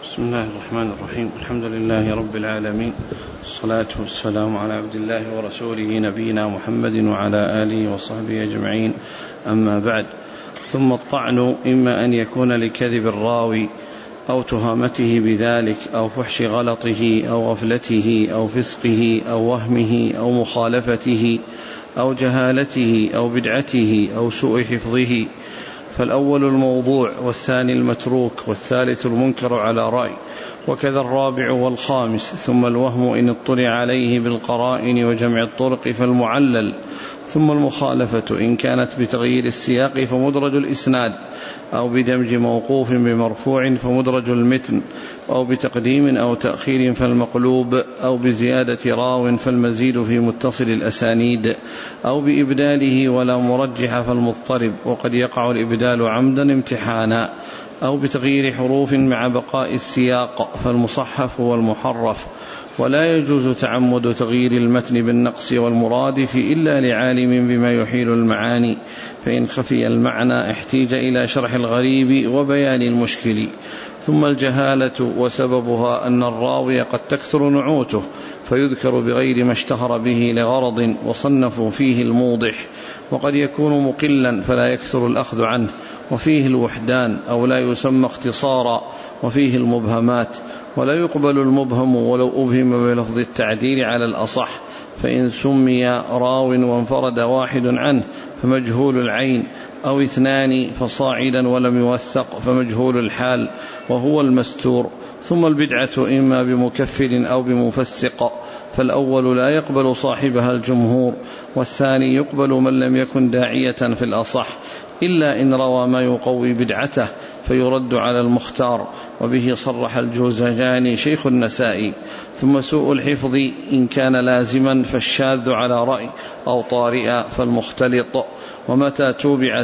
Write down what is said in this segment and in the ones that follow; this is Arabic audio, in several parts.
بسم الله الرحمن الرحيم. الحمد لله رب العالمين، الصلاة والسلام على عبد الله ورسوله نبينا محمد وعلى آله وصحبه أجمعين، أما بعد. ثم الطعن إما أن يكون لكذب الراوي أو تهمته بذلك أو فحش غلطه أو غفلته أو فسقه أو وهمه أو مخالفته أو جهالته أو بدعته أو سوء حفظه، فالأول الموضوع والثاني المتروك والثالث المنكر على رأي، وكذا الرابع والخامس. ثم الوهم إن اطلع عليه بالقرائن وجمع الطرق فالمعلل. ثم المخالفة إن كانت بتغيير السياق فمدرج الإسناد، أو بدمج موقوف بمرفوع فمدرج المتن، أو بتقديم أو تأخير فالمقلوب، أو بزيادة راو فالمزيد في متصل الأسانيد، أو بإبداله ولا مرجح فالمضطرب، وقد يقع الإبدال عمدا امتحانا، أو بتغيير حروف مع بقاء السياق فالمصحف والمحرف. ولا يجوز تعمد تغيير المتن بالنقص والمرادف إلا لعالم بما يحيل المعاني، فإن خفي المعنى احتيج إلى شرح الغريب وبيان المشكل. ثم الجهالة وسببها أن الراوي قد تكثر نعوته فيذكر بغير ما اشتهر به لغرض وصنفوا فيه الموضح، وقد يكون مقلا فلا يكثر الأخذ عنه، وفيه الوحدان أو لا يسمى اختصارا، وفيه المبهمات. ولا يقبل المبهم ولو أبهم بلفظ التعديل على الأصح، فإن سمي راو وانفرد واحد عنه فمجهول العين، أو اثنان فصاعدا ولم يوثق فمجهول الحال وهو المستور. ثم البدعة إما بمكفر أو بمفسق، فالأول لا يقبل صاحبها الجمهور، والثاني يقبل من لم يكن داعية في الأصح، إلا إن روى ما يقوي بدعته فيرد على المختار، وبه صرح الجوزجاني شيخ النسائي. ثم سوء الحفظ إن كان لازما فالشاذ على رأي، أو طارئا فالمختلط. ومتى توبع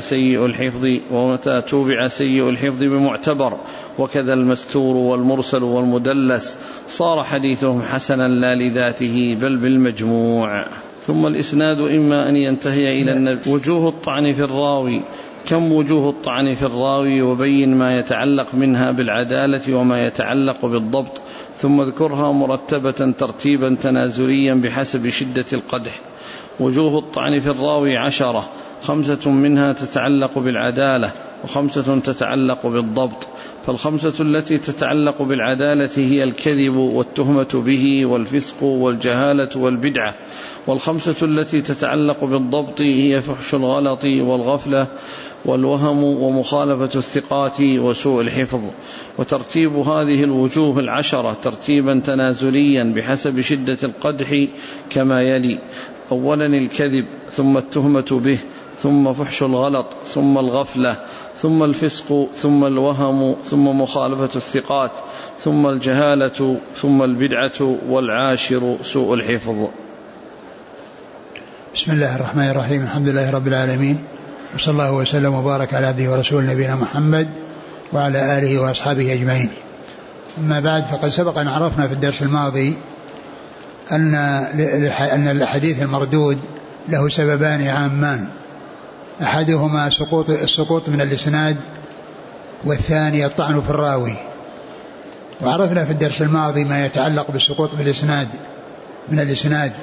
سيء الحفظ بمعتبر، وكذا المستور والمرسل والمدلس، صار حديثهم حسنا لا لذاته بل بالمجموع. ثم الإسناد إما أن ينتهي إلى النبي. وجوه الطعن في الراوي. كم وجوه الطعن في الراوي، وبين ما يتعلق منها بالعدالة وما يتعلق بالضبط، ثم اذكرها مرتبة ترتيبا تنازليا بحسب شدة القدح. وجوه الطعن في الراوي 10، 5 منها تتعلق بالعدالة، و5 تتعلق بالضبط. فال5 التي تتعلق بالعدالة هي الكذب والتهمة به والفسق والجهالة والبدعة، وال5 التي تتعلق بالضبط هي فحش الغلط والغفلة والوهم ومخالفة الثقات وسوء الحفظ. وترتيب هذه الوجوه 10 ترتيبا تنازليا بحسب شدة القدح كما يلي: أولا الكذب، ثم التهمة به، ثم فحش الغلط، ثم الغفلة، ثم الفسق، ثم الوهم، ثم مخالفة الثقات، ثم الجهالة، ثم البدعة، والعاشر سوء الحفظ. بسم الله الرحمن الرحيم. الحمد لله رب العالمين، وصلى الله وسلم وبارك على عبده ورسوله نبينا محمد وعلى آله وأصحابه أجمعين. أما بعد، فقد سبق أن عرفنا في الدرس الماضي أن الحديث المردود له سببان عامان: أحدهما السقوط من الإسناد، والثاني الطعن في الراوي. وعرفنا في الدرس الماضي ما يتعلق بالسقوط من الإسناد،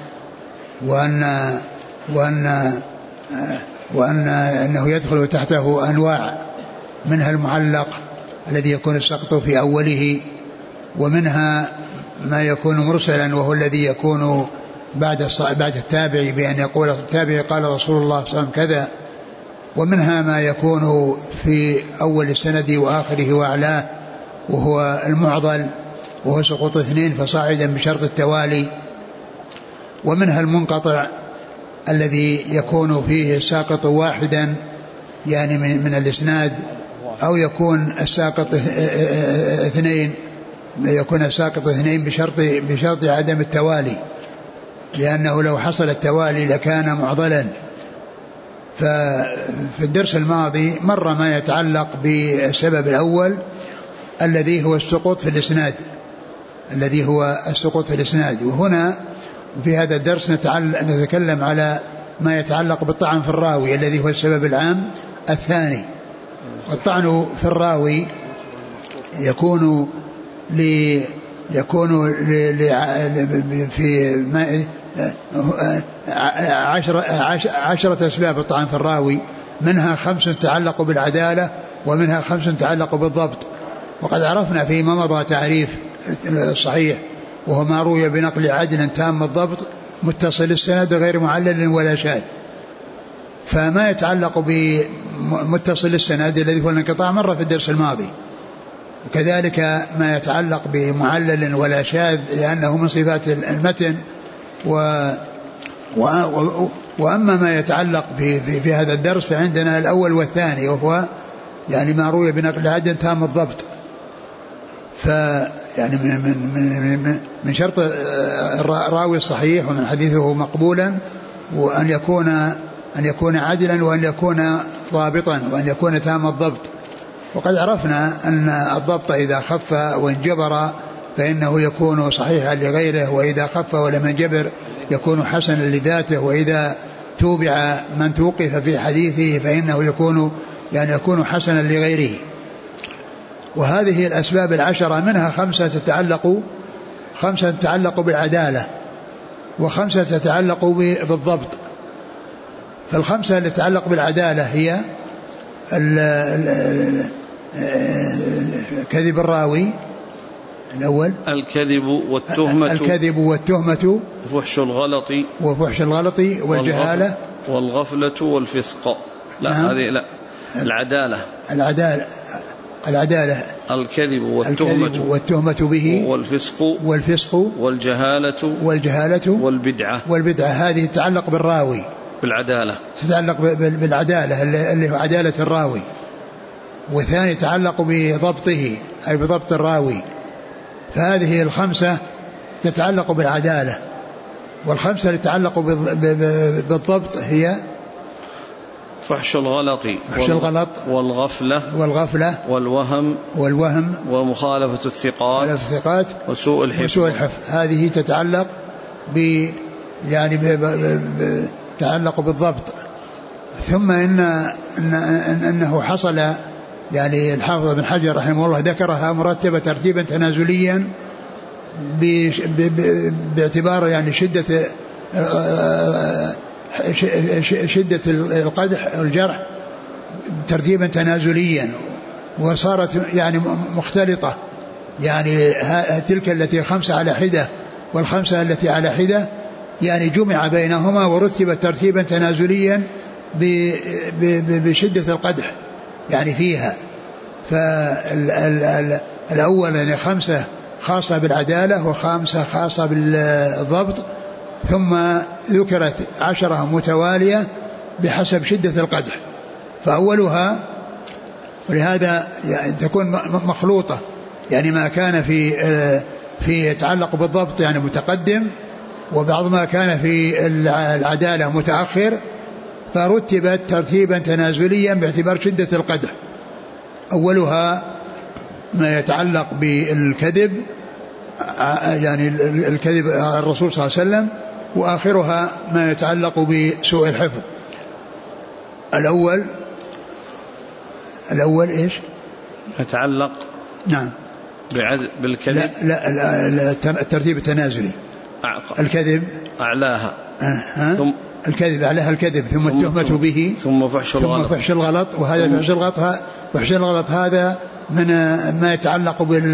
وأنه يدخل تحته أنواع، منها المعلق الذي يكون السقط في أوله، ومنها ما يكون مرسلا وهو الذي يكون بعد التابع، بأن يقول التابع قال رسول الله صلى الله عليه وسلم كذا، ومنها ما يكون في أول السند وآخره وأعلاه وهو المعضل وهو سقوط 2 فصاعدا بشرط التوالي، ومنها المنقطع الذي يكون فيه الساقط واحدا يعني من الإسناد، أو يكون الساقط 2 بشرط عدم التوالي، لأنه لو حصل التوالي لكان معضلا. ففي الدرس الماضي مر ما يتعلق بالسبب الأول الذي هو السقوط في الإسناد، وهنا في هذا الدرس نتكلم على ما يتعلق بالطعن في الراوي الذي هو السبب العام الثاني. والطعن في الراوي يكون يكون في 10 أسباب الطعن في الراوي، منها 5 تتعلق بالعدالة ومنها 5 تتعلق بالضبط. وقد عرفنا فيما مضى تعريف الصحيح، وهو ما روي بنقل عدل تام الضبط متصل السند غير معلل ولا شاذ. فما يتعلق بمتصل السند الذي هو الانقطاع مر في الدرس الماضي، وكذلك ما يتعلق بمعلل ولا شاذ لأنه من صفات المتن. وأما ما يتعلق في هذا الدرس فعندنا الأول والثاني، وهو يعني ما روي بنقل عدل تام الضبط. فيعني من شرط الراوي الصحيح ومن حديثه مقبولا وأن يكون عدلا، وأن يكون ضابطا، وأن يكون تام الضبط. وقد عرفنا أن الضبط إذا خف وانجبر فإنه يكون صحيحا لغيره، وإذا خف ولم ينجبر يكون حسنا لذاته، وإذا توبع من توقف في حديثه فإنه يكون حسنا لغيره. وهذه الأسباب 10 منها 5 تتعلق بالعدالة و5 تتعلق بالضبط. فال5 التي تتعلق بالعدالة هي كذب الراوي الأول، الكذب والتهمة وفحش الغلط والجهالة والغفلة والفسق. لا هذه لا، العدالة الكذب والتهمة به والفسق والجهالة والبدعة. هذه تتعلق بالراوي تتعلق بالعدالة اللي هو عدالة الراوي. والثاني يتعلق بضبطه أي بضبط الراوي. فهذه ال5 تتعلق بالعدالة، وال5 اللي تتعلق بالضبط هي فحش الغلط والغفلة والوهم ومخالفة الثقات وسوء الحفظ. هذه تتعلق تعلق بالضبط. ثم إنه حصل يعني الحافظ بن حجر رحمه الله ذكرها مرتبة ترتيبا تنازليا باعتبار يعني شدة القدح والجرح ترتيبا تنازليا، وصارت يعني مختلطة، يعني تلك التي 5 على حدة وال5 التي على حدة يعني جمع بينهما ورتب ترتيبا تنازليا بشدة القدح يعني فيها. فالأول يعني 5 خاصة بالعدالة و5 خاصة بالضبط، ثم ذكرت 10 متوالية بحسب شدة القدح. فأولها، ولهذا يعني تكون مخلوطة، يعني ما كان في يتعلق بالضبط يعني متقدم، وبعض ما كان في العدالة متأخر، فرتبت ترتيبا تنازليا باعتبار شدة القدح. أولها ما يتعلق بالكذب، يعني الكذب الرسول صلى الله عليه وسلم، وآخرها ما يتعلق بسوء الحفظ. الأول إيش يتعلق نعم بالكذب؟ لا الترتيب التنازلي. الكذب أعلاها الكذب أعلاها الكذب، ثم التهمة به، ثم فحش الغلط. وهذا فحش الغلط هذا من ما يتعلق بال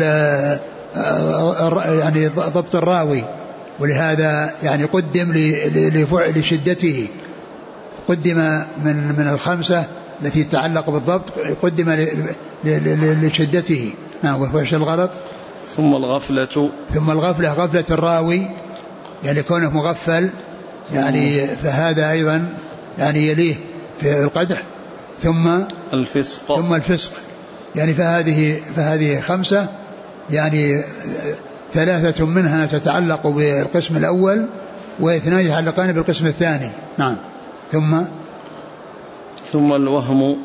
يعني ضبط الراوي، ولهذا يعني قدم لشدته، قدم من ال5 التي تتعلق بالضبط قدم لشدته. وفحش الغلط ثم الغفلة غفلة الراوي، يعني كونه مغفل يعني، فهذا أيضا يعني يليه في القدح. ثم الفسق يعني فهذه 5 يعني 3 منها تتعلق بالقسم الأول و2 يتعلقان بالقسم الثاني. نعم. ثم الوهم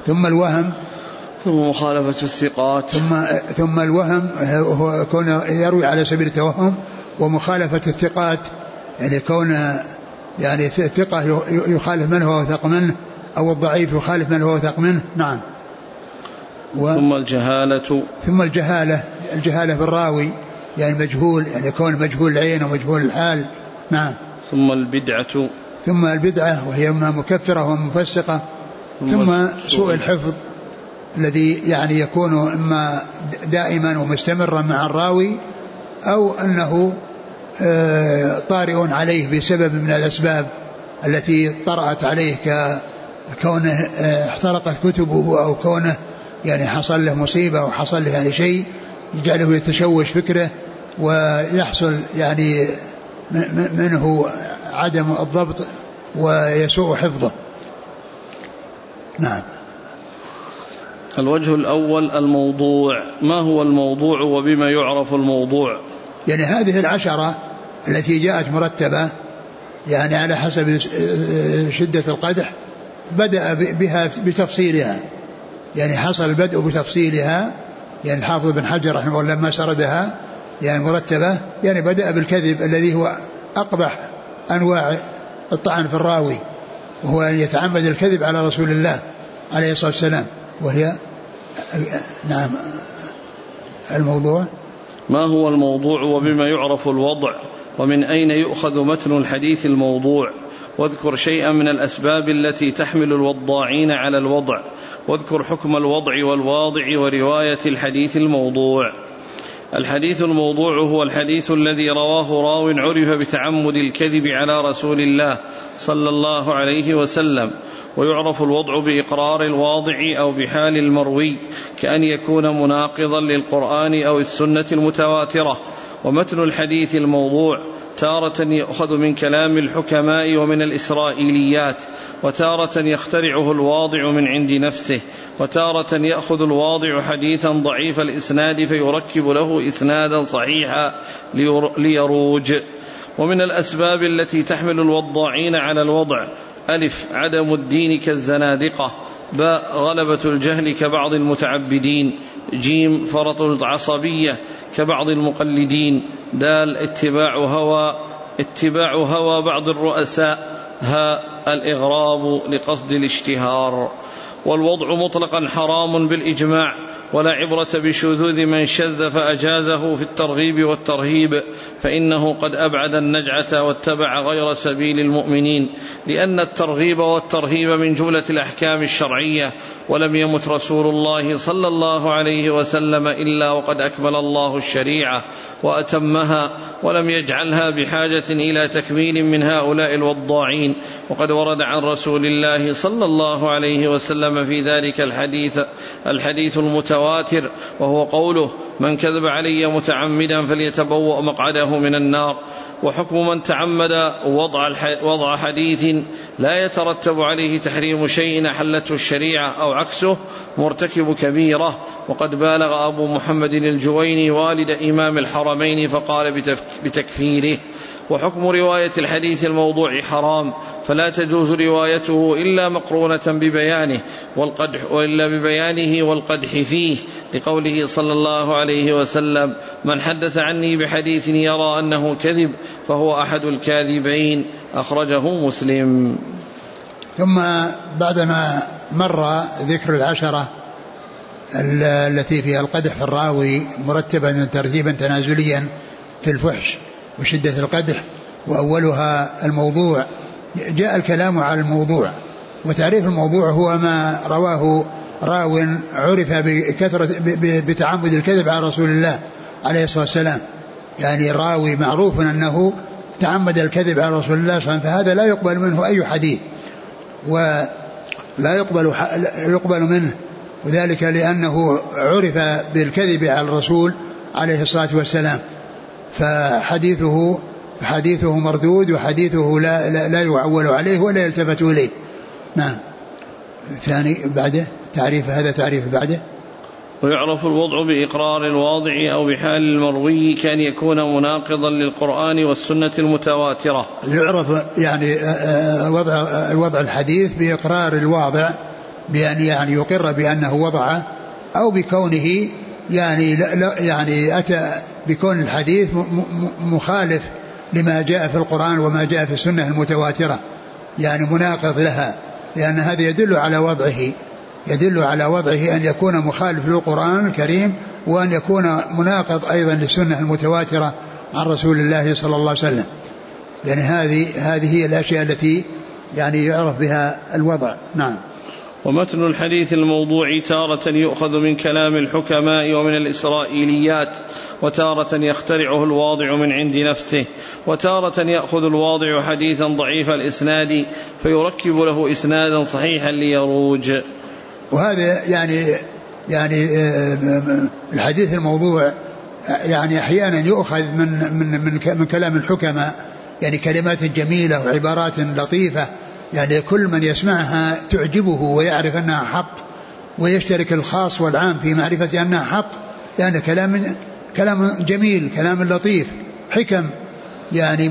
ثم مخالفة الثقات ثم الوهم هو كون يروي على سبيل التوهم، ومخالفة الثقات يعني كون يعني الثقة يخالف من هو وثق منه، أو الضعيف يخالف من هو وثق منه. نعم. ثم الجهالة الجهالة بالراوي يعني مجهول، يعني يكون مجهول العين ومجهول الحال. نعم. ثم البدعة وهي إما مكفرة ومفسقة. ثم سوء الحفظ الذي يعني يكون إما دائما ومستمرا مع الراوي أو أنه طارئ عليه بسبب من الأسباب التي طرأت عليه كونه احترقت كتبه أو كونه يعني حصل له مصيبة أو حصل له يعني شيء يجعله يتشوش فكره ويحصل يعني منه عدم الضبط ويسوء حفظه. نعم. الوجه الأول الموضوع. ما هو الموضوع وبما يعرف الموضوع؟ يعني هذه العشرة التي جاءت مرتبة يعني على حسب شدة القدح بدأ بها بتفصيلها، يعني حصل البدء بتفصيلها. يعني الحافظ بن حجر رحمه الله لما سردها يعني مرتبة يعني بدأ بالكذب الذي هو أقبح أنواع الطعن في الراوي، وهو أن يتعمد الكذب على رسول الله عليه الصلاة والسلام، وهي نعم الموضوع. ما هو الموضوع وبما يعرف الوضع ومن أين يؤخذ متن الحديث الموضوع؟ واذكر شيئا من الأسباب التي تحمل الوضاعين على الوضع، واذكر حكم الوضع والواضع ورواية الحديث الموضوع. الحديث الموضوع هو الحديث الذي رواه راو عرف بتعمد الكذب على رسول الله صلى الله عليه وسلم. ويعرف الوضع بإقرار الواضع أو بحال المروي، كأن يكون مناقضا للقرآن أو السنة المتواترة. ومتن الحديث الموضوع تارة يأخذ من كلام الحكماء ومن الإسرائيليات، وتارة يخترعه الواضع من عند نفسه، وتارة يأخذ الواضع حديثا ضعيف الإسناد فيركب له إسنادا صحيحا ليروج. ومن الأسباب التي تحمل الوضاعين على الوضع: ألف عدم الدين كالزنادقة، باء غلبة الجهل كبعض المتعبدين، جيم فرط العصبية كبعض المقلدين، دال اتباع هوى بعض الرؤساء، هاء الإغراب لقصد الاشتهار. والوضع مطلقا حرام بالإجماع، ولا عبرة بشذوذ من شذ فأجازه في الترغيب والترهيب، فإنه قد أبعد النجعة واتبع غير سبيل المؤمنين، لأن الترغيب والترهيب من جملة الأحكام الشرعية، ولم يمت رسول الله صلى الله عليه وسلم إلا وقد أكمل الله الشريعة وأتمها، ولم يجعلها بحاجة إلى تكميل من هؤلاء الوضاعين. وقد ورد عن رسول الله صلى الله عليه وسلم في ذلك الحديث المتواتر، وهو قوله: من كذب علي متعمدا فليتبوأ مقعده من النار. وحكم من تعمد وضع حديث لا يترتب عليه تحريم شيء حلته الشريعة أو عكسه مرتكب كبيرة. وقد بالغ أبو محمد الجويني والد إمام الحرمين فقال بتكفيره. وحكم رواية الحديث الموضوع حرام، فلا تجوز روايته إلا مقرونة ببيانه والقدح فيه، لقوله صلى الله عليه وسلم: من حدث عني بحديث يرى أنه كذب فهو أحد الكاذبين، أخرجه مسلم. ثم بعدما مر ذكر العشرة التي فيها القدح في الراوي مرتبا ترتيبا تنازليا في الفحش وشدة القدح، وأولها الموضوع، جاء الكلام على الموضوع. وتعريف الموضوع هو ما رواه راو عرف بتعمد الكذب على رسول الله عليه الصلاة والسلام، يعني الراوي معروف أنه تعمد الكذب على رسول الله صلى الله عليه وسلم، فهذا لا يقبل منه أي حديث ولا يقبل منه، وذلك لأنه عرف بالكذب على الرسول عليه الصلاة والسلام، فحديثه مردود، وحديثه لا يعول عليه ولا يلتفت إليه. نعم. ثاني بعده تعريف، هذا تعريف بعده. ويعرف الوضع بإقرار الواضع أو بحال المروي كان يكون مناقضا للقرآن والسنة المتواترة. يعرف يعني وضع الحديث بإقرار الواضع، بأن يعني يقر بأنه وضعه، أو بكونه يعني أتى بكون الحديث مخالف لما جاء في القرآن وما جاء في السنة المتواترة، يعني مناقض لها، لأن هذا يدل على وضعه، يدل على وضعه أن يكون مخالف للقرآن الكريم، وأن يكون مناقض أيضا للسنة المتواترة عن رسول الله صلى الله عليه وسلم. يعني هذه هي الأشياء التي يعني يعرف بها الوضع. نعم. ومتن الحديث الموضوع تارة يؤخذ من كلام الحكماء ومن الإسرائيليات، وتارة يخترعه الواضع من عند نفسه، وتارة يأخذ الواضع حديثا ضعيف الإسناد فيركب له إسنادا صحيحا ليروج. وهذا يعني الحديث الموضوع يعني أحيانا يؤخذ من كلام الحكماء، يعني كلمات جميلة وعبارات لطيفة، يعني كل من يسمعها تعجبه ويعرف أنها حق، ويشترك الخاص والعام في معرفة أنها حق، يعني كلام جميل، كلام لطيف، حكم، يعني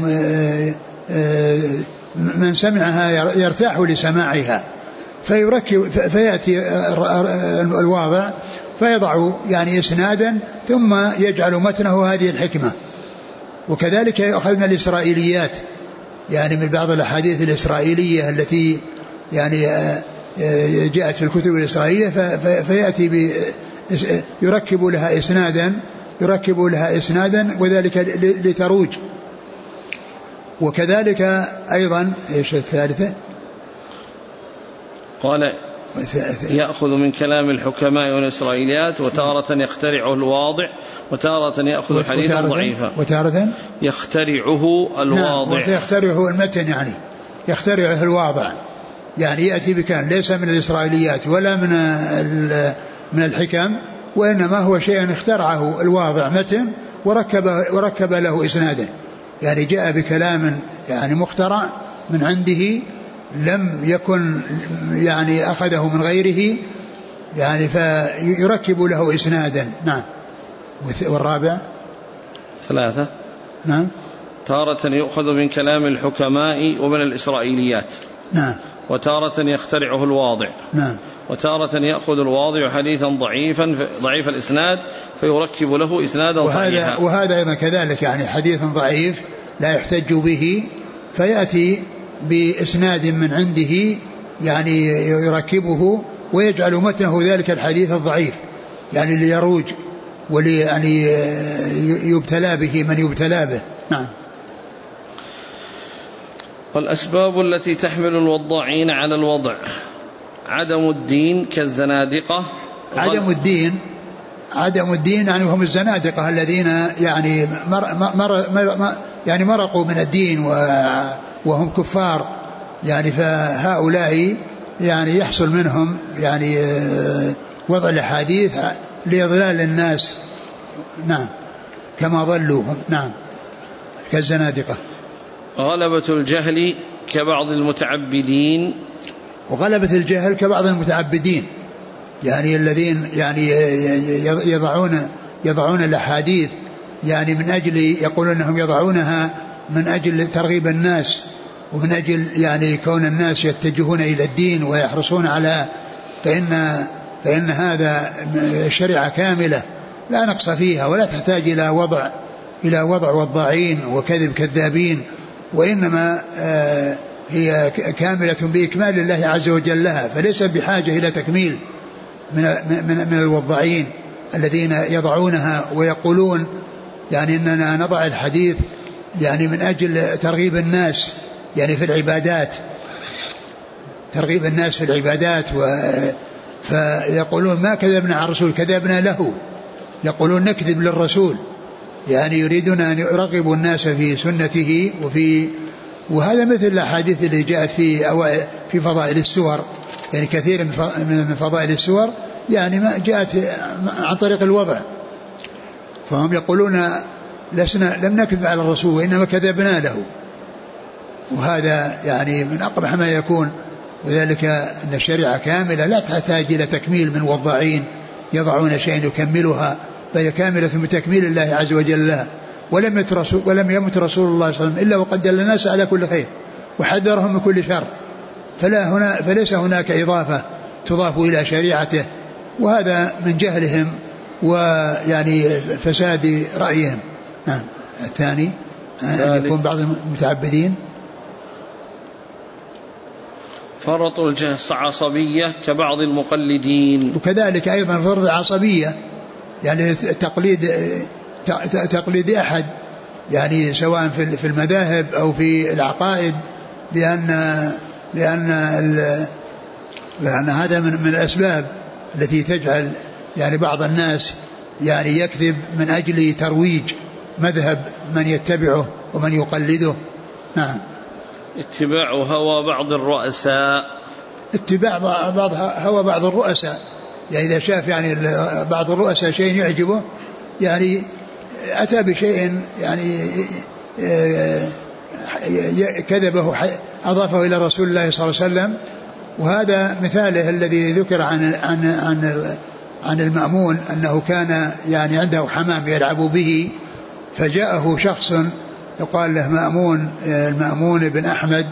من سمعها يرتاح لسماعها، فيأتي الواضع فيضع يعني إسنادا ثم يجعل متنه هذه الحكمة. وكذلك أخذنا الإسرائيليات، يعني من بعض الأحاديث الإسرائيلية التي يعني جاءت في الكتب الإسرائيلية، فيأتي يركب لها إسنادا وذلك لتروج. وكذلك أيضا إيش الثالثة؟ قال يأخذ من كلام الحكماء والإسرائيليات، وتارة يخترعه الواضع، وتارة يأخذ حديثا ضعيفا، وتارة يخترعه الواضع. يخترعه المتن، يعني يخترعه الواضع، يعني يأتي بكلام ليس من الإسرائيليات ولا من الحكم، وإنما هو شيء اخترعه الواضع متن وركب له إسنادا، يعني جاء بكلام يعني مخترع من عنده لم يكن يعني أخذه من غيره، يعني فيركب له إسنادا. نعم. والرابع ثلاثة. نعم. تارة يؤخذ من كلام الحكماء ومن الإسرائيليات. نعم. وتارة يخترعه الواضع. نعم. وتارة يأخذ الواضع حديثا ضعيف الإسناد فيركب له إسنادا صحيحا. وهذا أيضا كذلك، يعني حديث ضعيف لا يحتج به فيأتي بإسناد من عنده يعني يركبه ويجعل متنه ذلك الحديث الضعيف، يعني ليروج يعني يبتلى به من يبتلى به. نعم. والأسباب التي تحمل الوضاعين على الوضع: عدم الدين كالزنادقة. عدم الدين يعني هم الزنادقة الذين يعني يعني مرقوا من الدين وهم كفار، يعني فهؤلاء يعني يحصل منهم يعني وضع الحديث لإضلال الناس. نعم. كما ضلوا. نعم. كالزنادقة. غلبة الجهل كبعض المتعبدين. وغلبة الجهل كبعض المتعبدين، يعني الذين يعني يضعون الأحاديث يعني من أجل يقولون أنهم يضعونها من أجل ترغيب الناس، ومن أجل يعني كون الناس يتجهون إلى الدين ويحرصون على فإن هذا شريعة كاملة لا نقص فيها ولا تحتاج إلى وضع وضاعين وكذب كذابين، وإنما هي كاملة بإكمال الله عز وجل لها، فليس بحاجة إلى تكميل من الوضاعين الذين يضعونها ويقولون يعني إننا نضع الحديث يعني من أجل ترغيب الناس يعني في العبادات، ترغيب الناس في العبادات، فيقولون ما كذبنا على الرسول كذبنا له، يقولون نكذب للرسول، يعني يريدون أن يرغبوا الناس في سنته وهذا مثل الأحاديث اللي جاءت في فضائل السور، يعني كثير من فضائل السور يعني ما جاءت عن طريق الوضع، فهم يقولون لم نكذب على الرسول وإنما كذبنا له، وهذا يعني من أقبح ما يكون، وذلك أن الشريعة كاملة لا تحتاج إلى تكميل من وضاعين يضعون شيئا يكملها، فهي كاملة بتكميل الله عز وجل لها. ولم يمت رسول الله صلى الله عليه وسلم إلا وقد دل الناس على كل خير وحذرهم من كل شر، فليس هناك إضافة تضاف إلى شريعته، وهذا من جهلهم ويعني فساد رأيهم. نعم. الثاني أن يكون بعض المتعبدين فرط العصبية كبعض المقلدين. وكذلك أيضا فرط العصبية يعني تقليد أحد يعني سواء في المذاهب أو في العقائد، لأن هذا من الأسباب التي تجعل يعني بعض الناس يعني يكذب من أجل ترويج مذهب من يتبعه ومن يقلده. نعم. اتباع هوى بعض الرؤساء، اتباع هوى بعض الرؤساء، يعني إذا شاف يعني بعض الرؤساء شيء يعجبه يعني أتى بشيء يعني كذبه أضافه إلى رسول الله صلى الله عليه وسلم. وهذا مثاله الذي ذكر عن المأمون أنه كان يعني عنده حمام يلعب به، فجاءه شخص يقال له المأمون بن أحمد،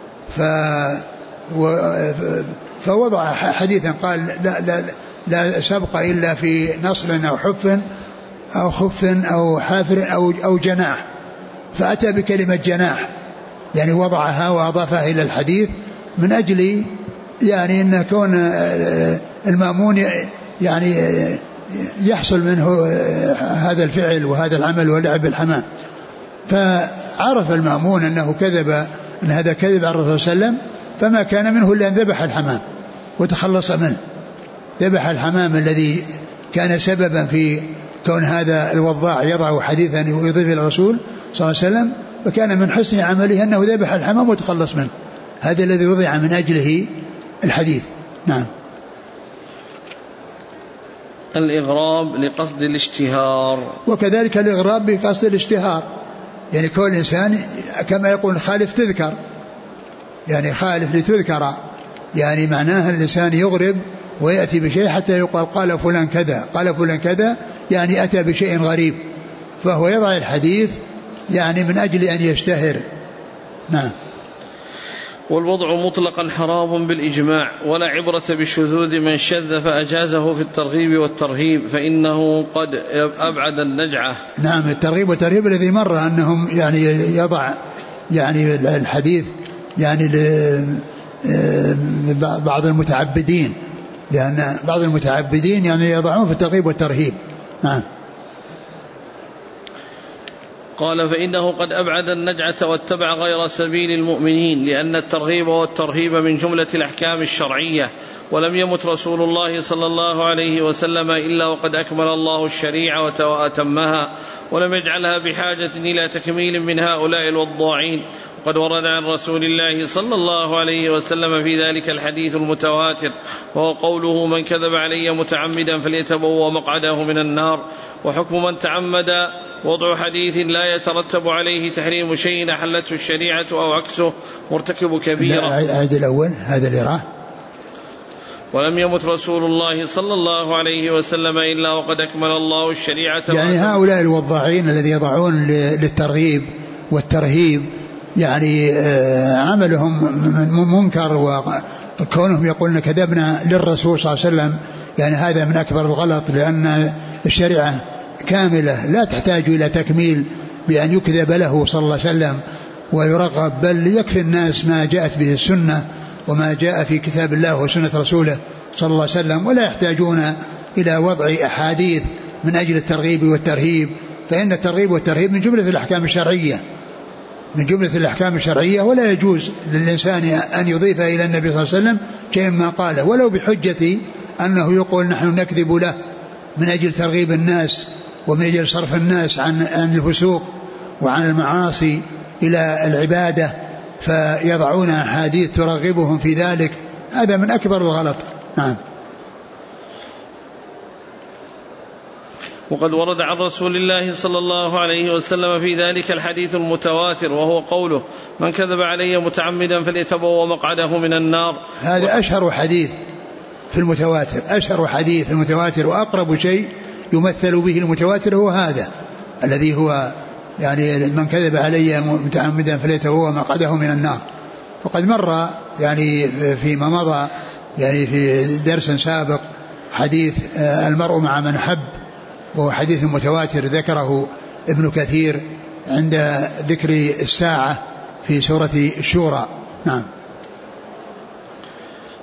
فوضع حديثا قال لا سبق إلا في نصل أو حف أو خف أو حافر أو جناح، فأتى بكلمة جناح يعني وضعها وأضافها إلى الحديث من أجل يعني أن كون المأمون يعني يحصل منه هذا الفعل وهذا العمل ولعب الحمام. فعرف المأمون أنه كذب، أن هذا كذب على الرسول صلى الله عليه وسلم، فما كان منه إلا أن ذبح الحمام وتخلص منه. ذبح الحمام الذي كان سببا في كون هذا الوضاع يضع حديثا ويضيف إلى الرسول صلى الله عليه وسلم، فكان من حسن عمله أنه ذبح الحمام وتخلص منه. هذا الذي وضع من أجله الحديث. نعم. الإغراب لقصد الاشتهار، وكذلك الإغراب بقصد الاشتهار، يعني كل إنسان كما يقول خالف تذكر، يعني خالف لتذكر، يعني معناها الإنسان يغرب ويأتي بشيء حتى يقال قال فلان كذا قال فلان كذا، يعني أتى بشيء غريب، فهو يضع الحديث يعني من أجل أن يشتهر. نعم. والوضع مطلقا حرام بالإجماع، ولا عبرة بشذوذ من شذ فأجازه في الترغيب والترهيب، فإنه قد أبعد النجعة. نعم. الترغيب والترهيب الذي مر أنهم يعني يضع يعني الحديث يعني بعض المتعبدين، لأن بعض المتعبدين يعني يضعون في الترغيب والترهيب. نعم. قال فإنه قد أبعد النجعة واتبع غير سبيل المؤمنين، لأن الترغيب والترهيب من جملة الأحكام الشرعية، ولم يمت رسول الله صلى الله عليه وسلم إلا وقد أكمل الله الشريعة وأتمها، ولم يجعلها بحاجة إلى تكميل من هؤلاء الوضاعين. وقد ورد عن رسول الله صلى الله عليه وسلم في ذلك الحديث المتواتر، وهو قوله من كذب علي متعمدا فليتبوأ مقعده من النار. وحكم من تعمد وضع حديث لا يترتب عليه تحريم شيء أحلته الشريعة أو عكسه مرتكب كبيرة. أعد الأول هذا اللي راه. ولم يمت رسول الله صلى الله عليه وسلم إلا وقد أكمل الله الشريعة. يعني هؤلاء الوضاعين الذي يضعون للترغيب والترهيب يعني عملهم منكر، وكونهم يقولون كذبنا للرسول صلى الله عليه وسلم يعني هذا من أكبر الغلط، لأن الشريعة كاملة لا تحتاج إلى تكميل بأن يكذب له صلى الله عليه وسلم ويرغب، بل يكفي الناس ما جاءت به السنة وما جاء في كتاب الله وسنة رسوله صلى الله عليه وسلم، ولا يحتاجون إلى وضع أحاديث من أجل الترغيب والترهيب، فإن الترغيب والترهيب من جملة الأحكام الشرعية، من جملة الأحكام الشرعية، ولا يجوز للإنسان أن يضيف إلى النبي صلى الله عليه وسلم شيء ما قاله ولو بحجة أنه يقول نحن نكذب له من أجل ترغيب الناس ومن أجل صرف الناس عن الفسوق وعن المعاصي إلى العبادة، فيضعون أحاديث ترغبهم في ذلك. هذا من أكبر الغلط. نعم. وقد ورد عن رسول الله صلى الله عليه وسلم في ذلك الحديث المتواتر، وهو قوله من كذب علي متعمدا فليتبوأ مقعده من النار. هذا أشهر حديث في المتواتر، أشهر حديث في المتواتر، وأقرب شيء يمثل به المتواتر هو هذا الذي هو يعني من كذب علي متعمدا فليتبوأ مقعده من النار. وقد مر يعني فيما مضى يعني في درس سابق حديث المرء مع من حب، وهو حديث متواتر ذكره ابن كثير عند ذكر الساعة في سورة الشورى. نعم.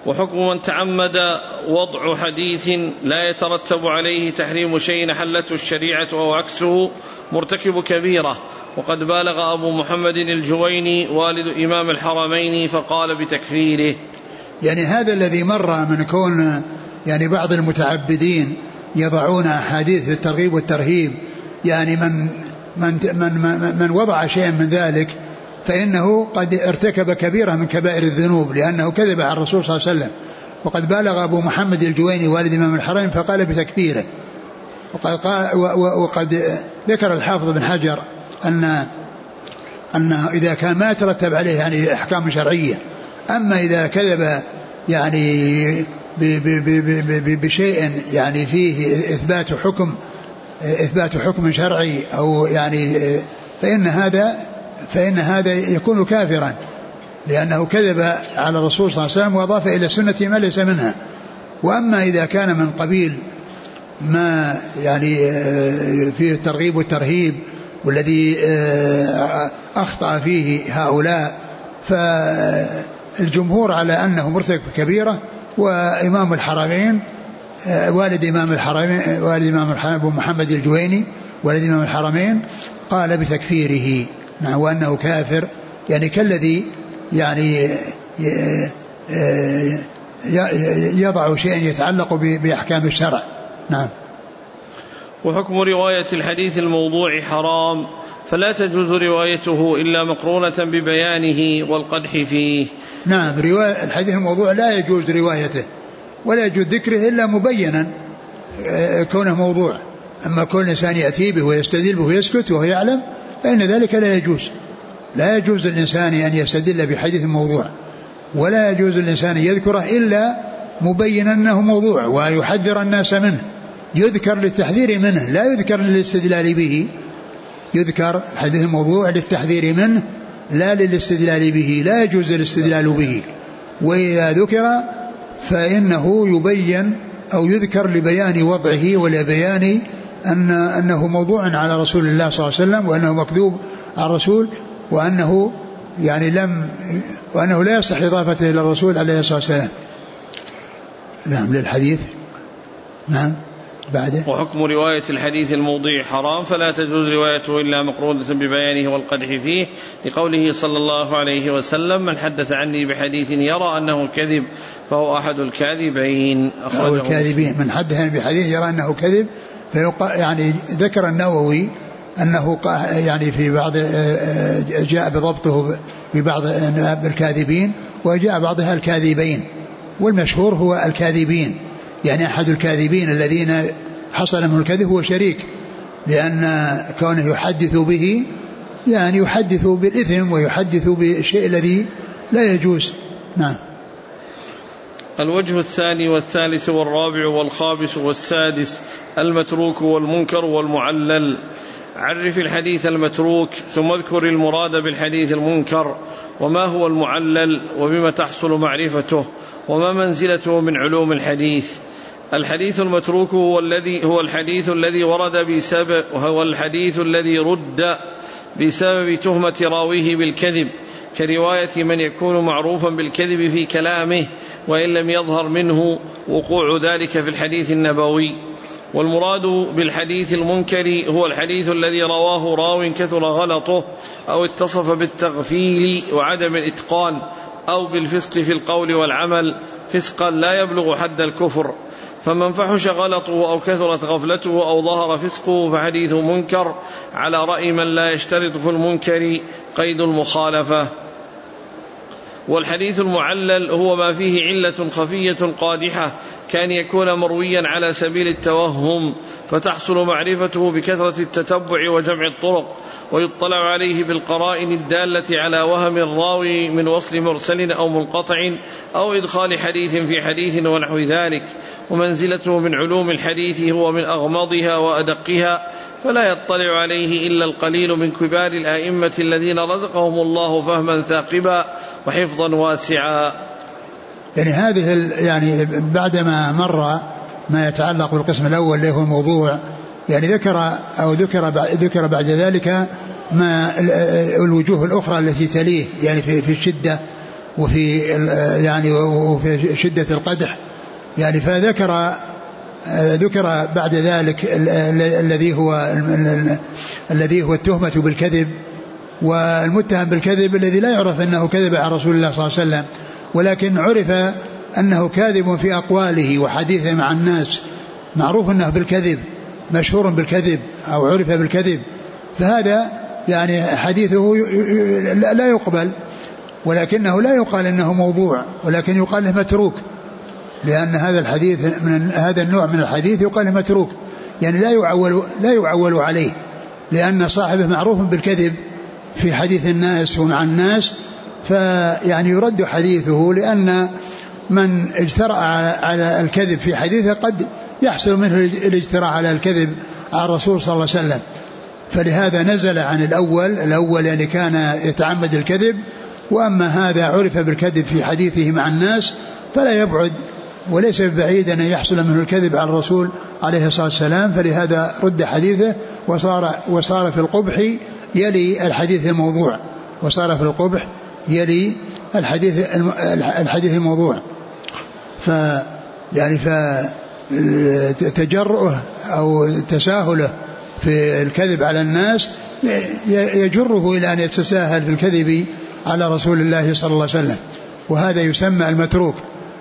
وحكم من تعمد وضع حديث لا يترتب عليه تحريم شيء حلته الشريعة أو عكسه مرتكب كبيرة. وقد بالغ أبو محمد الجويني والد إمام الحرمين فقال بتكفيره. يعني هذا الذي مر من كون يعني بعض المتعبدين يضعون أحاديث الترغيب والترهيب، يعني من وضع شيئا من ذلك فإنه قد ارتكب كبيرة من كبائر الذنوب، لأنه كذب على الرسول صلى الله عليه وسلم. وقد بالغ أبو محمد الجويني والد إمام الحرمين فقال بتكفيره. وقد ذكر الحافظ بن حجر أن إذا كان ما يترتب عليه يعني أحكام شرعية، أما إذا كذب يعني بشيء يعني فيه إثبات حكم شرعي أو يعني فإن هذا يكون كافرا، لأنه كذب على الرسول صلى الله عليه وسلم وأضاف إلى السنة ما ليس منها. وأما إذا كان من قبيل ما يعني فيه الترغيب والترهيب والذي أخطأ فيه هؤلاء، فالجمهور على أنه مرتكب كبيرة. وإمام الحرمين والد إمام الحرمين أبو محمد الجويني والد إمام الحرمين قال بتكفيره، وأنه كافر، يعني كالذي يعني يضع شيئا يتعلق بأحكام الشرع. نعم. وحكم رواية الحديث الموضوع حرام، فلا تجوز روايته إلا مقرونة ببيانه والقدح فيه. نعم، رواية الحديث الموضوع لا يجوز روايته ولا يجوز ذكره إلا مبينا كونه موضوع. أما كل إنسان يأتي به ويستدل به ويسكت وهو يعلم فإن ذلك لا يجوز. لا يجوز الإنسان أن يستدل بحديث موضوع، ولا يجوز الإنسان يذكره إلا مبينا أنه موضوع ويحذر الناس منه. يذكر للتحذير منه لا يذكر للاستدلال به. يذكر حديث الموضوع للتحذير منه لا للاستدلال به، لا يجوز الاستدلال به. وإذا ذكر فإنه يبين أو يذكر لبيان وضعه ولبيان أنه موضوع على رسول الله صلى الله عليه وسلم، وأنه مكذوب على الرسول، وأنه لا يصح إضافته إلى الرسول عليه الصلاة والسلام. نعم للحديث. نعم بعده. وحكم رواية الحديث الموضوع حرام، فلا تجوز روايته إلا مقرونة ببيانه والقدح فيه، لقوله صلى الله عليه وسلم: من حدث عني بحديث يرى أنه كذب فهو أحد الكاذبين. أو الكاذبين. من حدث بحديث يرى أنه كذب، يعني ذكر النووي أنه يعني في بعض جاء بضبطه ببعض الكاذبين وجاء بعضها الكاذبين، والمشهور هو الكاذبين، يعني أحد الكاذبين الذين حصل منه الكذب هو شريك، لأن كونه يحدث به يعني يحدث بالإثم ويحدث بالشيء الذي لا يجوز. نعم. الوجه الثاني والثالث والرابع والخامس والسادس: المتروك والمنكر والمعلل. عرف الحديث المتروك ثم اذكر المراد بالحديث المنكر، وما هو المعلل، وبما تحصل معرفته، وما منزلته من علوم الحديث. الحديث المتروك هو الحديث الذي ورد بسبب، وهو الحديث الذي رد بسبب تهمة راويه بالكذب، كرواية من يكون معروفا بالكذب في كلامه وإن لم يظهر منه وقوع ذلك في الحديث النبوي. والمراد بالحديث المنكر هو الحديث الذي رواه راو كثر غلطه أو اتصف بالتغفيل وعدم الإتقان أو بالفسق في القول والعمل، فسقا لا يبلغ حد الكفر. فمن فحش غلطه أو كثرت غفلته أو ظهر فسقه فحديث منكر، على رأي من لا يشترط في المنكر قيد المخالفة. والحديث المعلل هو ما فيه علة خفية قادحة، كان يكون مرويا على سبيل التوهم، فتحصل معرفته بكثرة التتبع وجمع الطرق، ويطلع عليه بالقرائن الدالة على وهم الراوي من وصل مرسل أو منقطع أو إدخال حديث في حديث ونحو ذلك. ومنزلته من علوم الحديث هو من أغمضها وأدقها، فلا يطلع عليه إلا القليل من كبار الآئمة الذين رزقهم الله فهما ثاقبا وحفظا واسعا. يعني هذه بعدما مر ما يتعلق بالقسم الأول اللي هو الموضوع، يعني ذكر بعد ذلك ما الوجوه الأخرى التي تليه، يعني في الشدة وفي شدة القدح يعني. ذكر بعد ذلك الذي هو التهمة بالكذب، والمتهم بالكذب الذي لا يعرف أنه كذب على رسول الله صلى الله عليه وسلم، ولكن عرف أنه كاذب في أقواله وحديثه مع الناس، معروف أنه بالكذب، مشهور بالكذب أو عرف بالكذب، فهذا يعني حديثه لا يقبل، ولكنه لا يقال أنه موضوع، ولكن يقال له متروك، لأن هذا الحديث من هذا النوع من الحديث يقال له متروك، يعني لا يعول عليه، لأن صاحبه معروف بالكذب في حديث الناس ومع الناس، فيعني يرد حديثه، لأن من اجترأ على الكذب في حديثه قد يحصل منه الاجتراء على الكذب على الرسول صلى الله عليه وسلم. فلهذا نزل عن الأول يعني كان يتعمد الكذب، وأما هذا عرف بالكذب في حديثه مع الناس فلا يبعد وليس بعيد أن يحصل منه الكذب على الرسول عليه الصلاة والسلام، فلهذا رد حديثه وصار في القبح يلي الحديث الموضوع، وصار في القبح يلي الحديث الموضوع. يعني فتجرؤه أو تساهله في الكذب على الناس يجره إلى أن يتساهل في الكذب على رسول الله صلى الله عليه وسلم، وهذا يسمى المتروك،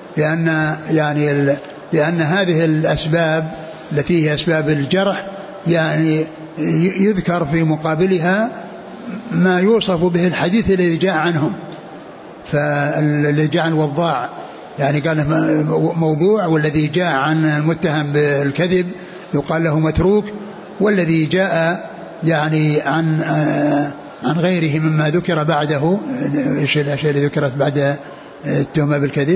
لأن هذه الأسباب التي هي أسباب الجرح يعني يذكر في مقابلها ما يوصف به الحديث الذي جاء عنهم، فالذي جاء عن وضاع يعني قال موضوع، والذي جاء عن المتهم بالكذب يقال له متروك، والذي جاء يعني عن غيره مما ذكر بعده. ايش الاشياء اللي ذكرت بعد التهمة بالكذب؟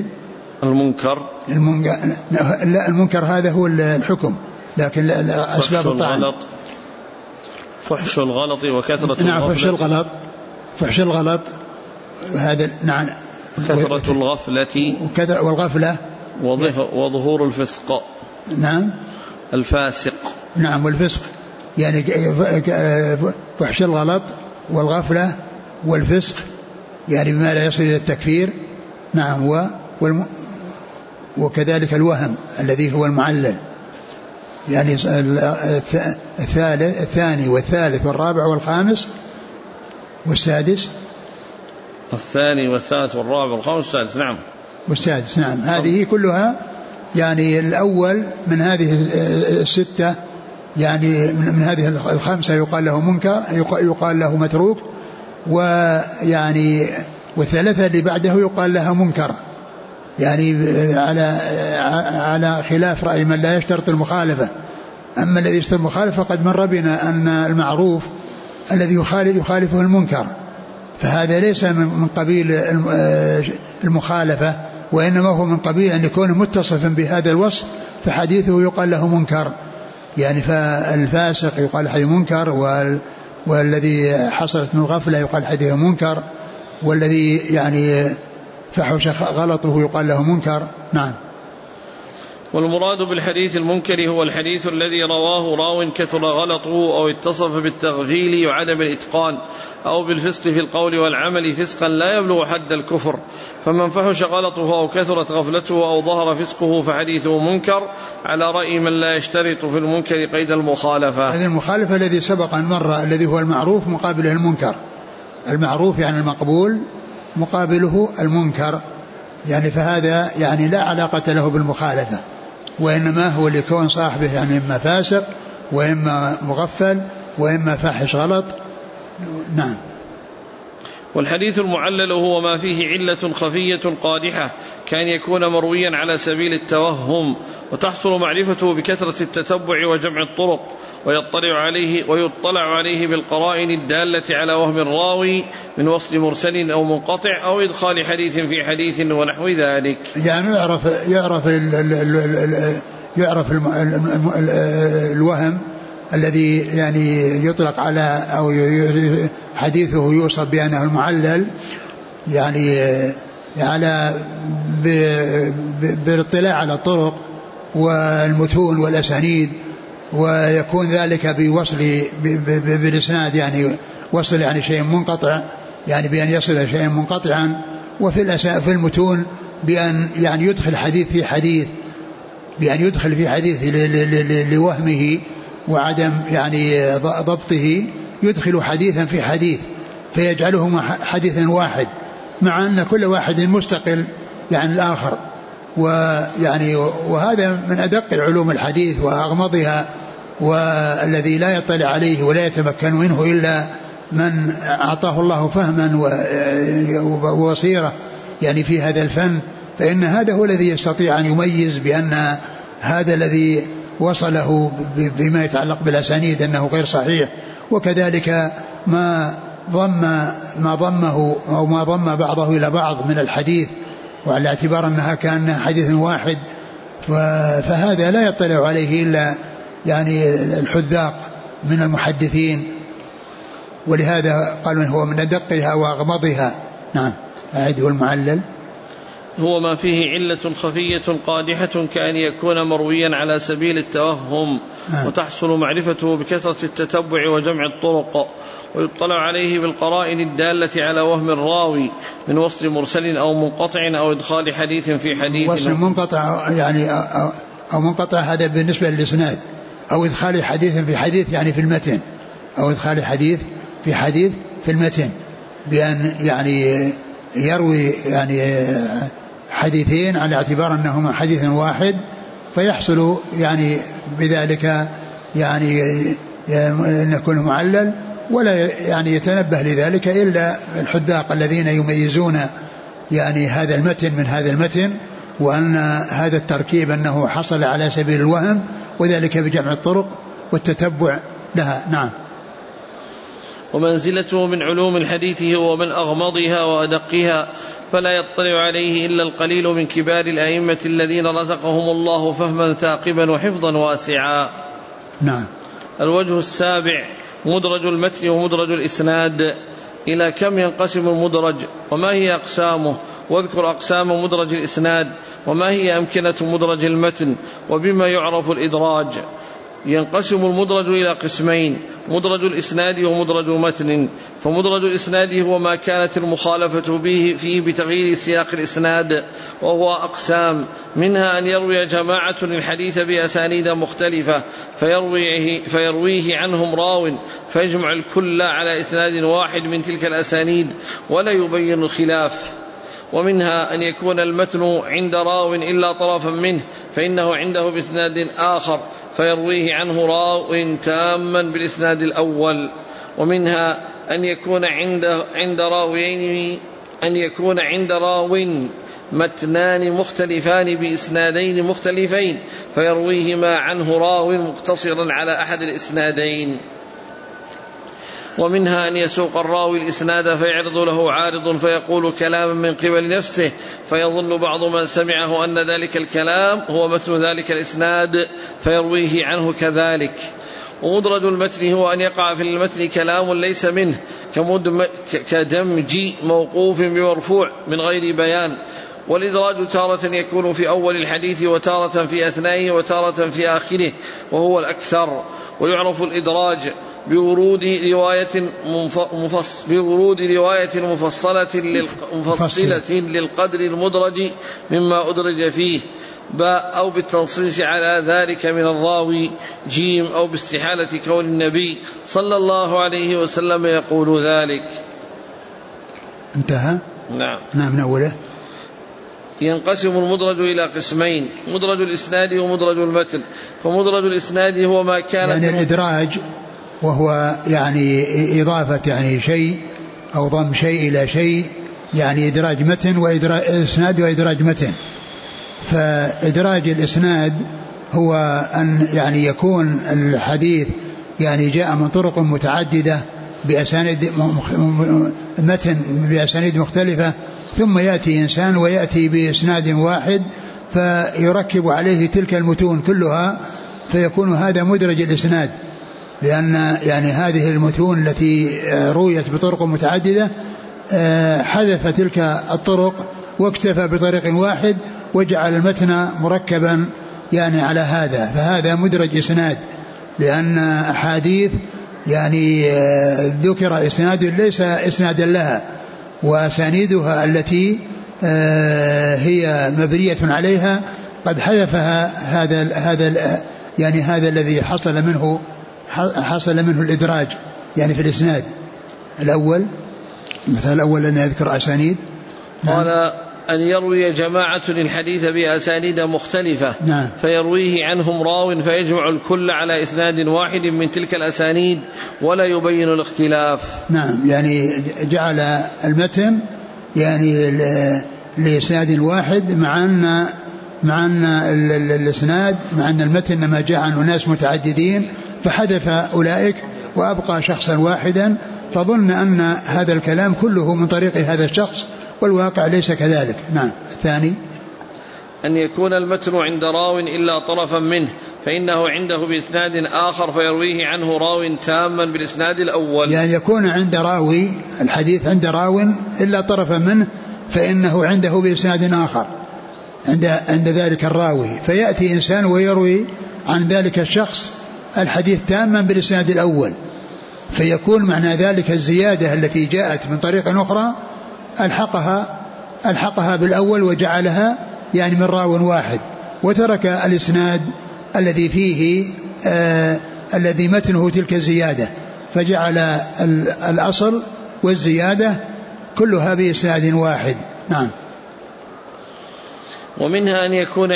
المنكر هذا هو الحكم، لكن اسباب الطعن فحش الغلط وكثرة فحش الغلط هذا نعم، كثرة الغفلة والغفلة وظهور الفسق، نعم الفاسق، نعم والفسق، يعني فحش الغلط والغفلة والفسق يعني بما لا يصل إلى التكفير، نعم، وكذلك الوهم الذي هو المعلل، يعني الثاني والثالث والرابع والخامس والسادس، الثاني والثالث والرابع والخامس والسادس، نعم، والسادس، نعم، هذه كلها يعني الأول من هذه الستة، يعني من هذه الخمسة يقال له منكر، يقال له متروك، ويعني والثلاثة اللي بعده يقال لها منكر، يعني على خلاف رأي من لا يشترط المخالفة. أما الذي يشترط المخالفة قد مر بنا أن المعروف الذي يخالفه المنكر، فهذا ليس من قبيل المخالفة، وإنما هو من قبيل أن يكون متصفا بهذا الوصف فحديثه يقال له منكر، يعني فالفاسق يقال حديث منكر، والذي حصلت من الغفلة يقال حديث منكر، والذي يعني فحش غلطه يقال له منكر، نعم. والمراد بالحديث المنكر هو الحديث الذي رواه راو كثر غلطه أو اتصف بالتغفيل وعدم الإتقان أو بالفسق في القول والعمل فسقا لا يبلغ حد الكفر، فمن فحش غلطه أو كثرت غفلته أو ظهر فسقه فحديثه منكر، على رأي من لا يشترط في المنكر قيد المخالفة. هذه المخالفة الذي سبق أن مر الذي هو المعروف مقابله المنكر، المعروف يعني المقبول مقابله المنكر، يعني فهذا يعني لا علاقة له بالمخالفة، وإنما هو لكون صاحبه يعني إما فاسق وإما مغفل وإما فاحش غلط، نعم. والحديث المعلل هو ما فيه علة خفية قادحة كان يكون مرويا على سبيل التوهم، وتحصل معرفته بكثرة التتبع وجمع الطرق، ويطلع عليه بالقرائن الدالة على وهم الراوي من وصل مرسل أو منقطع أو إدخال حديث في حديث ونحو ذلك. يعني يعرف الوهم الذي يعني يطلق على أو حديثه يوصف بأنه المعلل، يعني على بالاطلاع على الطرق والمتون والأسانيد، ويكون ذلك بوصل بالإسناد، يعني وصل يعني شيء منقطع، يعني بأن يصل شيء منقطعا، في المتون بأن يعني يدخل حديث في حديث، بأن يدخل في حديث لوهمه وعدم يعني ضبطه، يدخل حديثا في حديث فيجعلهما حديثا واحد، مع أن كل واحد مستقل يعني الآخر. ويعني وهذا من أدق علوم الحديث وأغمضها، والذي لا يطلع عليه ولا يتمكن منه إلا من أعطاه الله فهما وبصيرة يعني في هذا الفن، فإن هذا هو الذي يستطيع أن يميز بأن هذا الذي وصله بما يتعلق بالأسانيد أنه غير صحيح، وكذلك ما ضمه أو ما ضم بعضه إلى بعض من الحديث وعلى اعتبار أنها كان حديث واحد، فهذا لا يطلع عليه إلا يعني الحذاق من المحدثين، ولهذا قالوا هو من أدقها وأغمضها. نعم. أعده المعلل هو ما فيه علة خفية قادحة كأن يكون مرويا على سبيل التوهم، وتحصل معرفته بكثرة التتبع وجمع الطرق، ويطلع عليه بالقرائن الدالة على وهم الراوي من وصل مرسل أو منقطع أو إدخال حديث في حديث. وصل منقطع يعني أو منقطع هذا بالنسبة للإسناد، أو إدخال حديث في حديث يعني في المتن، أو إدخال حديث في حديث في المتن، بأن يعني يروي يعني حديثين على اعتبار أنهما حديث واحد، فيحصل يعني بذلك يعني أن يكون معلل، ولا يعني يتنبه لذلك إلا الحذاق الذين يميزون يعني هذا المتن من هذا المتن، وأن هذا التركيب أنه حصل على سبيل الوهم، وذلك بجمع الطرق والتتبع لها. نعم. ومنزلته من علوم الحديث هو من أغمضها وأدقها، فلا يطلع عليه إلا القليل من كبار الأئمة الذين رزقهم الله فهما ثاقبا وحفظا واسعا. نعم. الوجه السابع مدرج المتن ومدرج الإسناد. إلى كم ينقسم المدرج وما هي أقسامه؟ واذكر أقسام مدرج الإسناد، وما هي أمكنة مدرج المتن، وبما يعرف الإدراج. ينقسم المدرج إلى قسمين: مدرج الإسناد ومدرج متن. فمدرج الإسناد هو ما كانت المخالفة به فيه بتغيير سياق الإسناد، وهو أقسام، منها أن يروي جماعة الحديث بأسانيد مختلفة فيرويه عنهم راو فيجمع الكل على إسناد واحد من تلك الأسانيد ولا يبين الخلاف. ومنها أن يكون المتن عند راو إلا طرفا منه فإنه عنده بإسناد آخر فيرويه عنه راو تاما بالإسناد الأول. ومنها أن يكون عند راو متنان مختلفان بإسنادين مختلفين فيرويهما عنه راو مقتصرا على أحد الإسنادين. ومنها أن يسوق الراوي الإسناد فيعرض له عارض فيقول كلاما من قبل نفسه فيظن بعض من سمعه أن ذلك الكلام هو متن ذلك الإسناد فيرويه عنه كذلك. ومدرج المتن هو أن يقع في المتن كلام ليس منه كدمج موقوف بمرفوع من غير بيان. والإدراج تارة يكون في أول الحديث وتارة في أثنائه وتارة في آخره وهو الأكثر. ويعرف الإدراج بورود رواية مفصلة للقدر المدرج مما أدرج فيه باء، أو بالتنصيص على ذلك من الراوي جيم، أو باستحالة كون النبي صلى الله عليه وسلم يقول ذلك. انتهى. نعم. من أوله. ينقسم المدرج إلى قسمين: مدرج الإسناد ومدرج المتن. فمدرج الإسناد هو ما كان يعني الإدراج وهو يعني إضافة يعني شيء أو ضم شيء إلى شيء، يعني إدراج متن وإدراج إسناد وإدراج متن. فإدراج الإسناد هو أن يعني يكون الحديث يعني جاء من طرق متعددة بأسانيد متن بأسانيد مختلفة، ثم يأتي إنسان ويأتي بإسناد واحد فيركب عليه تلك المتون كلها فيكون هذا مدرج الإسناد، لأن يعني هذه المتون التي رويت بطرق متعددة حذف تلك الطرق واكتفى بطريق واحد وجعل المتن مركبا يعني على هذا، فهذا مدرج إسناد، لأن أحاديث يعني ذكر إسناد ليس إسنادا لها، وأسانيدها التي هي مبنية عليها قد حذفها هذا الذي حصل منه الإدراج يعني في الإسناد الأول. مثال الأول أن يذكر أسانيد. قال أن يروي جماعة الحديث بأسانيد مختلفة فيرويه عنهم راو فيجمع الكل على إسناد واحد من تلك الأسانيد ولا يبين الاختلاف. نعم يعني جعل المتن يعني لإسناد واحد مع أن الإسناد مع أن المتن ما جاء عنه ناس متعددين فحذف أولئك وأبقى شخصا واحدا فظن أن هذا الكلام كله من طريق هذا الشخص والواقع ليس كذلك. نعم. الثاني أن يكون المتن عند راو إلا طرفا منه فإنه عنده بإسناد آخر فيرويه عنه راو تاما بالإسناد الأول. يعني يكون عند راوي الحديث عند راو إلا طرفا منه فإنه عنده بإسناد آخر عند ذلك الراوي فيأتي إنسان ويروي عن ذلك الشخص الحديث تاما بالإسناد الأول فيكون معنى ذلك الزيادة التي جاءت من طريق أخرى ألحقها بالأول وجعلها يعني من راو واحد وترك الإسناد الذي فيه الذي متنه تلك الزيادة فجعل الأصل والزيادة كلها بإسناد واحد. نعم. ومنها أن يكون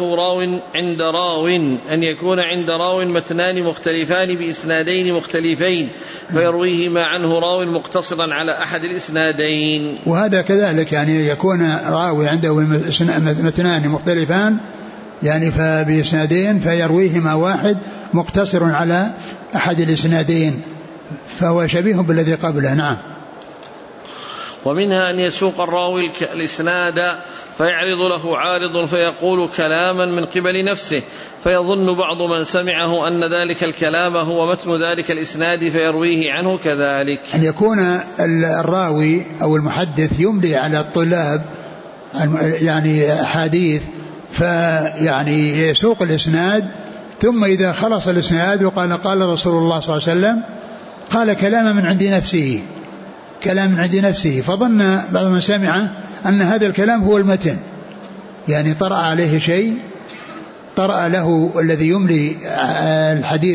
عند راو متنان مختلفان بإسنادين مختلفين فيرويهما عنه راو مقتصرا على أحد الإسنادين. وهذا كذلك يعني يكون راوي عنده متنان مختلفان يعني بإسنادين فيرويهما واحد مقتصر على أحد الإسنادين فهو شبيه بالذي قبله. نعم. ومنها أن يسوق الراوي الإسناد فيعرض له عارض فيقول كلاما من قبل نفسه فيظن بعض من سمعه أن ذلك الكلام هو متن ذلك الإسناد فيرويه عنه كذلك. أن يكون الراوي أو المحدث يملي على الطلاب يعني حديث فيعني يسوق الإسناد ثم إذا خلص الإسناد وقال قال رسول الله صلى الله عليه وسلم قال كلاما من عند نفسه فظن بعض من سمعه أن هذا الكلام هو المتن يعني طرأ عليه شيء طرأ له الذي يملي الحديث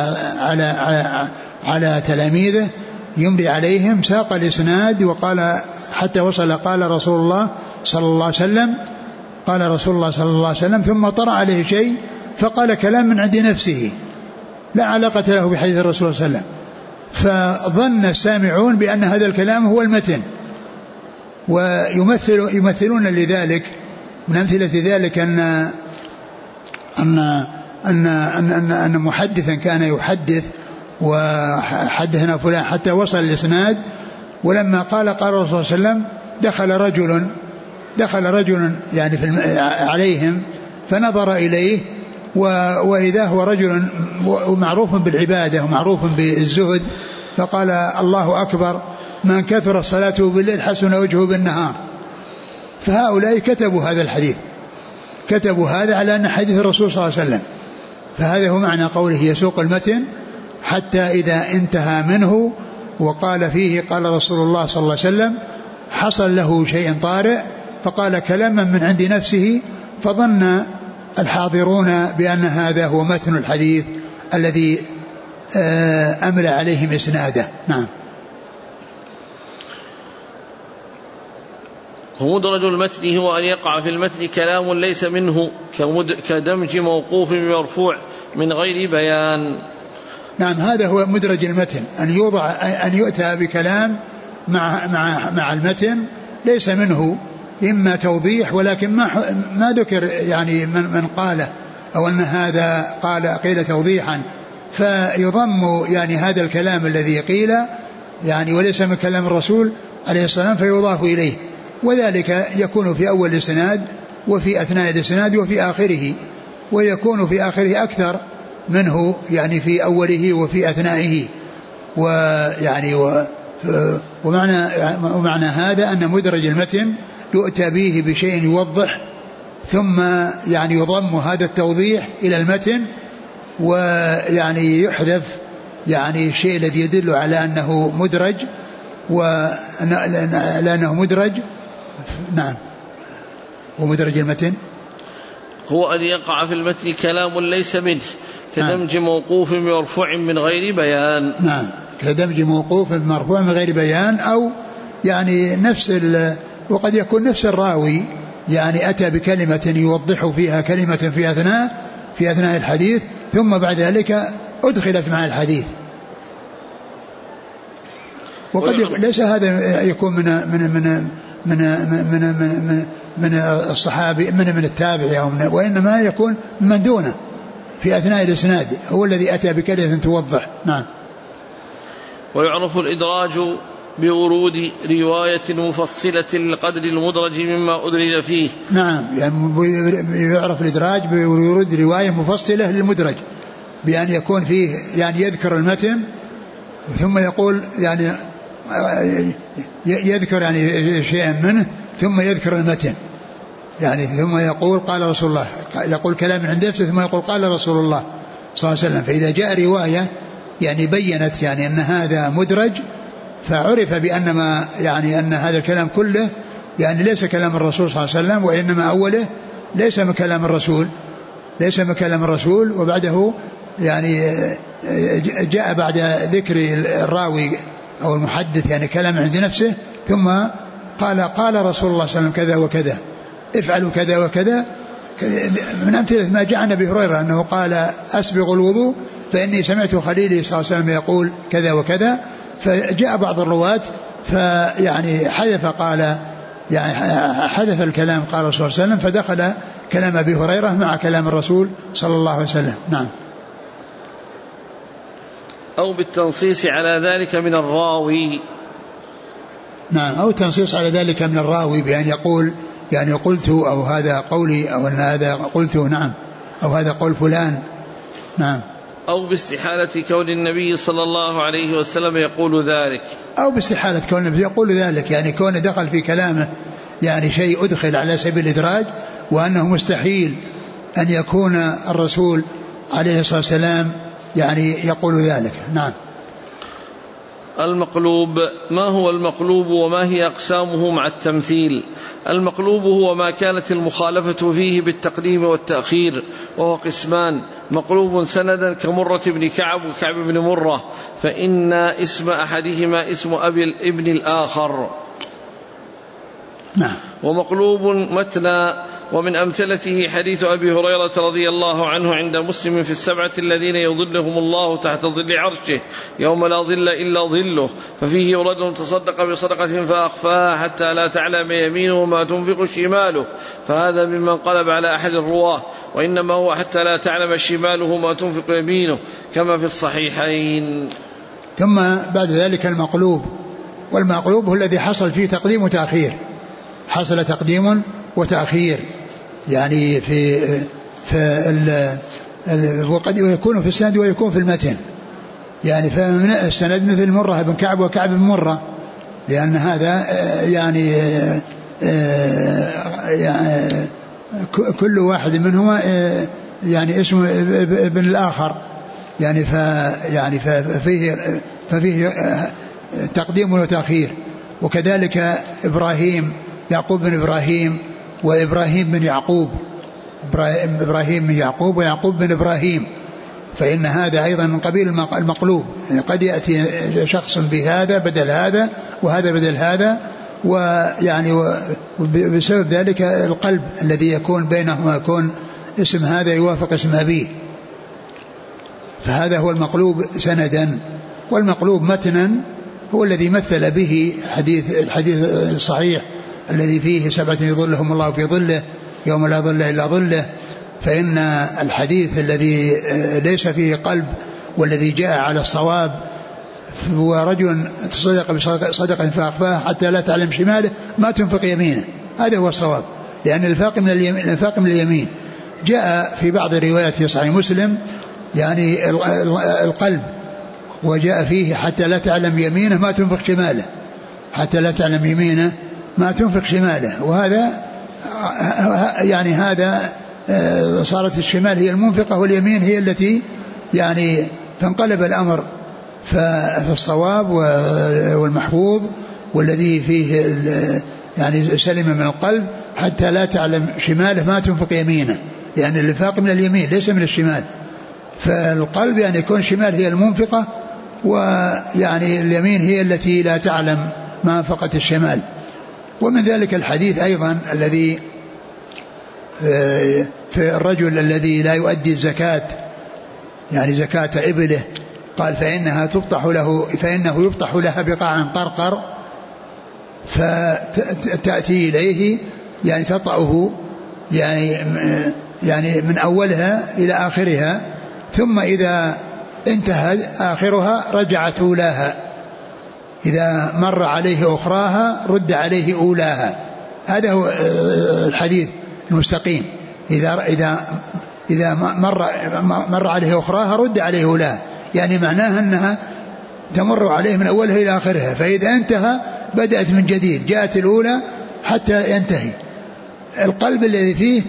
على تلاميذه يملي عليهم ساق الإسناد وقال حتى وصل قال رسول الله صلى الله عليه وسلم ثم طرأ عليه شيء فقال كلام من عند نفسه لا علاقة له بحديث الرسول صلى الله عليه وسلم فظن السامعون بأن هذا الكلام هو المتن ويمثلون لذلك من أمثلة ذلك أن محدثا كان يحدث وحدثنا فلان حتى وصل الإسناد ولما قال الرسول صلى الله عليه وسلم دخل رجل يعني عليهم فنظر إليه وإذا هو رجل معروف بالعبادة ومعروف بالزهد فقال الله أكبر من كثر صلاته بالليل حسن وجهه بالنهار. فهؤلاء كتبوا هذا الحديث كتبوا هذا على أن حديث الرسول صلى الله عليه وسلم فهذا هو معنى قوله يسوق المتن حتى إذا انتهى منه وقال فيه قال رسول الله صلى الله عليه وسلم حصل له شيء طارئ فقال كلاما من عند نفسه فظن الحاضرون بأن هذا هو متن الحديث الذي أملى عليهم إسناده. نعم. ومدرج المتن هو أن يقع في المتن كلام ليس منه كدمج موقوف بمرفوع من غير بيان. نعم هذا هو مدرج المتن أن يؤتى بكلام مع المتن ليس منه إما توضيح ولكن ما ذكر يعني من قاله أو أن هذا قيل توضيحا فيضم يعني هذا الكلام الذي قيل يعني وليس من كلام الرسول عليه السلام فيضاف إليه وذلك يكون في أول الإسناد وفي أثناء الإسناد وفي آخره ويكون في آخره أكثر منه يعني في أوله وفي أثنائه ويعني ومعنى هذا أن مدرج المتن يؤتى به بشيء يوضح ثم يعني يضم هذا التوضيح إلى المتن ويعني يحذف يعني الشيء الذي يدل على أنه مدرج لأنه مدرج. نعم. ومدرج المتن هو أن يقع في المتن كلام ليس منه كدمج موقوف مرفوع من غير بيان. نعم، كدمج موقوف مرفوع من غير بيان، أو يعني وقد يكون نفس الراوي يعني أتى بكلمة يوضح فيها كلمة في أثناء الحديث، ثم بعد ذلك أدخلت مع الحديث. وقد ليس هذا يكون من الصحابي من التابعي، وإنما يكون من دونه في أثناء الإسناد هو الذي أتى بكلمة توضح. نعم. ويعرف الإدراج بورود رواية مفصلة للقدر المدرج مما أدرج فيه. نعم، يعني يعرف الإدراج بورود رواية مفصلة للمدرج، بأن يكون فيه يعني يذكر المتن ثم يقول يعني يذكر يعني شيئا منه ثم يذكر المتن، يعني ثم يقول قال رسول الله، يقول كلام عند نفسه ثم يقول قال رسول الله صلى الله عليه وسلم. فإذا جاء رواية يعني بينت يعني أن هذا مدرج، فعرف بأن ما يعني أن هذا الكلام كله يعني ليس كلام الرسول صلى الله عليه وسلم، وإنما أوله ليس من كلام الرسول، وبعده يعني جاء بعد ذكر الراوي أو المحدث يعني كلام عند نفسه، ثم قال رسول الله صلى الله عليه وسلم كذا وكذا، افعلوا كذا وكذا. من أمثلة ما جاء عن أبي هريرة أنه قال أسبغ الوضوء فإني سمعت خليلي صلى الله عليه وسلم يقول كذا وكذا. فجاء بعض الرواة فيعني حذف الكلام قال الرسول صلى الله عليه وسلم، فدخل كلام أبي هريرة مع كلام الرسول صلى الله عليه وسلم. نعم. أو بالتنصيص على ذلك من الراوي. نعم، أو التنصيص على ذلك من الراوي بأن يقول يعني قلت، أو هذا قولي، أو أن هذا قلت. نعم، أو هذا قول فلان. نعم. أو باستحالة كون النبي صلى الله عليه وسلم يقول ذلك، أو باستحالة كون النبي يقول ذلك، يعني كون دخل في كلامه يعني شيء أدخل على سبيل الإدراج، وأنه مستحيل أن يكون الرسول عليه الصلاة والسلام يعني يقول ذلك. نعم. المقلوب. ما هو المقلوب وما هي أقسامه مع التمثيل؟ المقلوب هو ما كانت المخالفة فيه بالتقديم والتأخير، وهو قسمان: مقلوب سندا كمرة بن كعب وكعب بن مرة، فإن اسم أحدهما اسم أبي ابن الآخر. نعم. ومقلوب متنا. ومن أمثلته حديث أبي هريرة رضي الله عنه عند مسلم في السبعة الذين يظلهم الله تحت ظل عرشه يوم لا ظل إلا ظله، ففيه رجل تصدق بصدقة فأخفاها حتى لا تعلم يمينه ما تنفق شماله، فهذا ممن قلب على أحد الرواه، وإنما هو حتى لا تعلم شماله ما تنفق يمينه كما في الصحيحين. ثم بعد ذلك المقلوب. والمقلوب هو الذي حصل فيه تقديم وتأخير، حصل تقديم وتأخير يعني وقد يكون في السند ويكون في المتن، يعني فمن السند مثل مرة بن كعب وكعب بن مرة، لأن هذا يعني كل واحد منهما يعني اسم ابن الآخر، يعني ففيه تقديم وتأخير. وكذلك إبراهيم، يعقوب بن إبراهيم وإبراهيم بن يعقوب، إبراهيم بن يعقوب ويعقوب بن إبراهيم، فإن هذا أيضا من قبيل المقلوب، يعني قد يأتي شخص بهذا بدل هذا وهذا بدل هذا، ويعني بسبب ذلك القلب الذي يكون بينهما يكون اسم هذا يوافق اسم أبيه، فهذا هو المقلوب سندا. والمقلوب متنا هو الذي مثل به الحديث الصحيح الذي فيه 7 يظلهم الله في ظله يوم لا ظل إلا ظله. فإن الحديث الذي ليس فيه قلب والذي جاء على الصواب هو رجل تصدق بصدقة فأخفاها حتى لا تعلم شماله ما تنفق يمينه، هذا هو الصواب، لأن الفاق من اليمين جاء في بعض الروايات في صحيح مسلم يعني القلب، وجاء فيه حتى لا تعلم يمينه ما تنفق شماله، حتى لا تعلم يمينه ما تنفق شماله. وهذا يعني هذا صارت الشمال هي المنفقة واليمين هي التي يعني فانقلب الأمر فالصواب والمحفوظ والذي فيه يعني سلم من القلب حتى لا تعلم شماله ما تنفق يمينه، لأن الإنفاق من اليمين ليس من الشمال. فالقلب يعني يكون شمال هي المنفقة، ويعني اليمين هي التي لا تعلم ما انفقت الشمال. ومن ذلك الحديث أيضا الذي في الرجل الذي لا يؤدي الزكاة، يعني زكاة إبله، قال فإنه يبطح لها بقاع قرقر فتأتي إليه يعني تطأه يعني من أولها إلى آخرها، ثم إذا انتهى آخرها رجعت أولاها، إذا مر عليه أخراها رد عليه أولاها. هذا هو الحديث المستقيم. إذا مر عليه أخراها رد عليه أولاها، يعني معناها أنها تمر عليه من أولها إلى آخرها، فإذا انتهى بدأت من جديد، جاءت الأولى حتى ينتهي. القلب الذي فيه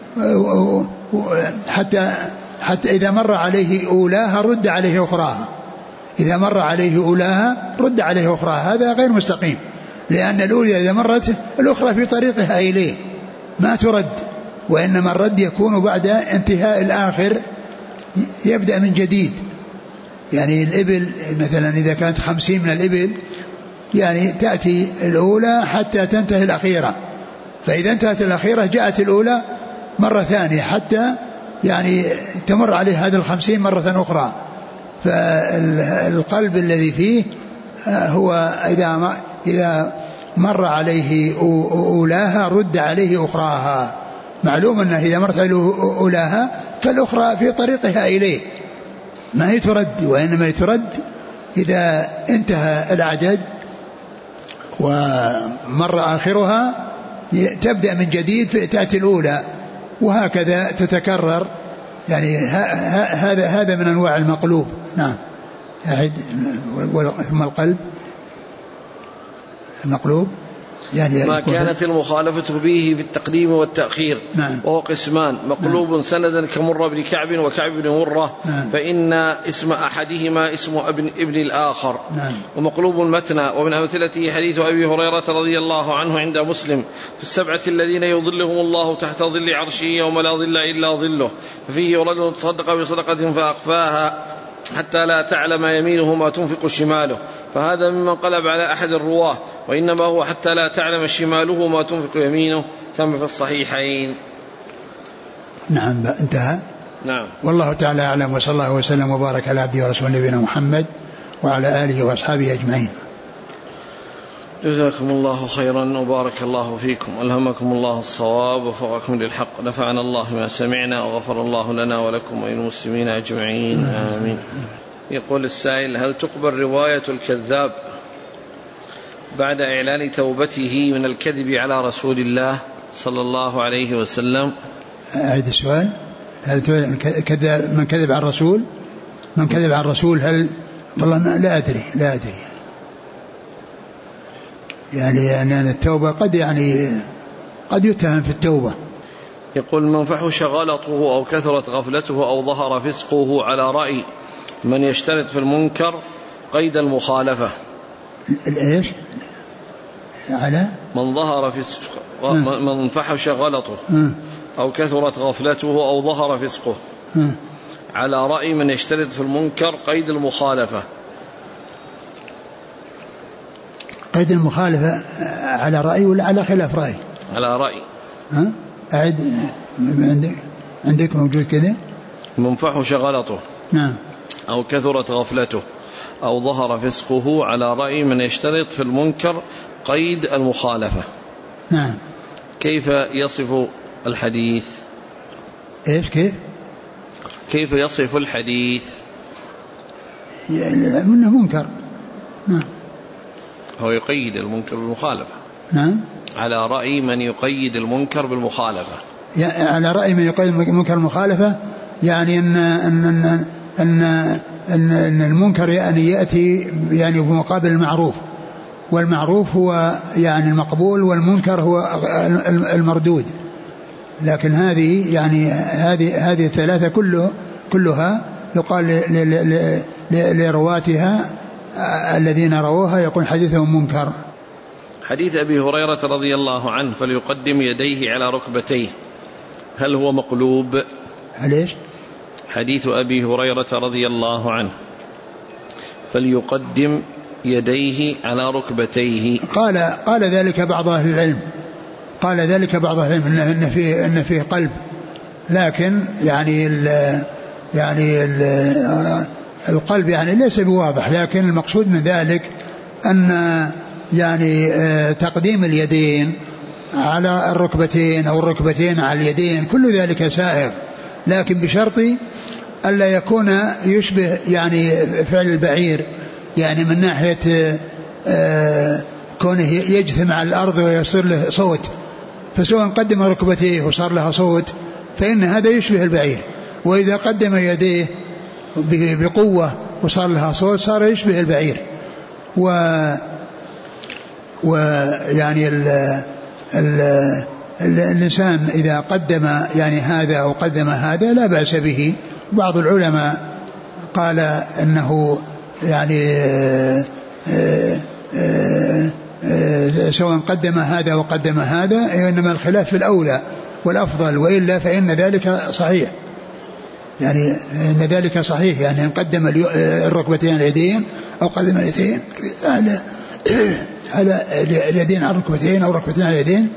حتى إذا مر عليه أولاها رد عليه أخراها، إذا مر عليه أولاها رد عليه أخراها. هذا غير مستقيم، لأن الأولى إذا مرت الأخرى في طريقها إليه ما ترد، وإنما الرد يكون بعد انتهاء الآخر يبدأ من جديد. يعني الإبل مثلا إذا كانت 50 من الإبل، يعني تأتي الأولى حتى تنتهي الأخيرة، فإذا انتهت الأخيرة جاءت الأولى مرة ثانية حتى يعني تمر عليه هذا 50 مرة أخرى. فالقلب الذي فيه هو إذا مر عليه أولاها رد عليه أخراها. معلوم أنه إذا مرت عليه أولاها فالأخرى في طريقها إليه، ما هي ترد، وإنما ترد إذا انتهى العدد ومر آخرها تبدأ من جديد تأتي الأولى، وهكذا تتكرر. يعني هذا من أنواع المقلوب. نعم. ثم القلب المقلوب يعني ما كانت المخالفة به بالتقديم والتأخير. نعم. وهو قسمان: مقلوب نعم. سندا كمر بن كعب وكعب بن مرة. نعم. فإن اسم أحدهما اسم ابن الآخر. نعم. ومقلوب متنا. ومن أمثلته حديث أبي هريرة رضي الله عنه عند مسلم: في السبعة الذين يظلهم الله تحت ظل عرشه يوم لا ظل إلا ظله، ففيه رجل تصدق بصدقة فأخفاها حتى لا تعلم يمينه ما تنفق شماله، فهذا ممن قلب على أحد الرواه، وإنما هو حتى لا تعلم شماله ما تنفق يمينه كما في الصحيحين. نعم. انتهى. نعم. والله تعالى أعلم، وصلى الله وسلم وبارك على عبده ورسوله نبينا محمد وعلى آله وأصحابه أجمعين. جزاكم الله خيرا وبارك الله فيكم، ألهمكم الله الصواب ووفقكم للحق، نفعنا الله ما سمعنا وغفر الله لنا ولكم وللمسلمين أجمعين، آمين. يقول السائل: هل تقبل رواية الكذاب بعد إعلان توبته من الكذب على رسول الله صلى الله عليه وسلم؟ أعيد السؤال. هل من كذب على الرسول؟ من كذب على الرسول هل؟ والله لا أدري يعني أن التوبة قد يتهم في التوبة. يقول: من فحش غلطه أو كثرت غفلته أو ظهر فسقه على رأي من يشترط في المنكر قيد المخالفة. الإيش؟ على من ظهر فسق من فحش غلطه أو كثرت غفلته أو ظهر فسقه على رأي من يشترط في المنكر قيد المخالفة. قيد المخالفة على رأي ولا على خلاف رأي؟ على رأي. أعد. عندك موجود كذا: من فحش غلطه. نعم. أو كثرت غفلته أو ظهر فسقه على رأي من يشترط في المنكر قيد المخالفة. نعم. كيف يصف الحديث؟ إيش كيف يصف الحديث؟ منه منكر. نعم. هو يقيد المنكر بالمخالفة. نعم. على رأي من يقيد المنكر بالمخالفة. على رأي من يقيد المنكر بالمخالفة، يعني أن المنكر يعني يأتي يعني بمقابل المعروف، والمعروف هو يعني المقبول، والمنكر هو المردود. لكن هذه الثلاثة كلها يقال لرواتها الذين رووها يكون حديثهم منكر. حديث أبي هريرة رضي الله عنه فليقدم يديه على ركبتيه، هل هو مقلوب؟ ليش؟ حديث أبي هريرة رضي الله عنه فليقدم يديه على ركبتيه، قال ذلك بعض أهل العلم، قال ذلك بعض أهل العلم إن فيه قلب، لكن القلب يعني ليس بواضح، لكن المقصود من ذلك أن يعني تقديم اليدين على الركبتين أو الركبتين على اليدين كل ذلك سائغ، لكن بشرط ألا يكون يشبه يعني فعل البعير، يعني من ناحية كونه يجثم على الأرض ويصير له صوت، فسواء قدم ركبتيه وصار لها صوت فإن هذا يشبه البعير، وإذا قدم يديه بقوة وصار لها صوت صار يشبه البعير. ويعني الإنسان إذا قدم يعني هذا أو قدم هذا لا بأس به. بعض العلماء قال أنه يعني سواء قدم هذا وقدم هذا إنما الخلاف في الأولى والأفضل، وإلا فإن ذلك صحيح، يعني إن ذلك صحيح، يعني إن قدم الركبتين على اليدين أو قدم اليدين على اليدين على الركبتين أو ركبتين على اليدين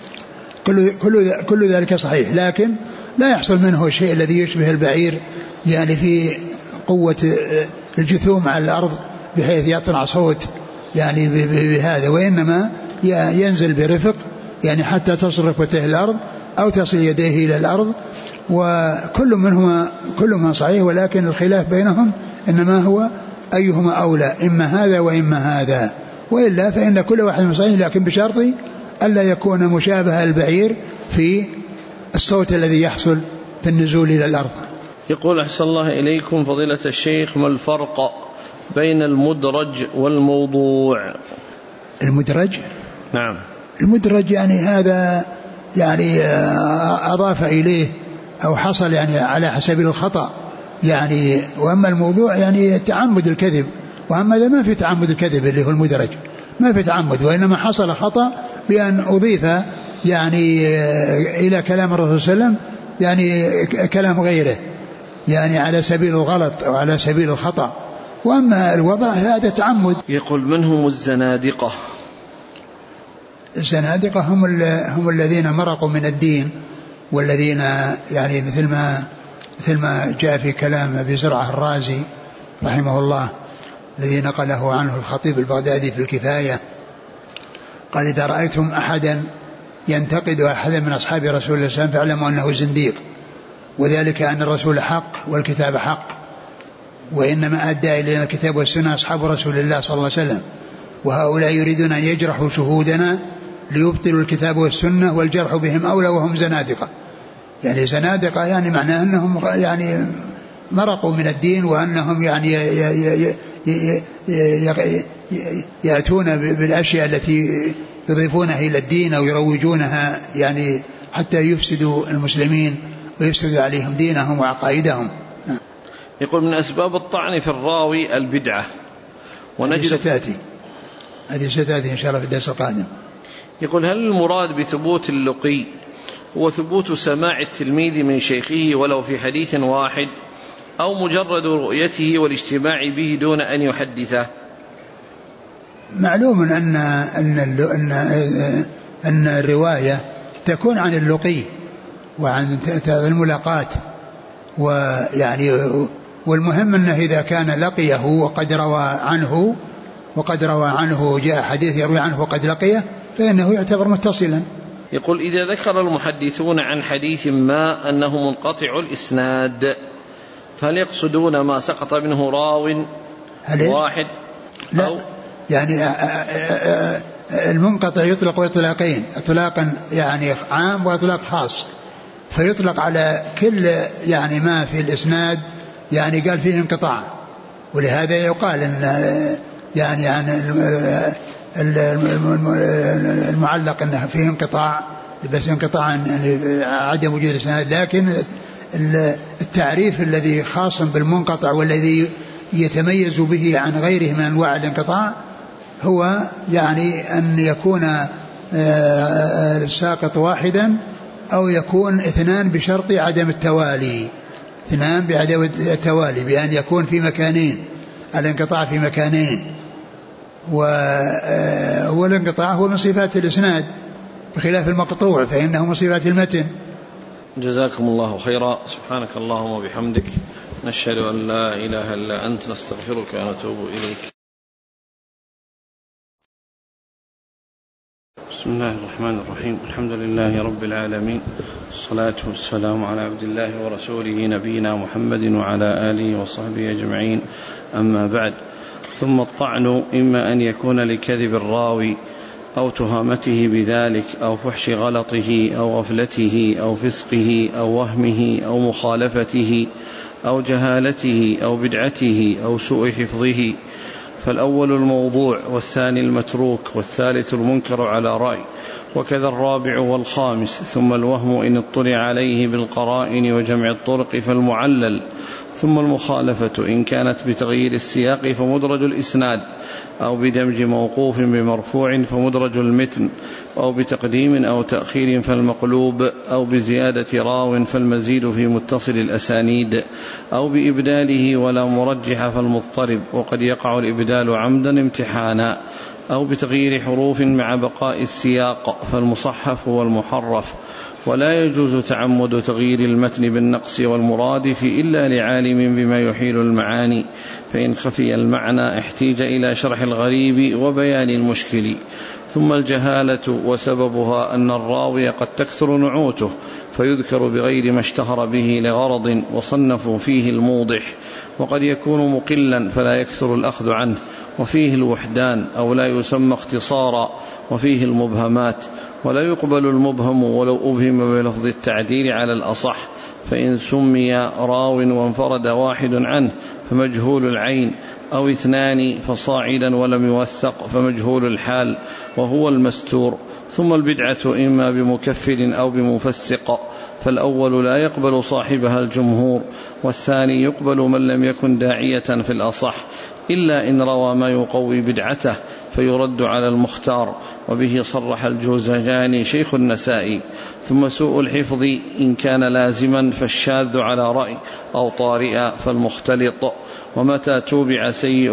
كل ذلك صحيح، لكن لا يحصل منه شيء الذي يشبه البعير يعني في قوة الجثوم على الأرض بحيث يطلع صوت يعني بهذا، وإنما ينزل برفق يعني حتى تصل ركبته الأرض أو تصل يديه إلى الأرض، وكل منهما صحيح، ولكن الخلاف بينهم إنما هو أيهما أولى، إما هذا وإما هذا، وإلا فإن كل واحد صحيح، لكن بشرط ألا يكون مشابه البعير في الصوت الذي يحصل في النزول إلى الأرض. يقول أحسن الله إليكم فضيلة الشيخ، ما الفرق بين المدرج والموضوع؟ المدرج؟ نعم. المدرج يعني هذا يعني أضاف إليه أو حصل يعني على حسب الخطأ يعني، وأما الموضوع يعني تعمد الكذب، وأما إذا ما في تعمد الكذب اللي هو المدرج ما في تعمد، وإنما حصل خطأ بأن أضيف يعني إلى كلام الرسول صلى الله عليه وسلم يعني كلام غيره يعني على سبيل الغلط أو على سبيل الخطأ، وأما الوضع هذا تعمد. يقول منهم الزنادقة. الزنادقة هم الذين مرقوا من الدين، والذين يعني مثل ما جاء في كلام أبي زرعة الرازي رحمه الله الذي نقله عنه الخطيب البغدادي في الكفاية، قال: إذا رأيتم أحدا ينتقد أحدا من أصحاب رسول الله صلى الله عليه وسلم فاعلموا أنه زنديق، وذلك أن الرسول حق والكتاب حق، وإنما أدى إلينا الكتاب والسنة أصحاب رسول الله صلى الله عليه وسلم، وهؤلاء يريدون أن يجرحوا شهودنا ليبطلوا الكتاب والسنة، والجرح بهم أولى وهم زنادقة. يعني زنادقة يعني معناه أنهم يعني مرقوا من الدين، وأنهم يعني يأتون بالأشياء التي يضيفونها إلى الدين أو يروجونها يعني حتى يفسدوا المسلمين ويفسدوا عليهم دينهم وعقائدهم. يقول: من أسباب الطعن في الراوي البدعة، ونجد هذه ستأتي إن شاء الله في الدرس القادم. يقول: هل المراد بثبوت اللقي هو ثبوت سماع التلميذ من شيخه ولو في حديث واحد، أو مجرد رؤيته والاجتماع به دون أن يحدثه؟ معلوم أن الرواية تكون عن اللقي وعن الملاقات، ويعني والمهم أنه إذا كان لقيه وقد روى عنه جاء حديث يروي عنه وقد لقيه فإنه يعتبر متصلا. يقول: إذا ذكر المحدثون عن حديث ما أنه منقطع الإسناد، فهل يقصدون ما سقط منه راو واحد؟ لا، يعني المنقطع يطلق إطلاقين، إطلاقا يعني عام وإطلاق خاص، فيطلق على كل يعني ما في الإسناد يعني قال فيه انقطاع، ولهذا يقال إن يعني عن المعلق أنه فيه انقطاع، بس انقطاع يعني عدم وجود الإسناد، لكن التعريف الذي خاص بالمنقطع والذي يتميز به عن غيره من أنواع الانقطاع هو يعني أن يكون الساقط واحدا أو يكون اثنان بشرط عدم التوالي، اثنان بعدم التوالي، بأن يكون في مكانين، الانقطاع في مكانين. والانقطاع هو من صفات الإسناد بخلاف المقطوع فإنه من صفات المتن. جزاكم الله خيرا. سبحانك اللهم وبحمدك، نشهد أن لا إله إلا أنت، نستغفرك ونتوب إليك. بسم الله الرحمن الرحيم. الحمد لله رب العالمين، الصلاة والسلام على عبد الله ورسوله نبينا محمد وعلى آله وصحبه أجمعين، أما بعد. ثم الطعن إما أن يكون لكذب الراوي أو تهمته بذلك أو فحش غلطه أو غفلته أو فسقه أو وهمه أو مخالفته أو جهالته أو بدعته أو سوء حفظه، فالأول الموضوع والثاني المتروك والثالث المنكر على رأي، وكذا الرابع والخامس. ثم الوهم إن اطلع عليه بالقرائن وجمع الطرق فالمعلل. ثم المخالفة إن كانت بتغيير السياق فمدرج الإسناد، أو بدمج موقوف بمرفوع فمدرج المتن، أو بتقديم أو تأخير فالمقلوب، أو بزيادة راو فالمزيد في متصل الأسانيد، أو بإبداله ولا مرجح فالمضطرب، وقد يقع الإبدال عمدا امتحانا، أو بتغيير حروف مع بقاء السياق فالمصحف والمحرف. ولا يجوز تعمد تغيير المتن بالنقص والمرادف إلا لعالم بما يحيل المعاني، فإن خفي المعنى احتيج إلى شرح الغريب وبيان المشكل. ثم الجهالة وسببها أن الراوي قد تكثر نعوته فيذكر بغير ما اشتهر به لغرض وصنفوا فيه الموضح، وقد يكون مقلا فلا يكثر الأخذ عنه، وفيه الوحدان أو لا يسمى اختصارا، وفيه المبهمات. ولا يقبل المبهم ولو أبهم بلفظ التعديل على الأصح، فإن سمي راو وانفرد واحد عنه فمجهول العين، أو اثنان فصاعدا ولم يوثق فمجهول الحال وهو المستور. ثم البدعة إما بمكفر أو بمفسق، فالأول لا يقبل صاحبها الجمهور، والثاني يقبل من لم يكن داعية في الأصح، إلا إن روى ما يقوي بدعته فيرد على المختار، وبه صرح الجوزجاني شيخ النسائي. ثم سوء الحفظ إن كان لازما فالشاذ على رأي، أو طارئا فالمختلط. ومتى توبع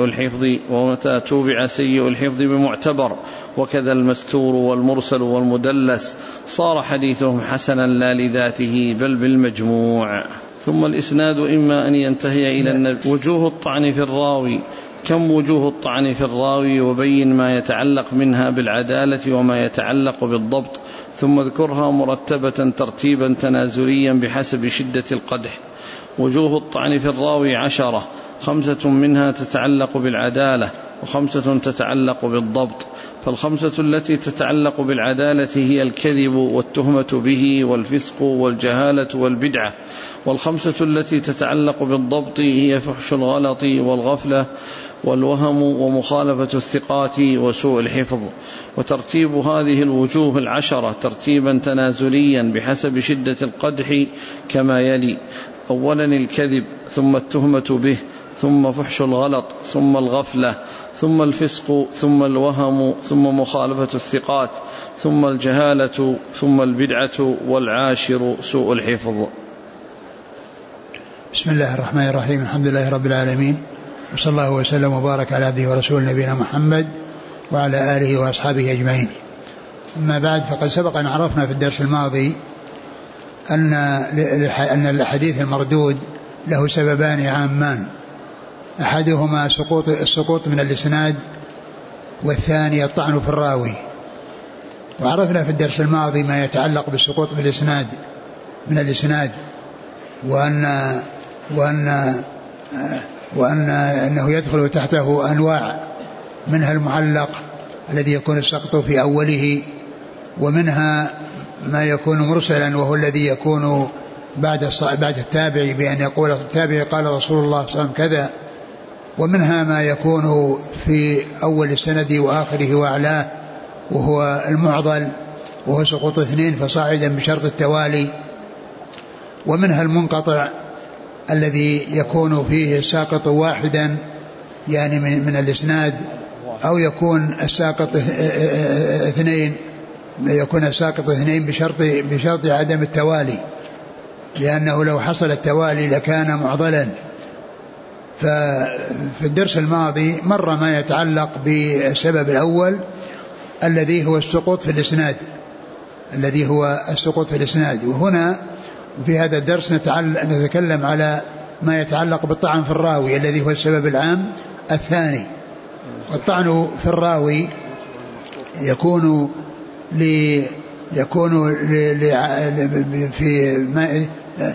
سيء الحفظ بمعتبر، وكذا المستور والمرسل والمدلس، صار حديثهم حسنا لا لذاته بل بالمجموع. ثم الإسناد إما أن ينتهي إلى وجوه الطعن في الراوي. كم وجوه الطعن في الراوي؟ وبين ما يتعلق منها بالعدالة وما يتعلق بالضبط، ثم اذكرها مرتبة ترتيبا تنازليا بحسب شدة القدح. وجوه الطعن في الراوي 10، 5 منها تتعلق بالعدالة و5 تتعلق بالضبط. فالخمسة التي تتعلق بالعدالة هي الكذب والتهمة به والفسق والجهالة والبدعة، والخمسة التي تتعلق بالضبط هي فحش الغلط والغفلة والوهم ومخالفة الثقات وسوء الحفظ. وترتيب هذه الوجوه 10 ترتيبا تنازليا بحسب شدة القدح كما يلي: أولا الكذب، ثم التهمة به، ثم فحش الغلط، ثم الغفلة، ثم الفسق، ثم الوهم، ثم مخالفة الثقات، ثم الجهالة، ثم البدعة، والعاشر سوء الحفظ. بسم الله الرحمن الرحيم. الحمد لله رب العالمين، وصلى الله وسلم وبارك على عبده ورسوله نبينا محمد وعلى آله وأصحابه أجمعين. أما بعد، فقد سبق أن عرفنا في الدرس الماضي أن الحديث المردود له سببان عامان: أحدهما السقوط من الإسناد، والثاني الطعن في الراوي. وعرفنا في الدرس الماضي ما يتعلق بالسقوط من الإسناد وأنه يدخل تحته أنواع، منها المعلق الذي يكون السقط في أوله، ومنها ما يكون مرسلا وهو الذي يكون بعد التابع، بأن يقول التابع قال رسول الله صلى الله عليه وسلم كذا، ومنها ما يكون في أول السند وآخره وأعلاه وهو المعضل وهو سقوط 2 فصاعدا بشرط التوالي، ومنها المنقطع الذي يكون فيه الساقط واحدا يعني من الإسناد، أو يكون الساقط اثنين، يكون الساقط اثنين بشرط عدم التوالي، لأنه لو حصل التوالي لكان معضلا. ففي الدرس الماضي مر ما يتعلق بالسبب الأول الذي هو السقوط في الإسناد، وهنا في هذا الدرس نتكلم على ما يتعلق بالطعن في الراوي الذي هو السبب العام الثاني. والطعن في الراوي يكون في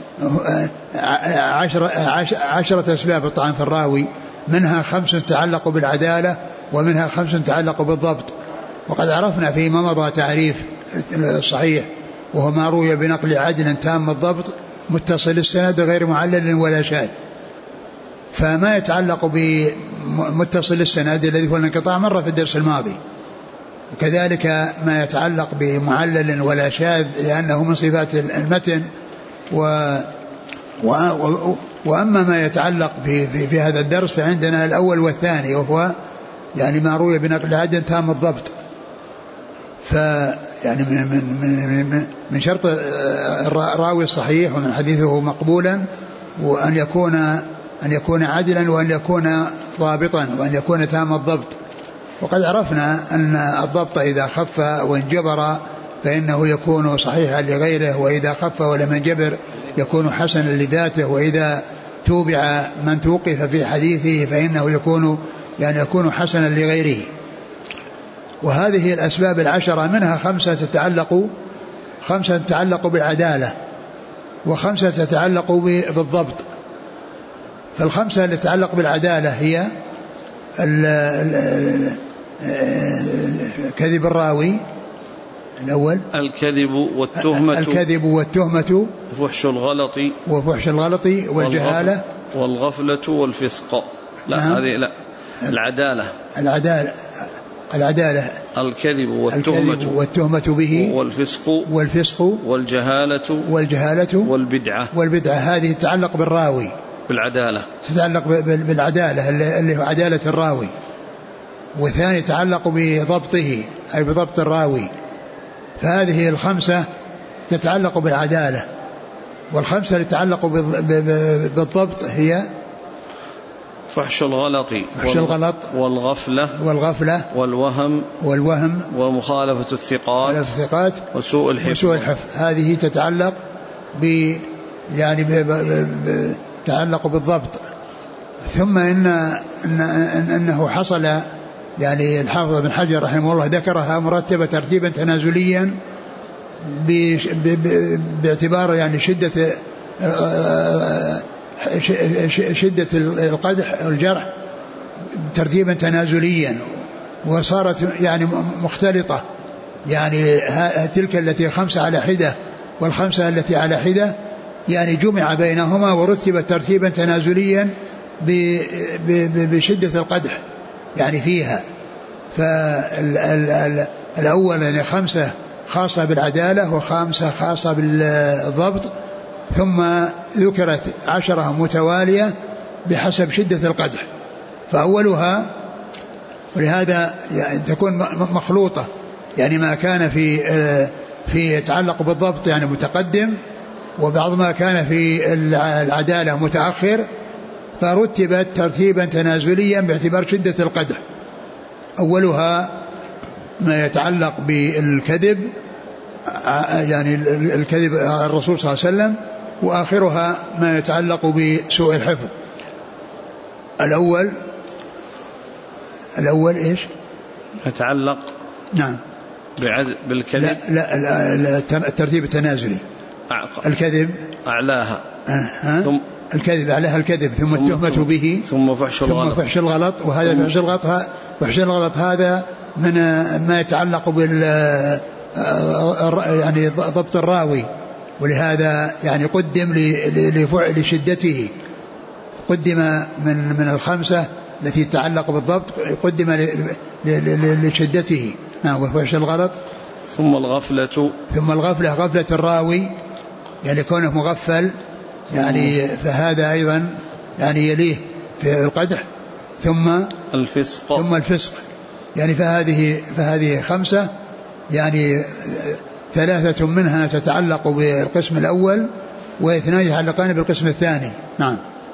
10 أسباب الطعن في الراوي، منها 5 تتعلق بالعدالة، ومنها 5 تتعلق بالضبط. وقد عرفنا فيما مضى تعريف الصحيح، وهو ما روي بنقل عدل تام الضبط متصل السند غير معلل ولا شاذ. فما يتعلق بمتصل السند الذي هو الانقطاع مر في الدرس الماضي، وكذلك ما يتعلق بمعلل ولا شاذ لأنه من صفات المتن. وأما ما يتعلق في هذا الدرس فعندنا الأول والثاني، وهو يعني ما روي بنقل عدل تام الضبط. فيعني من شرط الراوي الصحيح ومن حديثه مقبولا وأن يكون عدلا، وأن يكون ضابطا، وأن يكون تام الضبط. وقد عرفنا أن الضبط إذا خف وانجبر فإنه يكون صحيحا لغيره، وإذا خف ولم ينجبر يكون حسنا لذاته، وإذا توبع من توقف في حديثه فإنه يكون حسنا لغيره. وهذه الأسباب 10 منها 5 تتعلق بالعدالة، و5 تتعلق بالضبط. فال5 التي تتعلق بالعدالة هي كذب الراوي الأول، الكذب والتهمة وفحش الغلط والجهالة والغفلة والفسق. هذه العدالة الكذب والتهمة به والفسق والجهالة والبدعة. هذه تتعلق بالراوي تتعلق بالعدالة اللي هو عدالة الراوي. والثاني يتعلق بضبطه أي بضبط الراوي. فهذه 5 تتعلق بالعدالة، وال5 اللي تتعلق بالضبط هي فحش الغلط والغفلة والوهم ومخالفة الثقات وسوء الحفظ. هذه تتعلق تعلق بالضبط. ثم إنه حصل يعني الحافظ ابن حجر رحمه الله ذكرها مرتبة ترتيبا تنازليا باعتبار يعني شدة القدح والجرح ترتيبا تنازليا، وصارت يعني مختلطة، يعني تلك التي 5 على حدة وال5 التي على حدة يعني جمع بينهما ورتبت ترتيبا تنازليا بشدة القدح يعني فيها. فالأول يعني 5 خاصة بالعدالة و5 خاصة بالضبط، ثم ذكرت 10 متوالية بحسب شدة القدح. فأولها، ولهذا يعني تكون مخلوطة، يعني ما كان في يتعلق بالضبط يعني متقدم، وبعض ما كان في العدالة متأخر، فرتبت ترتيبا تنازليا باعتبار شدة القدح. أولها ما يتعلق بالكذب، يعني الكذب الرسول صلى الله عليه وسلم، وآخرها ما يتعلق بسوء الحفظ. الأول إيش يتعلق نعم بالكذب؟ لا الترتيب التنازلي. الكذب أعلاها الكذب أعلاها الكذب، ثم التهمة به، ثم فحش الغلط. وهذا فحش الغلط هذا من ما يتعلق بال يعني ضبط الراوي، ولهذا يعني قدم لشدته، قدم من 5 التي تتعلق بالضبط قدم لشدته. وفحش الغلط. ثم الغفلة غفلة الراوي، يعني كونه مغفل يعني فهذا أيضا يعني يليه في القدح ثم الفسق يعني فهذه 5 يعني 3 منها تتعلق بالقسم الأول و2 يتعلقان بالقسم الثاني. نعم.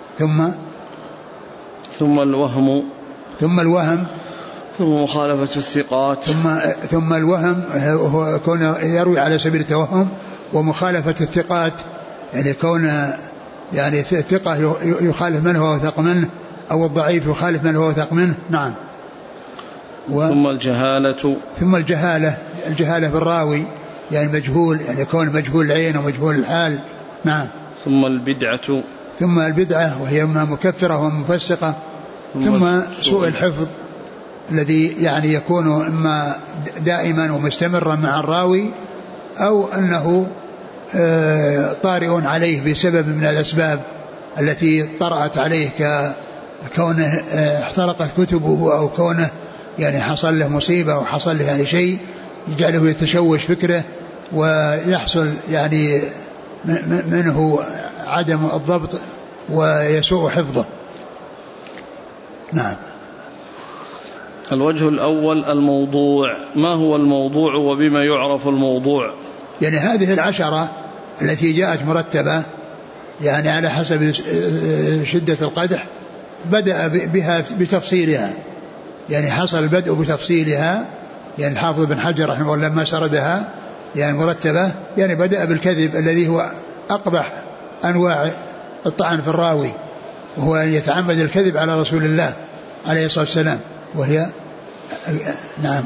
ثم الوهم ثم مخالفة الثقات ثم الوهم هو كون يروي على سبيل التوهم، ومخالفة الثقات يعني كون يعني الثقة يخالف من هو وثق منه، أو الضعيف يخالف من هو وثق منه. نعم. ثم الجهالة بالراوي يعني مجهول، يعني كون مجهول العين ومجهول الحال. نعم. ثم البدعة وهي إما مكفرة ومفسقة. ثم سوء الحفظ الذي يعني يكون إما دائما ومستمرا مع الراوي، أو أنه طارئ عليه بسبب من الأسباب التي طرأت عليه، كونه احترقت كتبه، أو كونه يعني حصل له مصيبة أو حصل له يعني شيء يجعله يتشوش فكره ويحصل يعني منه عدم الضبط ويسوء حفظه. نعم. الوجه الأول الموضوع. ما هو الموضوع وبما يعرف الموضوع؟ يعني هذه 10 التي جاءت مرتبة يعني على حسب شدة القدح بدأ بها بتفصيلها، يعني حصل البدء بتفصيلها. يعني الحافظ بن حجر رحمه الله لما سردها يعني مرتبة، يعني بدأ بالكذب الذي هو أقبح أنواع الطعن في الراوي، وهو أن يتعمد الكذب على رسول الله عليه الصلاة والسلام، وهي نعم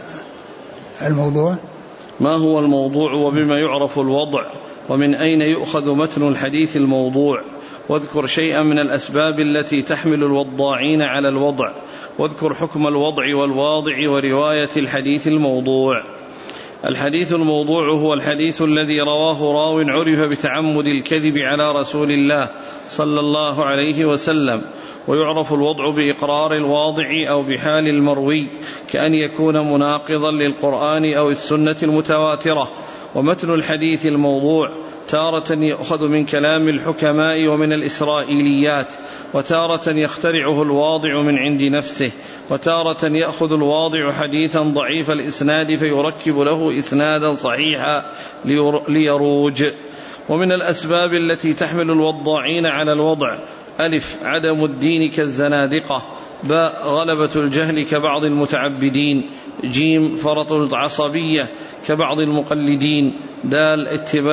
الموضوع. ما هو الموضوع وبما يعرف الوضع ومن أين يؤخذ متن الحديث الموضوع؟ واذكر شيئا من الأسباب التي تحمل الوضاعين على الوضع، واذكر حكم الوضع والواضع ورواية الحديث الموضوع. الحديث الموضوع هو الحديث الذي رواه راو عرف بتعمد الكذب على رسول الله صلى الله عليه وسلم. ويعرف الوضع بإقرار الواضع أو بحال المروي، كأن يكون مناقضا للقرآن أو السنة المتواترة. ومتن الحديث الموضوع تارة يأخذ من كلام الحكماء ومن الإسرائيليات، وتارة يخترعه الواضع من عند نفسه، وتارة يأخذ الواضع حديثا ضعيف الإسناد فيركب له إسنادا صحيحا ليروج. ومن الأسباب التي تحمل الوضاعين على الوضع: ألف عدم الدين كالزنادقة، باء غلبة الجهل كبعض المتعبدين، جيم فرط العصبية كبعض المقلدين، دال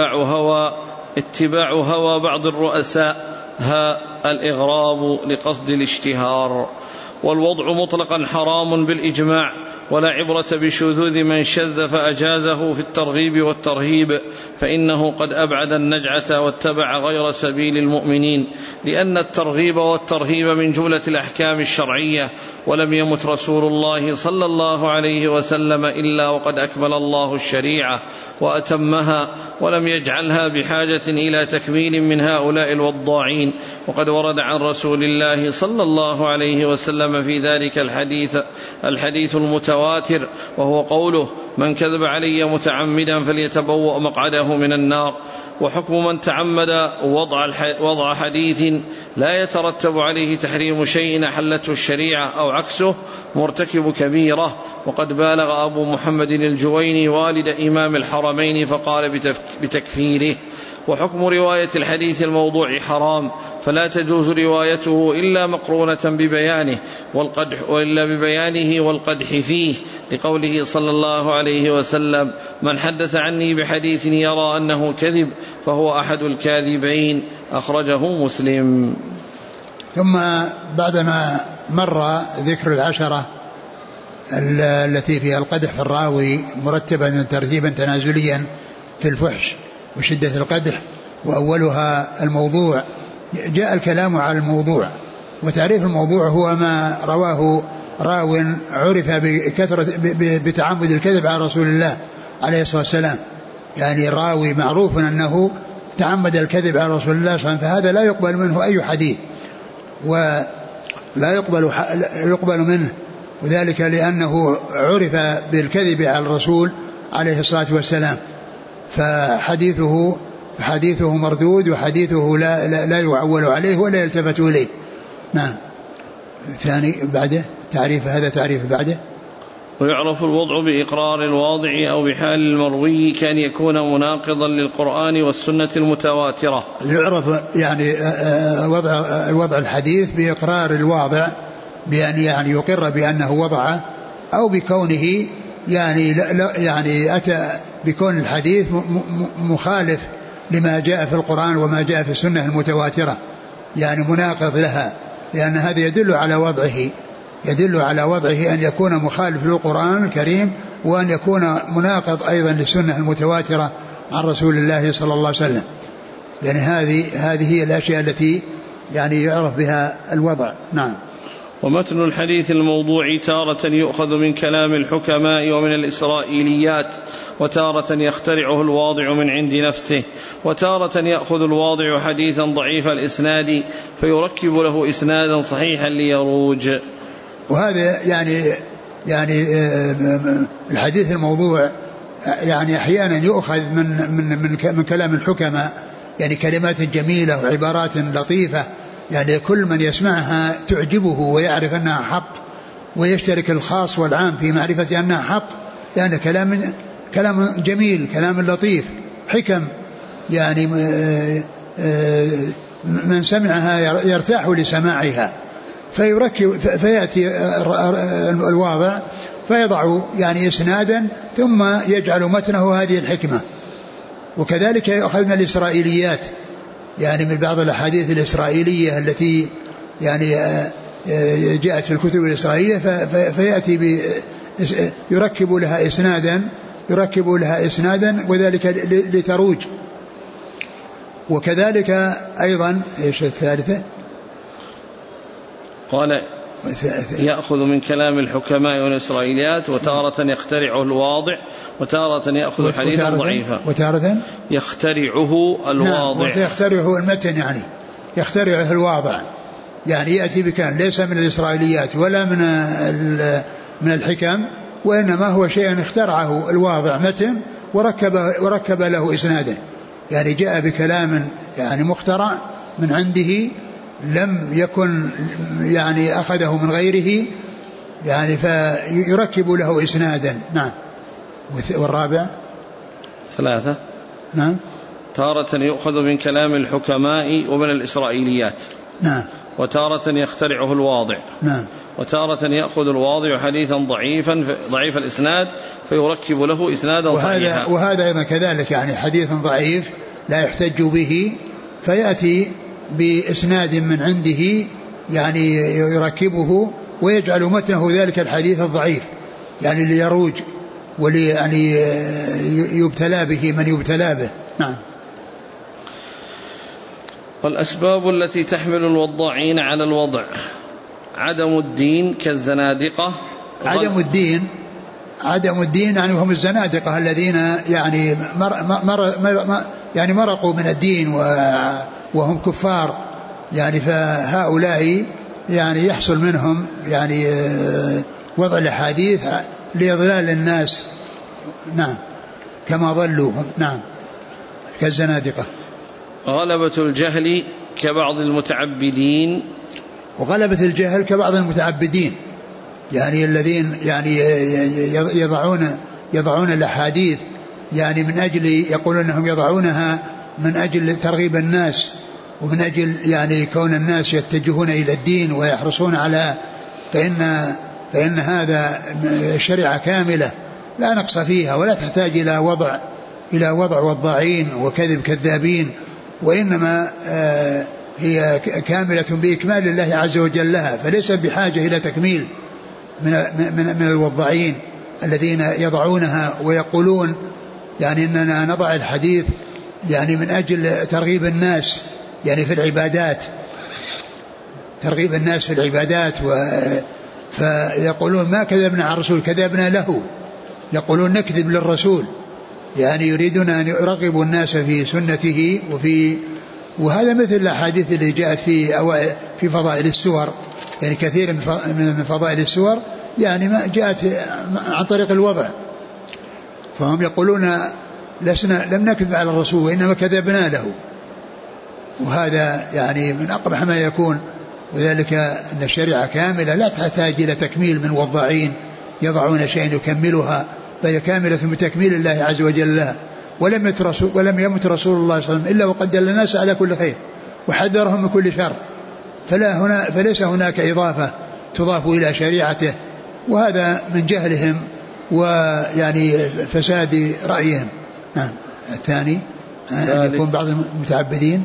اتباع هوى بعض الرؤساء، هاء الإغراب لقصد الاشتهار. والوضع مطلقا حرام بالإجماع، ولا عبرة بشذوذ من شذ فأجازه في الترغيب والترهيب، فإنه قد أبعد النجعة واتبع غير سبيل المؤمنين، لأن الترغيب والترهيب من جملة الأحكام الشرعية، ولم يمت رسول الله صلى الله عليه وسلم إلا وقد أكمل الله الشريعة وأتمها، ولم يجعلها بحاجة إلى تكميل من هؤلاء الوضاعين. وقد ورد عن رسول الله صلى الله عليه وسلم في ذلك الحديث المتواتر، وهو قوله: من كذب علي متعمدا فليتبوأ مقعده من النار. وحكم من تعمد وضع حديث لا يترتب عليه تحريم شيء أحلته الشريعة أو عكسه مرتكب كبيرة. وقد بالغ أبو محمد الجويني والد إمام الحرمين فقال بتكفيره. وحكم رواية الحديث الموضوع حرام، فلا تجوز روايته إلا مقرونة ببيانه والقدح فيه، لقوله صلى الله عليه وسلم: من حدث عني بحديث يرى أنه كذب فهو أحد الكاذبين، أخرجه مسلم. ثم بعدما مر ذكر 10 التي فيها القدح في الراوي مرتبا ترتيبا تنازليا في الفحش وشدة القدح، وأولها الموضوع، جاء الكلام على الموضوع. وتعريف الموضوع هو ما رواه راو عرف بتعمد الكذب على رسول الله عليه الصلاة والسلام، يعني راوي معروف أنه تعمد الكذب على رسول الله صلى الله عليه وسلم، فهذا لا يقبل منه أي حديث ولا يقبل منه، وذلك لأنه عرف بالكذب على الرسول عليه الصلاة والسلام، فحديثه حديثه مردود وحديثه لا يعول عليه ولا يلتفت إليه. نعم. ثاني بعده تعريف، هذا تعريف بعده. ويعرف الوضع بإقرار الواضع أو بحال المروي كأن يكون مناقضا للقرآن والسنة المتواترة. يعرف يعني وضع الحديث بإقرار الواضع، بأن يعني يقر بأنه وضعه، أو بكونه يعني أتى بكون الحديث مخالف لما جاء في القرآن وما جاء في السنة المتواترة، يعني مناقض لها، لأن هذا يدل على وضعه أن يكون مخالف للقرآن الكريم، وأن يكون مناقض أيضا للسنة المتواترة عن رسول الله صلى الله عليه وسلم. يعني هذه هي الأشياء التي يعني يعرف بها الوضع. نعم. ومتن الحديث الموضوع تارة يؤخذ من كلام الحكماء ومن الإسرائيليات، وتارة يخترعه الواضع من عند نفسه، وتارة يأخذ الواضع حديثا ضعيف الإسناد فيركب له إسنادا صحيحا ليروج. وهذا يعني الحديث الموضوع يعني أحيانا يؤخذ من كلام الحكماء، يعني كلمات جميلة وعبارات لطيفة، يعني كل من يسمعها تعجبه ويعرف أنها حق، ويشترك الخاص والعام في معرفة أنها حق، لأن كلام جميل، كلام لطيف، حكم، يعني من سمعها يرتاح لسماعها، فيأتي الواضع فيضع يعني إسنادا ثم يجعل متنه هذه الحكمة. وكذلك يأخذ من الإسرائيليات، يعني من بعض الأحاديث الإسرائيلية التي يعني جاءت في الكتب الإسرائيلية، فيأتي يركب لها إسنادا وذلك لتروج. وكذلك أيضا إيش الثالثة؟ قال يأخذ من كلام الحكماء والإسرائيليات، وتارة يخترعه الواضع، وتارة يأخذ حديثا ضعيفا، وتارة يخترعه الواضع. نعم. يخترعه المتن، يعني يخترعه الواضع، يعني يأتي بكلام ليس من الإسرائيليات ولا من الحكم، وإنما هو شيء اخترعه الواضع متن وركب له إسنادا، يعني جاء بكلام يعني مخترع من عنده لم يكن يعني أخذه من غيره، يعني فيركب له إسنادا. نعم. والرابع ثلاثة. نعم. تارة يؤخذ من كلام الحكماء ومن الإسرائيليات. نعم. وتارة يخترعه الواضع. نعم. وتارة يأخذ الواضع حديثا ضعيف الإسناد فيركب له إسنادا صحيحا. وهذا أيضا كذلك، يعني حديث ضعيف لا يحتج به، فيأتي بإسناد من عنده يعني يركبه ويجعل متنه ذلك الحديث الضعيف، يعني ليروج يعني يبتلى به من يبتلى به. نعم. والأسباب التي تحمل الوضاعين على الوضع: عدم الدين كالزنادقة. عدم الدين يعني هم الزنادقة الذين يعني مرقوا من الدين وهم كفار، يعني فهؤلاء يعني يحصل منهم يعني وضع الحديث لإضلال الناس. نعم. كما ضلوا. نعم. كالزنادقة. غلبة الجهل كبعض المتعبدين. وغلبة الجهل كبعض المتعبدين، يعني الذين يعني يضعون الأحاديث يعني من أجل، يقولون أنهم يضعونها من أجل ترغيب الناس، ومن أجل يعني كون الناس يتجهون إلى الدين ويحرصون على فإن هذا شريعة كاملة لا نقص فيها ولا تحتاج إلى وضع وضاعين وكذب كذابين، وإنما هي كاملة بإكمال الله عز وجل لها، فليس بحاجة إلى تكميل من الوضاعين الذين يضعونها ويقولون يعني إننا نضع الحديث يعني من أجل ترغيب الناس يعني في العبادات، ترغيب الناس في العبادات، فيقولون ما كذبنا على الرسول كذبنا له، يقولون نكذب للرسول، يعني يريدون أن يرغبوا الناس في سنته وهذا مثل الأحاديث اللي جاءت في فضائل السور، يعني كثير من فضائل السور يعني ما جاءت عن طريق الوضع، فهم يقولون لم نكذب على الرسول وإنما كذبنا له، وهذا يعني من أقبح ما يكون. وذلك أن الشريعة كاملة لا تحتاج إلى تكميل من وضاعين يضعون شيئا يكملها، فهي كاملة بتكميل الله عز وجل لها. ولم يمت رسول الله صلى الله عليه وسلم إلا وقد دل الناس على كل خير وحذرهم من كل شر، فليس هناك إضافة تضاف إلى شريعته، وهذا من جهلهم ويعني فساد رأيهم. الثاني أن يكون بعض المتعبدين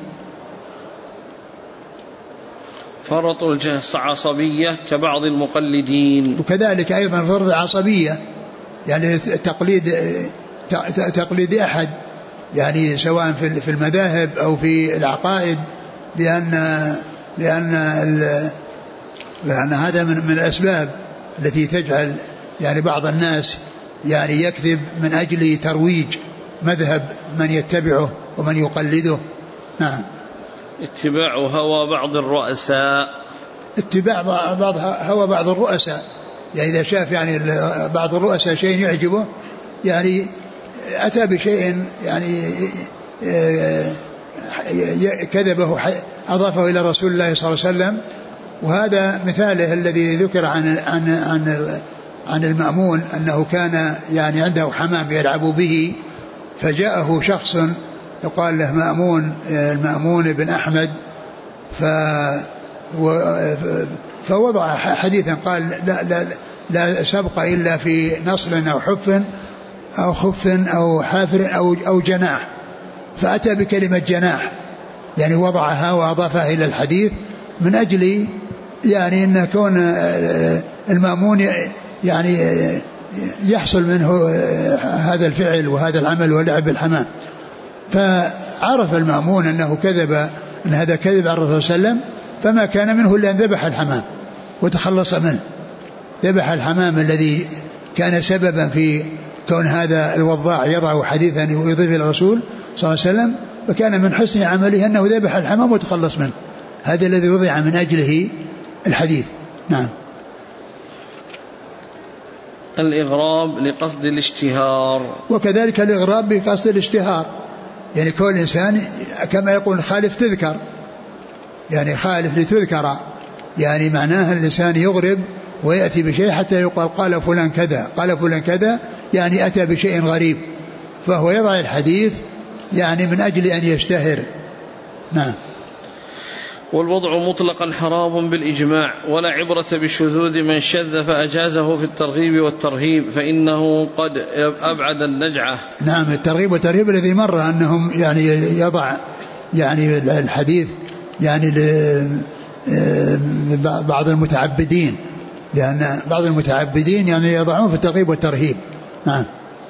فرط العصبية كبعض المقلدين، وكذلك أيضا فرض العصبية، يعني تقليد أحد، يعني سواء في المذاهب أو في العقائد، لأن هذا من الأسباب التي تجعل يعني بعض الناس يعني يكذب من أجل ترويج مذهب من يتبعه ومن يقلده. نعم. اتباع هوى بعض الرؤساء، اتباع هوى بعض الرؤساء، يعني إذا شاف يعني بعض الرؤساء شيء يعجبه يعني أتى بشيء يعني كذبه أضافه إلى رسول الله صلى الله عليه وسلم. وهذا مثاله الذي ذكر عن المأمون أنه كان يعني عنده حمام يلعب به، فجاءه شخص يقال له المأمون بن أحمد، فوضع حديثا قال لا سبق إلا في نصل أو حف أو خف أو حافر أو جناح، فأتى بكلمة جناح، يعني وضعها وأضافها إلى الحديث من أجل يعني أن كون المأمون يعني يحصل منه هذا الفعل وهذا العمل ولعب الحمام. فعرف المأمون أنه كذب، أن هذا كذب على الرسول صلى الله عليه وسلم، فما كان منه إلا أن ذبح الحمام وتخلص منه، ذبح الحمام الذي كان سببا في كون هذا الوضاع يضع حديثا ويضيف إلى الرسول صلى الله عليه وسلم، فكان من حسن عمله أنه ذبح الحمام وتخلص منه، هذا الذي وضع من أجله الحديث. نعم. الإغراب لقصد الاشتهار، وكذلك الإغراب بقصد الاشتهار، يعني كل إنسان كما يقول خالف تذكر، يعني خالف لتذكر، يعني معناها الإنسان يغرب ويأتي بشيء حتى يقال قال فلان كذا، قال فلان كذا، يعني أتى بشيء غريب، فهو يضع الحديث يعني من أجل أن يشتهر. نعم. والوضع مطلقا حرام بالإجماع، ولا عبرة بشذوذ من شذ فأجازه في الترغيب والترهيب، فإنه قد أبعد النجعة. نعم. الترغيب والترهيب الذي مر أنهم يعني يضع يعني الحديث يعني بعض المتعبدين، لأن بعض المتعبدين يعني يضعون في الترغيب والترهيب. نعم.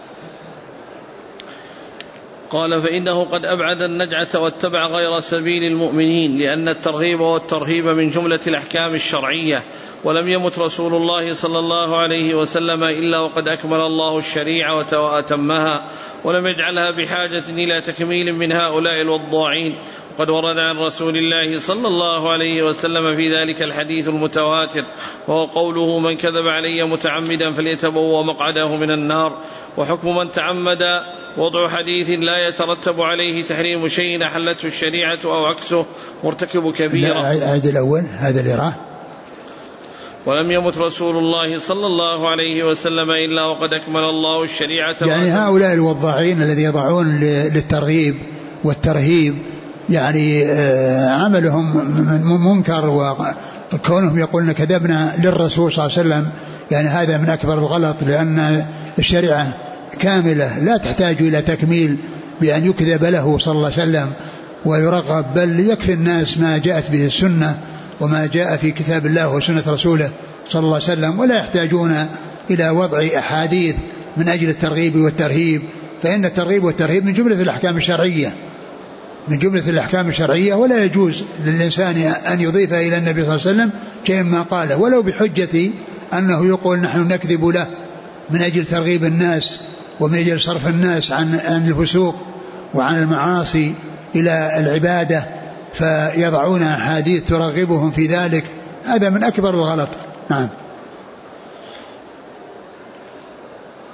قال فإنه قد أبعد النجعة واتبع غير سبيل المؤمنين، لأن الترغيب والترهيب من جملة الأحكام الشرعية، ولم يمت رسول الله صلى الله عليه وسلم إلا وقد أكمل الله الشريعة وأتمها، ولم يجعلها بحاجة إلى تكميل من هؤلاء الوضاعين. وقد ورد عن رسول الله صلى الله عليه وسلم في ذلك الحديث المتواتر، وهو قوله من كذب علي متعمدا فليتبوأ مقعده من النار. وحكم من تعمد وضع حديث لا يترتب عليه تحريم شيء أحلته الشريعة أو عكسه مرتكب كبيرة. أعد الأول هذا اللي راه. ولم يمت رسول الله صلى الله عليه وسلم إلا وقد أكمل الله الشريعة. يعني هؤلاء الوضاعين الذي يضعون للترغيب والترهيب يعني عملهم منكر، وكونهم يقولون كذبنا للرسول صلى الله عليه وسلم يعني هذا من أكبر الغلط، لأن الشريعة كاملة لا تحتاج إلى تكميل بأن يكذب له صلى الله عليه وسلم ويرغب، بل يكفي الناس ما جاءت به السنة وما جاء في كتاب الله وسنة رسوله صلى الله عليه وسلم، ولا يحتاجون إلى وضع أحاديث من أجل الترغيب والترهيب، فإن الترغيب والترهيب من جملة الأحكام الشرعية، من جملة الأحكام الشرعية، ولا يجوز للإنسان أن يضيف إلى النبي صلى الله عليه وسلم شيء ما قاله ولو بحجة أنه يقول نحن نكذب له من أجل ترغيب الناس ومن أجل صرف الناس عن الفسوق وعن المعاصي إلى العبادة، فيضعون أحاديث ترغبهم في ذلك، هذا من أكبر الغلط. نعم.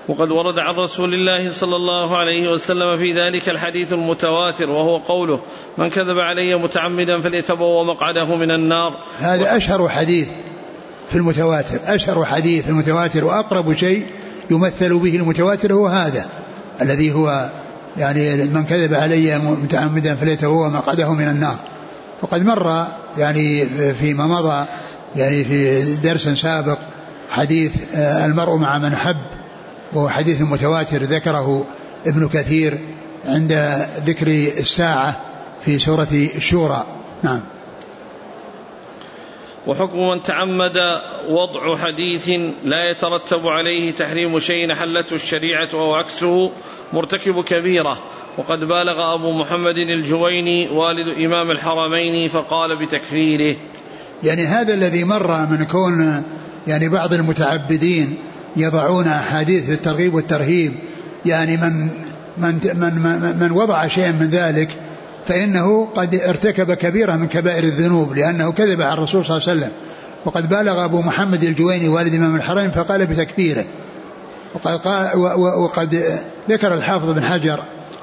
وقد ورد عن رسول الله صلى الله عليه وسلم في ذلك الحديث المتواتر، وهو قوله: من كذب علي متعمدا فليتبوأ مقعده من النار. هذا أشهر حديث في المتواتر، أشهر حديث في المتواتر، وأقرب شيء يمثل به المتواتر هو هذا الذي هو يعني من كذب علي متعمدا فليتبوأ مقعده من النار. وقد مر يعني فيما مضى يعني في درس سابق حديث المرء مع من حب، وهو حديث متواتر ذكره ابن كثير عند ذكر الساعة في سورة الشورى. نعم. وحكم من تعمد وضع حديث لا يترتب عليه تحريم شيء حلته الشريعة أو عكسه مرتكب كبيرة. وقد بالغ أبو محمد الجويني والد إمام الحرمين فقال بتكفيره. يعني هذا الذي مر من كون يعني بعض المتعبدين يضعون أحاديث للترغيب والترهيب، يعني من وضع شيئا من ذلك فإنه قد ارتكب كبيرة من كبائر الذنوب، لأنه كذب على الرسول صلى الله عليه وسلم. وقد بالغ أبو محمد الجويني والد إمام الحرمين فقال بتكفيره. وقد ذكر الحافظ بن حجر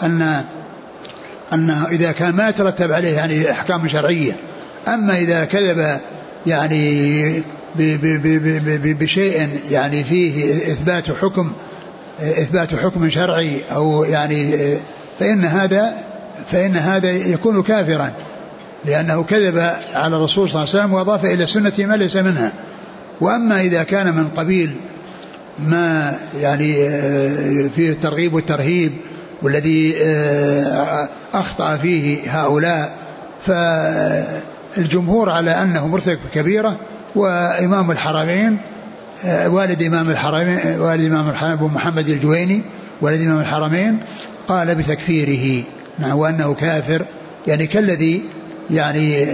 أن إذا كان ما يترتب عليه يعني أحكام شرعية، أما إذا كذب يعني بشيء يعني فيه إثبات حكم شرعي أو يعني فإن هذا يكون كافرا، لأنه كذب على الرسول صلى الله عليه وسلم وأضاف إلى سنة ما ليس منها. وأما إذا كان من قبيل ما يعني فيه الترغيب والترهيب والذي أخطأ فيه هؤلاء، فالجمهور على أنه مرتكب كبيرة. وإمام الحرمين والد إمام الحرمين أبو محمد الجويني والد إمام الحرمين قال بتكفيره، وأنه كافر، يعني كالذي يعني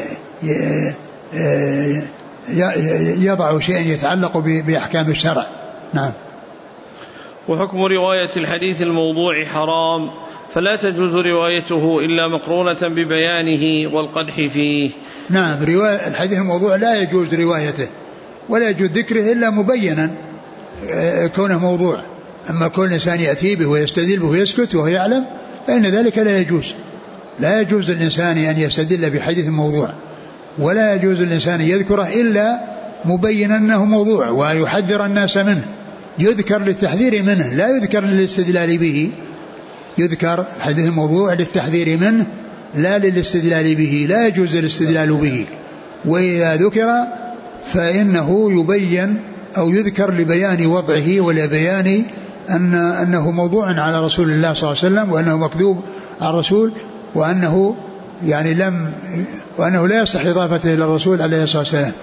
يضع شيئا يتعلق بأحكام الشرع. نعم. وحكم رواية الحديث الموضوع حرام، فلا تجوز روايته إلا مقرونة ببيانه والقدح فيه. نعم، رواية الحديث الموضوع لا يجوز روايته ولا يجوز ذكره إلا مبينا كونه موضوع. أما كل إنسان يأتي به ويستدل به ويسكت وهو يعلم فإن ذلك لا يجوز. لا يجوز الإنسان أن يستدل بحديث موضوع، ولا يجوز الإنسان يذكره إلا مبينا أنه موضوع ويحذر الناس منه، يذكر للتحذير منه لا يذكر للاستدلال به. يذكر حديث الموضوع للتحذير منه لا للاستدلال به، لا يجوز الاستدلال به. وإذا ذكر فإنه يبين أو يذكر لبيان وضعه ولبيان أنه موضوع على رسول الله صلى الله عليه وسلم، وأنه مكذوب على الرسول، وأنه يعني وأنه لا يصح إضافته إلى الرسول عليه الصلاة والسلام.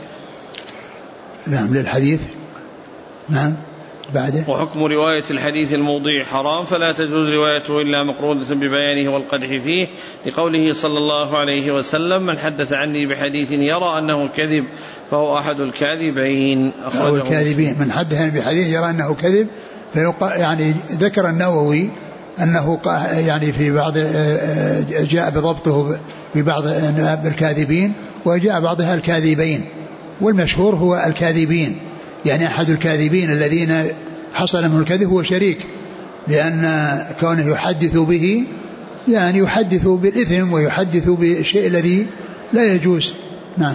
نعم. للحديث. نعم. بعده. وحكم رواية الحديث الموضوع حرام، فلا تجوز روايته إلا مقرونة ببيانه والقدح فيه، لقوله صلى الله عليه وسلم: من حدث عني بحديث يرى أنه كذب فهو أحد الكاذبين. أو الكاذبين. من حدث بحديث يرى أنه كذب، يعني ذكر النووي أنه يعني في بعض جاء بضبطه ببعض الكاذبين، وجاء بعضها الكاذبين، والمشهور هو الكاذبين، يعني أحد الكاذبين الذين حصل من الكذب هو شريك، لأن كونه يحدث به يعني يحدث بالإثم ويحدث بالشيء الذي لا يجوز. نعم.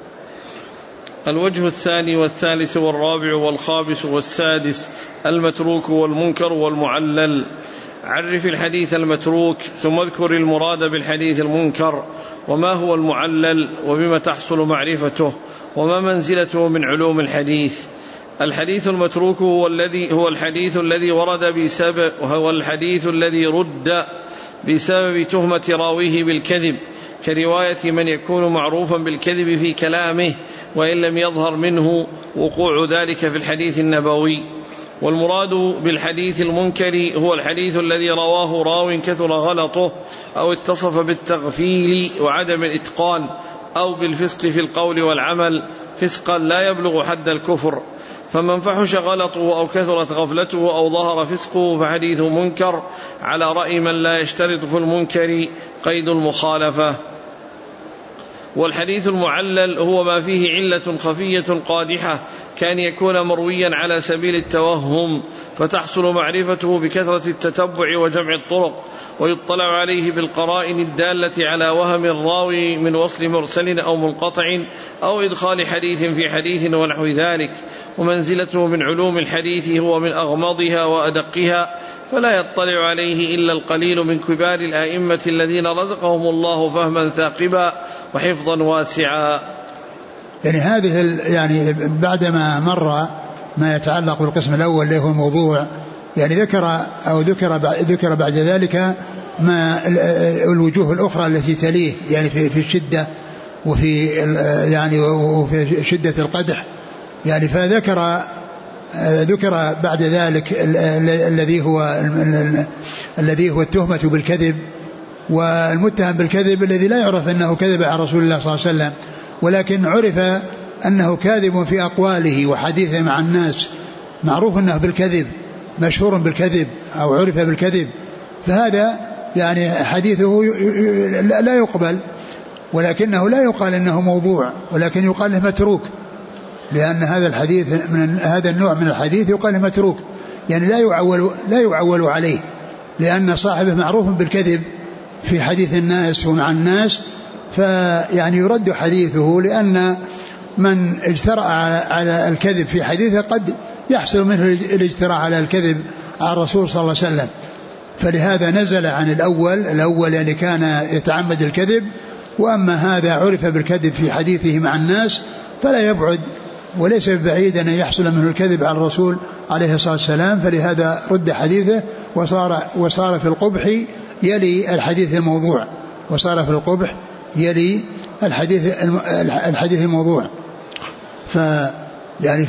الوجه الثاني والثالث والرابع والخامس والسادس: المتروك والمنكر والمعلل. عرف الحديث المتروك ثم اذكر المراد بالحديث المنكر، وما هو المعلل، وبما تحصل معرفته، وما منزلته من علوم الحديث. الحديث المتروك هو الحديث الذي ورد بسبب، وهو الحديث الذي رد بسبب تهمة راويه بالكذب، كرواية من يكون معروفا بالكذب في كلامه وإن لم يظهر منه وقوع ذلك في الحديث النبوي. والمراد بالحديث المنكر هو الحديث الذي رواه راو كثر غلطه أو اتصف بالتغفيل وعدم الإتقان أو بالفسق في القول والعمل، فسقا لا يبلغ حد الكفر، فمن فحش غلطه أو كثرت غفلته أو ظهر فسقه فحديث منكر، على رأي من لا يشترط في المنكر قيد المخالفة. والحديث المعلل هو ما فيه علة خفية قادحة كأن يكون مرويا على سبيل التوهم، فتحصل معرفته بكثرة التتبع وجمع الطرق، ويطلع عليه بالقرائن الدالة على وهم الراوي من وصل مرسل أو منقطع أو إدخال حديث في حديث ونحو ذلك. ومنزلته من علوم الحديث هو من أغمضها وأدقها، فلا يطلع عليه إلا القليل من كبار الآئمة الذين رزقهم الله فهما ثاقبا وحفظا واسعا. يعني هذه يعني بعدما مر ما يتعلق بالقسم الأول اللي هو الموضوع، يعني ذكر بعد ذلك ما الوجوه الأخرى التي تليه، يعني في الشدة وفي شدة القدح، يعني ذكر بعد ذلك الذي هو التهمة بالكذب، والمتهم بالكذب الذي لا يعرف أنه كذب على رسول الله صلى الله عليه وسلم، ولكن عرف أنه كاذب في أقواله وحديثه مع الناس، معروف أنه بالكذب، مشهور بالكذب أو عرف بالكذب، فهذا يعني حديثه لا يقبل، ولكنه لا يقال أنه موضوع، ولكن يقال له متروك، لأن هذا الحديث من هذا النوع من الحديث يقال له متروك، يعني لا يعول عليه، لأن صاحبه معروف بالكذب في حديث الناس ومع الناس، فيعني يرد حديثه، لأن من اجترأ على الكذب في حديثه قد يحصل منه الاجتراء على الكذب على الرسول صلى الله عليه وسلم، فلهذا نزل عن الأول يعني كان يتعمد الكذب، وأما هذا عرف بالكذب في حديثه مع الناس فلا يبعد وليس بعيد أن يحصل منه الكذب على الرسول عليه الصلاة والسلام، فلهذا رد حديثه وصار في القبح يلي الحديث الموضوع، وصار في القبح يلي الحديث الموضوع. يعني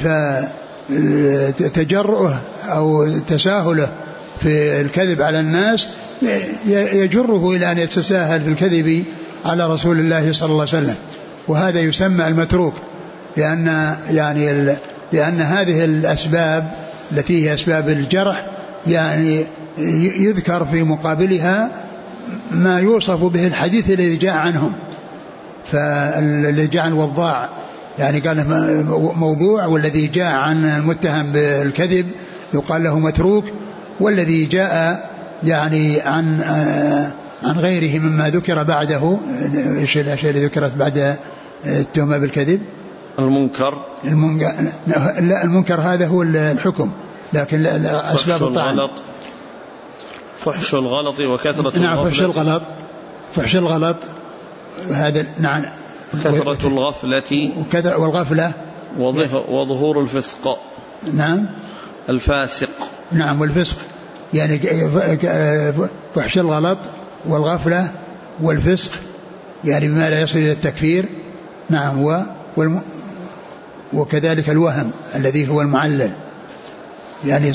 فتجرؤه أو تساهله في الكذب على الناس يجره إلى أن يتساهل في الكذب على رسول الله صلى الله عليه وسلم، وهذا يسمى المتروك، لأن هذه الأسباب التي هي أسباب الجرح يعني يذكر في مقابلها ما يوصف به الحديث الذي جاء عنهم، فالذي جاء عن الوضاع يعني قال موضوع، والذي جاء عن المتهم بالكذب يقال له متروك، والذي جاء يعني عن غيره مما ذكر بعده، ايش الاشياء اللي ذكرت بعد التهمة بالكذب؟ المنكر هذا هو الحكم، لكن اسباب الطعن فحش الغلط وكثرة نعم فحش الغلط هذا نعم، كثرة الغفلة والغفلة وظهور الفسق نعم الفاسق نعم والفسق، يعني فحش الغلط والغفلة والفسق يعني بما لا يصل إلى التكفير نعم، وكذلك الوهم الذي هو المعلل، يعني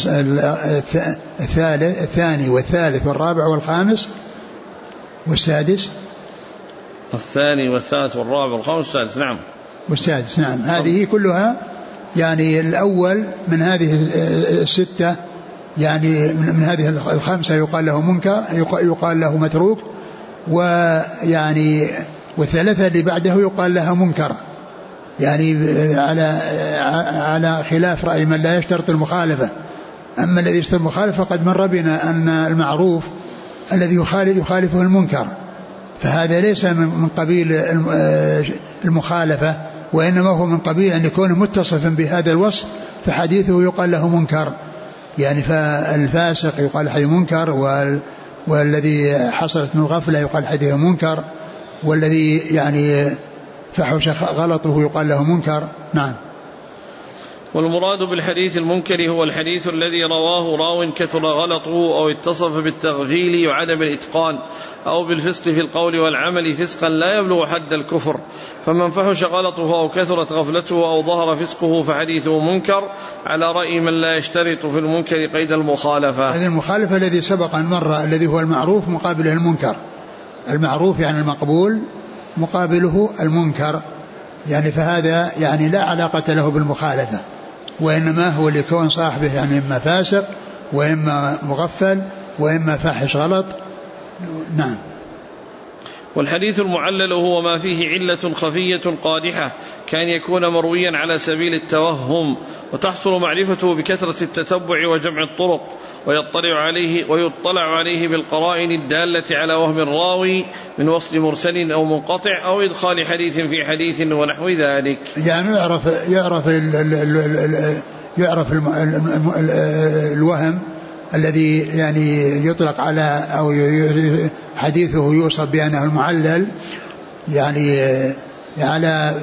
الثاني والثالث والرابع والخامس والسادس، الثاني والثالث والرابع والخامس والسادس نعم والسادس نعم، هذه كلها يعني الأول من هذه الستة، يعني من هذه الخمسة يقال له منكر، يقال له متروك، ويعني والثلاثة اللي بعده يقال لها منكر، يعني على خلاف رأي من لا يشترط المخالفة. أما الذي يشترط المخالفة قد مر بنا أن المعروف الذي يخالفه المنكر، فهذا ليس من قبيل المخالفة، وإنما هو من قبيل أن يكون متصفا بهذا الوصف فحديثه يقال له منكر، يعني فالفاسق يقال حديث منكر، والذي حصلت من الغفلة يقال حديث منكر، والذي يعني فحش غلطه يقال له منكر نعم. والمراد بالحديث المنكر هو الحديث الذي رواه راو كثر غلطه أو اتصف بالتغفيل وعدم الإتقان أو بالفسق في القول والعمل فسقا لا يبلغ حد الكفر، فمن فحش غلطه أو كثرت غفلته أو ظهر فسقه فحديثه منكر، على رأي من لا يشترط في المنكر قيد المخالفة. هذه المخالفة الذي سبق أن مر الذي هو المعروف مقابله المنكر، المعروف يعني المقبول مقابله المنكر، يعني فهذا يعني لا علاقة له بالمخالفة، وإنما هو لكون صاحبه يعني إما فاسق وإما مغفل وإما فاحش غلط نعم. والحديث المعلل هو ما فيه علة خفية قادحة كان يكون مرويا على سبيل التوهم، وتحصل معرفته بكثرة التتبع وجمع الطرق، ويطلع عليه بالقرائن الدالة على وهم الراوي من وصل مرسل أو منقطع أو إدخال حديث في حديث ونحو ذلك. يعني يعرف الوهم الذي يعني يطلق على أو حديثه يوصف بأنه المعلل، يعني على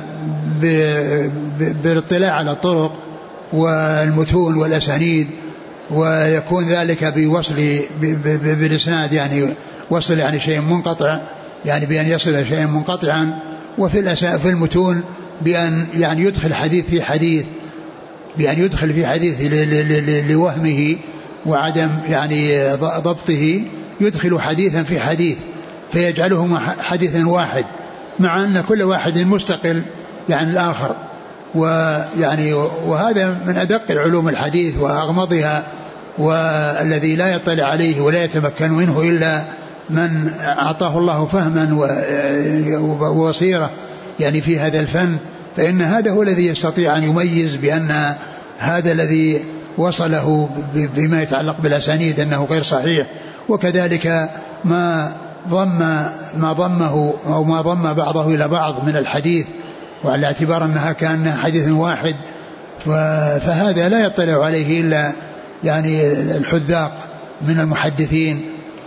بالاطلاع على الطرق والمتون والأسانيد، ويكون ذلك بوصل بالإسناد، يعني وصل يعني شيء منقطع، يعني بأن يصل شيء منقطعا، وفي المتون بأن يعني يدخل حديث في حديث، بأن يدخل في حديث لوهمه وعدم يعني ضبطه، يدخل حديثا في حديث فيجعلهما حديثا واحد، مع أن كل واحد مستقل يعني الآخر. ويعني وهذا من أدق العلوم الحديث وأغمضها، والذي لا يطلع عليه ولا يتمكن منه إلا من أعطاه الله فهما وبصيرة يعني في هذا الفن، فإن هذا هو الذي يستطيع أن يميز بأن هذا الذي وصله بما يتعلق بالأسانيد أنه غير صحيح، وكذلك ما ضمه أو ما ضم بعضه إلى بعض من الحديث، وعلى اعتبار أنها كان حديث واحد، فهذا لا يطلع عليه إلا يعني الحذاق من المحدثين،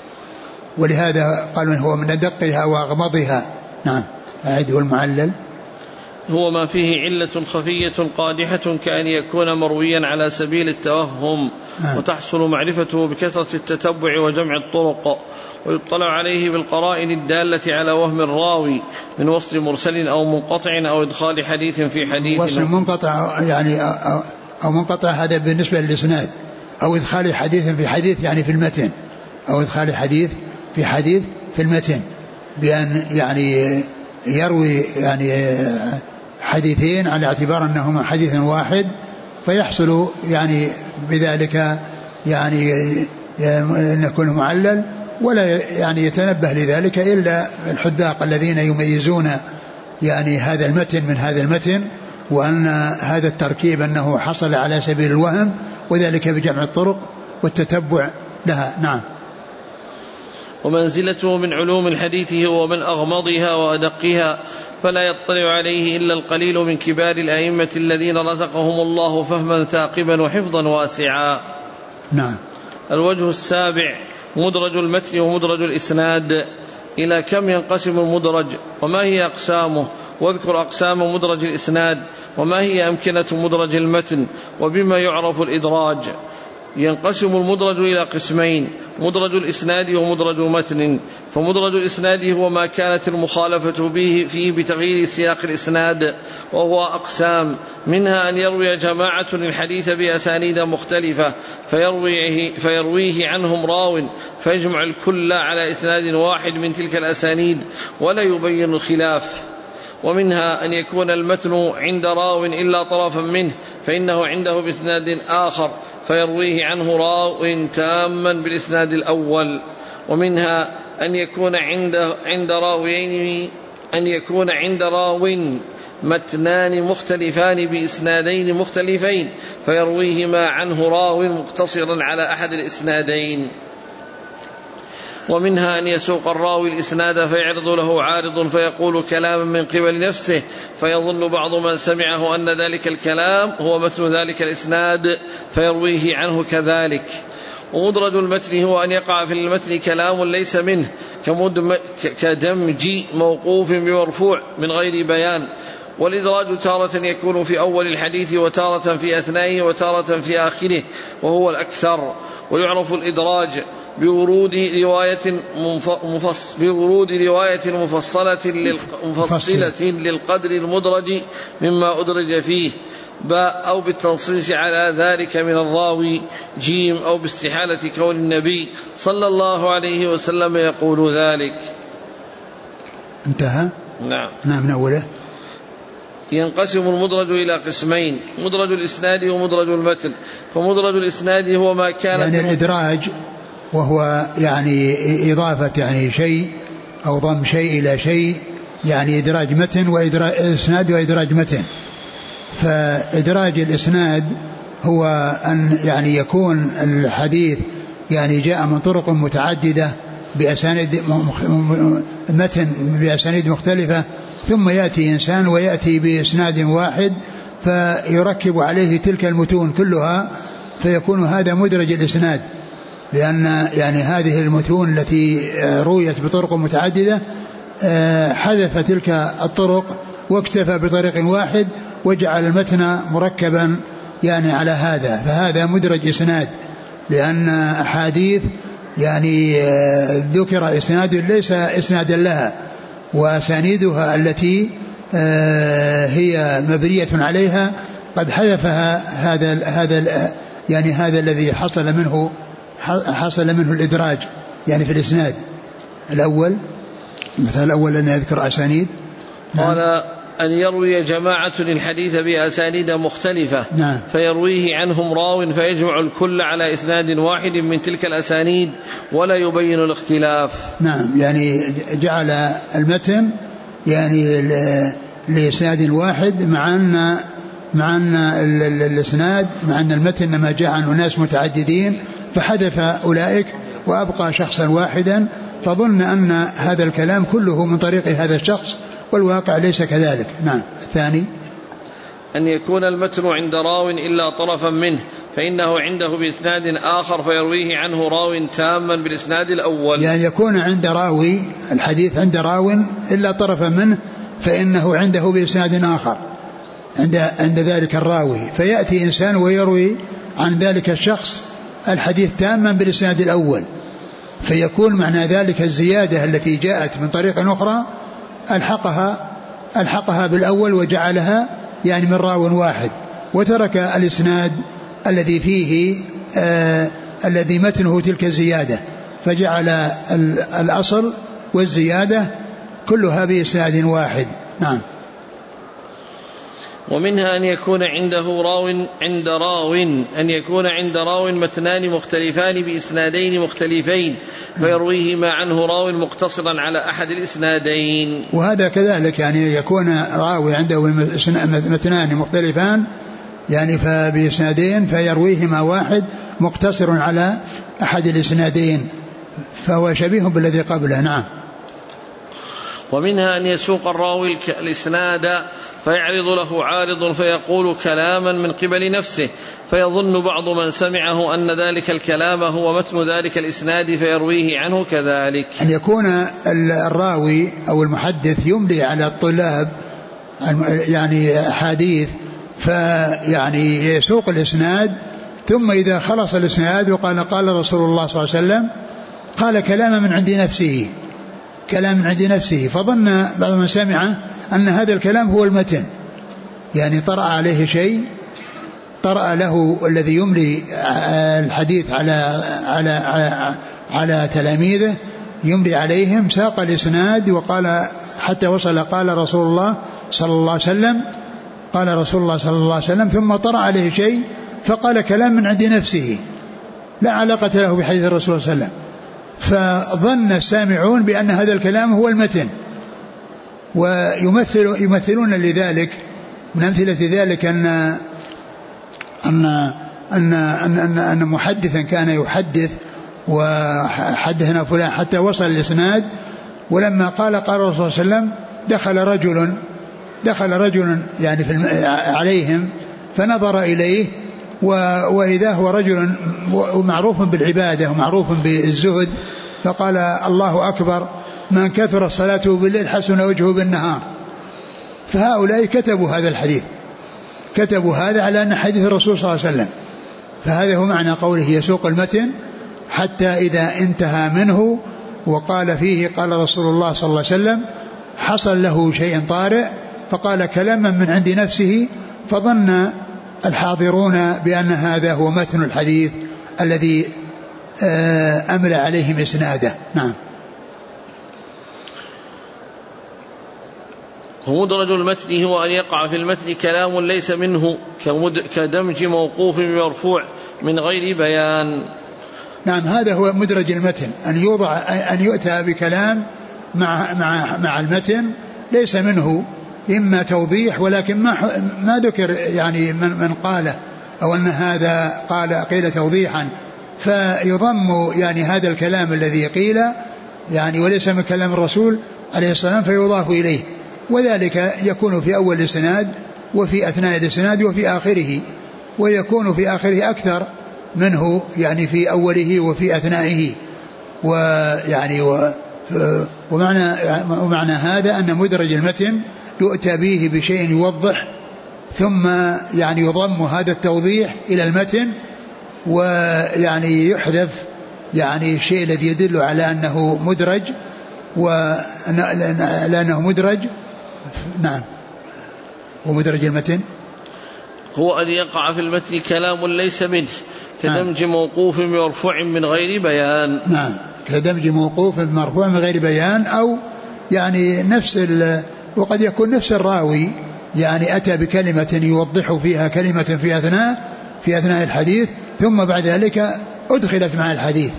ولهذا قالوا هو من أدقها وأغمضها. نعم. أعده المعلل هو ما فيه علة خفية قادحة كأن يكون مرويا على سبيل التوهم، وتحصل معرفته بكثرة التتبع وجمع الطرق، ويطلع عليه بالقرائن الدالة على وهم الراوي من وصل مرسل أو منقطع أو إدخال حديث في حديث. وصل منقطع يعني أو منقطع هذا بالنسبة للإسناد، أو إدخال حديث في حديث يعني في المتن، أو إدخال حديث في حديث في المتن، بأن يعني يروي يعني حديثين على اعتبار أنهما حديث واحد، فيحصل يعني بذلك يعني أن يكون معلل، ولا يعني يتنبه لذلك إلا الحذاق الذين يميزون يعني هذا المتن من هذا المتن، وأن هذا التركيب أنه حصل على سبيل الوهم، وذلك بجمع الطرق والتتبع لها. نعم. ومنزلته من علوم الحديث هو من أغمضها وأدقها، فلا يطلع عليه إلا القليل من كبار الأئمة الذين رزقهم الله فهما ثاقبا وحفظا واسعا. نعم. الوجه السابع مدرج المتن ومدرج الإسناد. إلى كم ينقسم المدرج وما هي أقسامه؟ واذكر أقسام مدرج الإسناد، وما هي أمكنة مدرج المتن، وبما يعرف الإدراج. ينقسم المدرج إلى قسمين: مدرج الإسناد ومدرج متن. فمدرج الإسناد هو ما كانت المخالفة فيه بتغيير سياق الإسناد، وهو أقسام، منها أن يروي جماعة الحديث بأسانيد مختلفة فيرويه عنهم راو فيجمع الكل على إسناد واحد من تلك الأسانيد ولا يبين الخلاف. ومنها أن يكون المتن عند راو إلا طرفا منه فإنه عنده بإسناد آخر فيرويه عنه راو تاما بالإسناد الأول. ومنها أن يكون عند راو متنان مختلفان بإسنادين مختلفين فيرويهما عنه راو مقتصرا على أحد الإسنادين. ومنها أن يسوق الراوي الإسناد فيعرض له عارض فيقول كلاما من قبل نفسه فيظن بعض من سمعه أن ذلك الكلام هو متن ذلك الإسناد فيرويه عنه كذلك. ومدرج المتن هو أن يقع في المتن كلام ليس منه كدمج موقوف بمرفوع من غير بيان. والإدراج تارة يكون في أول الحديث وتارة في أثنائه وتارة في آخره وهو الأكثر. ويعرف الإدراج بورود رواية مفصلة للقدر المدرج مما أدرج فيه، باء، أو بالتنصيص على ذلك من الراوي، جيم، أو باستحالة كون النبي صلى الله عليه وسلم يقول ذلك. انتهى. نعم. من أوله. ينقسم المدرج إلى قسمين: مدرج الإسناد ومدرج المتن. فمدرج الإسناد هو ما كان يعني الإدراج وهو يعني إضافة يعني شيء أو ضم شيء إلى شيء، يعني إدراج متن وإدراج إسناد وإدراج متن. فإدراج الإسناد هو أن يعني يكون الحديث يعني جاء من طرق متعددة بأسانيد متن بأسانيد مختلفة، ثم يأتي إنسان ويأتي بإسناد واحد فيركب عليه تلك المتون كلها، فيكون هذا مدرج الإسناد، لأن يعني هذه المتون التي رويت بطرق متعددة حذف تلك الطرق واكتفى بطريق واحد وجعل المتن مركبا يعني على هذا، فهذا مدرج إسناد، لأن أحاديث يعني ذكر إسناد ليس إسنادا لها، وأسانيدها التي هي مبنية عليها قد حذفها هذا الذي حصل منه الإدراج يعني في الإسناد الأول. مثال الأول أن يذكر أسانيد. قال أن يروي جماعة الحديث بأسانيد مختلفة فيرويه عنهم راو فيجمع الكل على إسناد واحد من تلك الأسانيد ولا يبين الاختلاف. نعم، يعني جعل المتن يعني لإسناد واحد، مع أن الإسناد مع أن المتن ما جاء عن أناس متعددين فحذف أولئك وأبقى شخصا واحدا، فظن أن هذا الكلام كله من طريق هذا الشخص، والواقع ليس كذلك. نعم. الثاني أن يكون المتن عند راو إلا طرفا منه فإنه عنده بإسناد آخر فيرويه عنه راو تاما بالإسناد الأول، يعني يكون عند راوي الحديث عند راو إلا طرفا منه فإنه عنده بإسناد آخر عند ذلك الراوي، فيأتي إنسان ويروي عن ذلك الشخص الحديث تاما بالإسناد الأول، فيكون معنى ذلك الزيادة التي جاءت من طريق أخرى ألحقها بالأول وجعلها يعني من راو واحد، وترك الإسناد الذي فيه الذي متنه تلك الزيادة، فجعل الأصل والزيادة كلها بإسناد واحد. نعم. ومنها أن يكون عند راو متنان مختلفان بإسنادين مختلفين فيرويهما عنه راو مقتصرا على أحد الإسنادين. وهذا كذلك، يعني يكون راوي عنده متنان مختلفان يعني فبإسنادين فيرويهما واحد مقتصر على أحد الإسنادين، فهو شبيه بالذي قبله. نعم. ومنها أن يسوق الراوي الإسناد فيعرض له عارض فيقول كلاما من قبل نفسه فيظن بعض من سمعه أن ذلك الكلام هو متن ذلك الإسناد فيرويه عنه كذلك. أن يكون الراوي أو المحدث يملي على الطلاب يعني حديث، فيعني يسوق الإسناد، ثم إذا خلص الإسناد وقال قال رسول الله صلى الله عليه وسلم قال كلاما من عند نفسه، فظن بعض من سمعه أن هذا الكلام هو المتن، يعني طرأ عليه شيء، طرأ له الذي يملي الحديث على تلاميذه يملي عليهم، ساق الإسناد وقال حتى وصل قال رسول الله صلى الله عليه وسلم، ثم طرأ عليه شيء فقال كلام من عند نفسه لا علاقة له بحديث الرسول صلى الله عليه وسلم، فظن السامعون بأن هذا الكلام هو المتن، ويمثلون لذلك من أمثلة ذلك أن محدثا كان يحدث وحدثنا فلان حتى وصل الإسناد، ولما قال الرسول صلى الله عليه وسلم دخل رجل يعني عليهم فنظر إليه وإذا هو رجل معروف بالعبادة ومعروف بالزهد، فقال الله أكبر، من كثر الصلاة بالليل حسن وجهه بالنهار. فهؤلاء كتبوا هذا الحديث، كتبوا هذا على أن حديث الرسول صلى الله عليه وسلم، فهذا هو معنى قوله يسوق المتن حتى إذا انتهى منه وقال فيه قال رسول الله صلى الله عليه وسلم حصل له شيء طارئ فقال كلاما من عند نفسه، فظن الحاضرون بأن هذا هو متن الحديث الذي أملى عليهم إسناده. نعم. ومدرج المتن هو أن يقع في المتن كلام ليس منه كدمج موقوف بمرفوع من غير بيان. نعم، هذا هو مدرج المتن، أن يؤتى بكلام مع المتن ليس منه إما توضيح، ولكن ما ذكر يعني من قاله، أو أن هذا قيل توضيحا، فيضم يعني هذا الكلام الذي قيل يعني وليس من كلام الرسول عليه الصلاة والسلام فيضاف إليه، وذلك يكون في أول الإسناد وفي أثناء الإسناد وفي آخره، ويكون في آخره أكثر منه يعني في أوله وفي أثنائه. ويعني ومعنى هذا أن مدرج المتن يؤتى به بشيء يوضح، ثم يعني يضم هذا التوضيح إلى المتن، ويعني يحذف يعني الشيء الذي يدل على أنه مدرج، لأنه مدرج. نعم. ومدرج المتن هو أن يقع في المتن كلام ليس منه، كدمج موقوف بمرفوع من غير بيان. نعم، كدمج موقوف بمرفوع من غير بيان، أو يعني وقد يكون نفس الراوي يعني أتى بكلمة يوضح فيها كلمة في أثناء الحديث، ثم بعد ذلك أدخلت مع الحديث.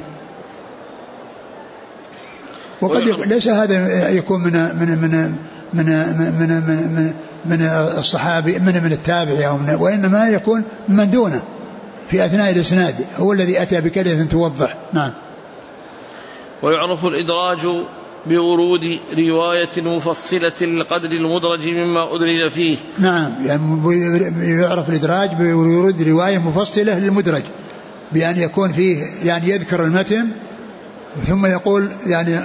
وقد ليس هذا يكون من الصحابي من التابع، وإنما يكون من دونه في أثناء الإسناد هو الذي أتى بكلمة توضح. نعم. ويعرف الإدراج بورود رواية مفصلة للقدر المدرج مما أدرج فيه. نعم، يعني يعرف الإدراج بورود رواية مفصلة للمدرج، بأن يكون فيه يعني يذكر المتن ثم يقول يعني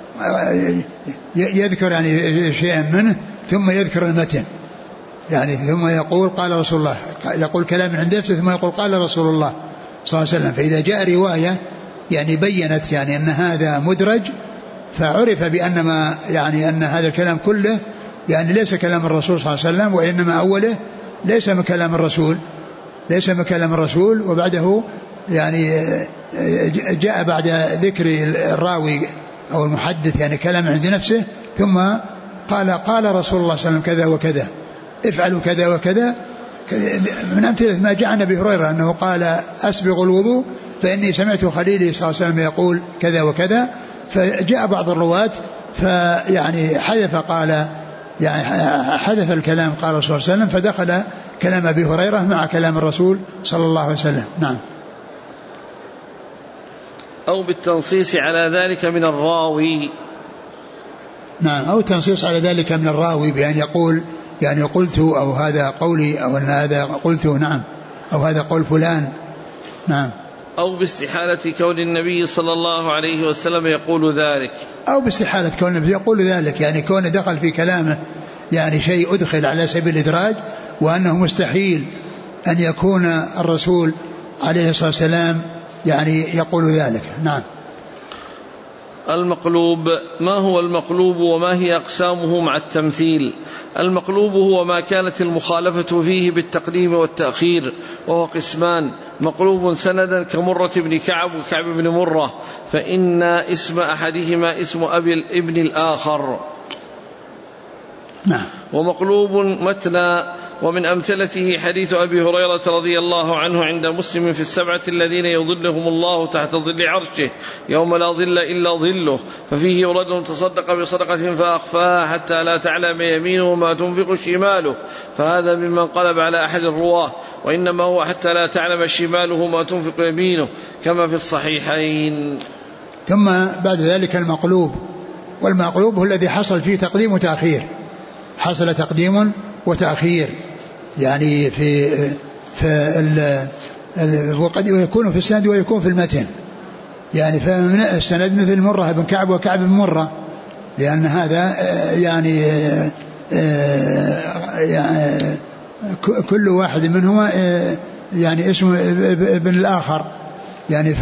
يذكر يعني شيئا منه ثم يذكر المتن، يعني ثم يقول قال رسول الله، يقول كلام عند نفسه ثم يقول قال رسول الله صلى الله عليه وسلم. فإذا جاء رواية يعني بينت يعني أن هذا مدرج، فعرف بأنما يعني أن هذا الكلام كله يعني ليس كلام الرسول صلى الله عليه وسلم، وإنما أوله ليس من كلام الرسول، وبعده يعني جاء بعد ذكر الراوي أو المحدث يعني كلام عند نفسه، ثم قال رسول الله صلى الله عليه وسلم كذا وكذا، افعلوا كذا وكذا. من أمثلة ما جاء عن أبي هريرة أنه قال أسبغ الوضوء فإني سمعت خليلي صلى الله عليه وسلم يقول كذا وكذا. فجاء بعض الرواة فيعني حذف الكلام قال رسول الله صلى الله عليه وسلم، فدخل كلام أبي هريرة مع كلام الرسول صلى الله عليه وسلم. نعم. أو بالتنصيص على ذلك من الراوي. نعم، أو تنصيص على ذلك من الراوي بأن يقول يعني قلت، أو هذا قولي، أو أن هذا قلت. نعم، أو هذا قول فلان. نعم. أو باستحالة كون النبي صلى الله عليه وسلم يقول ذلك، أو باستحالة كون النبي يقول ذلك، يعني كون دخل في كلامه يعني شيء أدخل على سبيل الإدراج، وأنه مستحيل أن يكون الرسول عليه الصلاة والسلام يعني يقول ذلك. نعم. المقلوب. ما هو المقلوب وما هي أقسامه مع التمثيل؟ المقلوب هو ما كانت المخالفة فيه بالتقديم والتأخير، وهو قسمان: مقلوب سندا كمرة بن كعب وكعب بن مرة، فإن اسم أحدهما اسم أبي الابن الآخر. نعم. ومقلوب متنا، ومن أمثلته حديث أبي هريرة رضي الله عنه عند مسلم في السبعة الذين يظلهم الله تحت ظل عرشه يوم لا ظل إلا ظله، ففيه رجل تصدق بصدقة فأخفاها حتى لا تعلم يمينه ما تنفق شماله، فهذا ممن قلب على أحد الرواه، وإنما هو حتى لا تعلم شماله ما تنفق يمينه كما في الصحيحين. ثم بعد ذلك المقلوب، والمقلوب هو الذي حصل فيه تقديم وتأخير، حصل تقديم وتأخير يعني وقد يكون في السند ويكون في المتن، يعني فمن السند مثل مرة بن كعب وكعب بن مرة، لأن هذا يعني كل واحد منهما يعني اسم ابن الآخر، يعني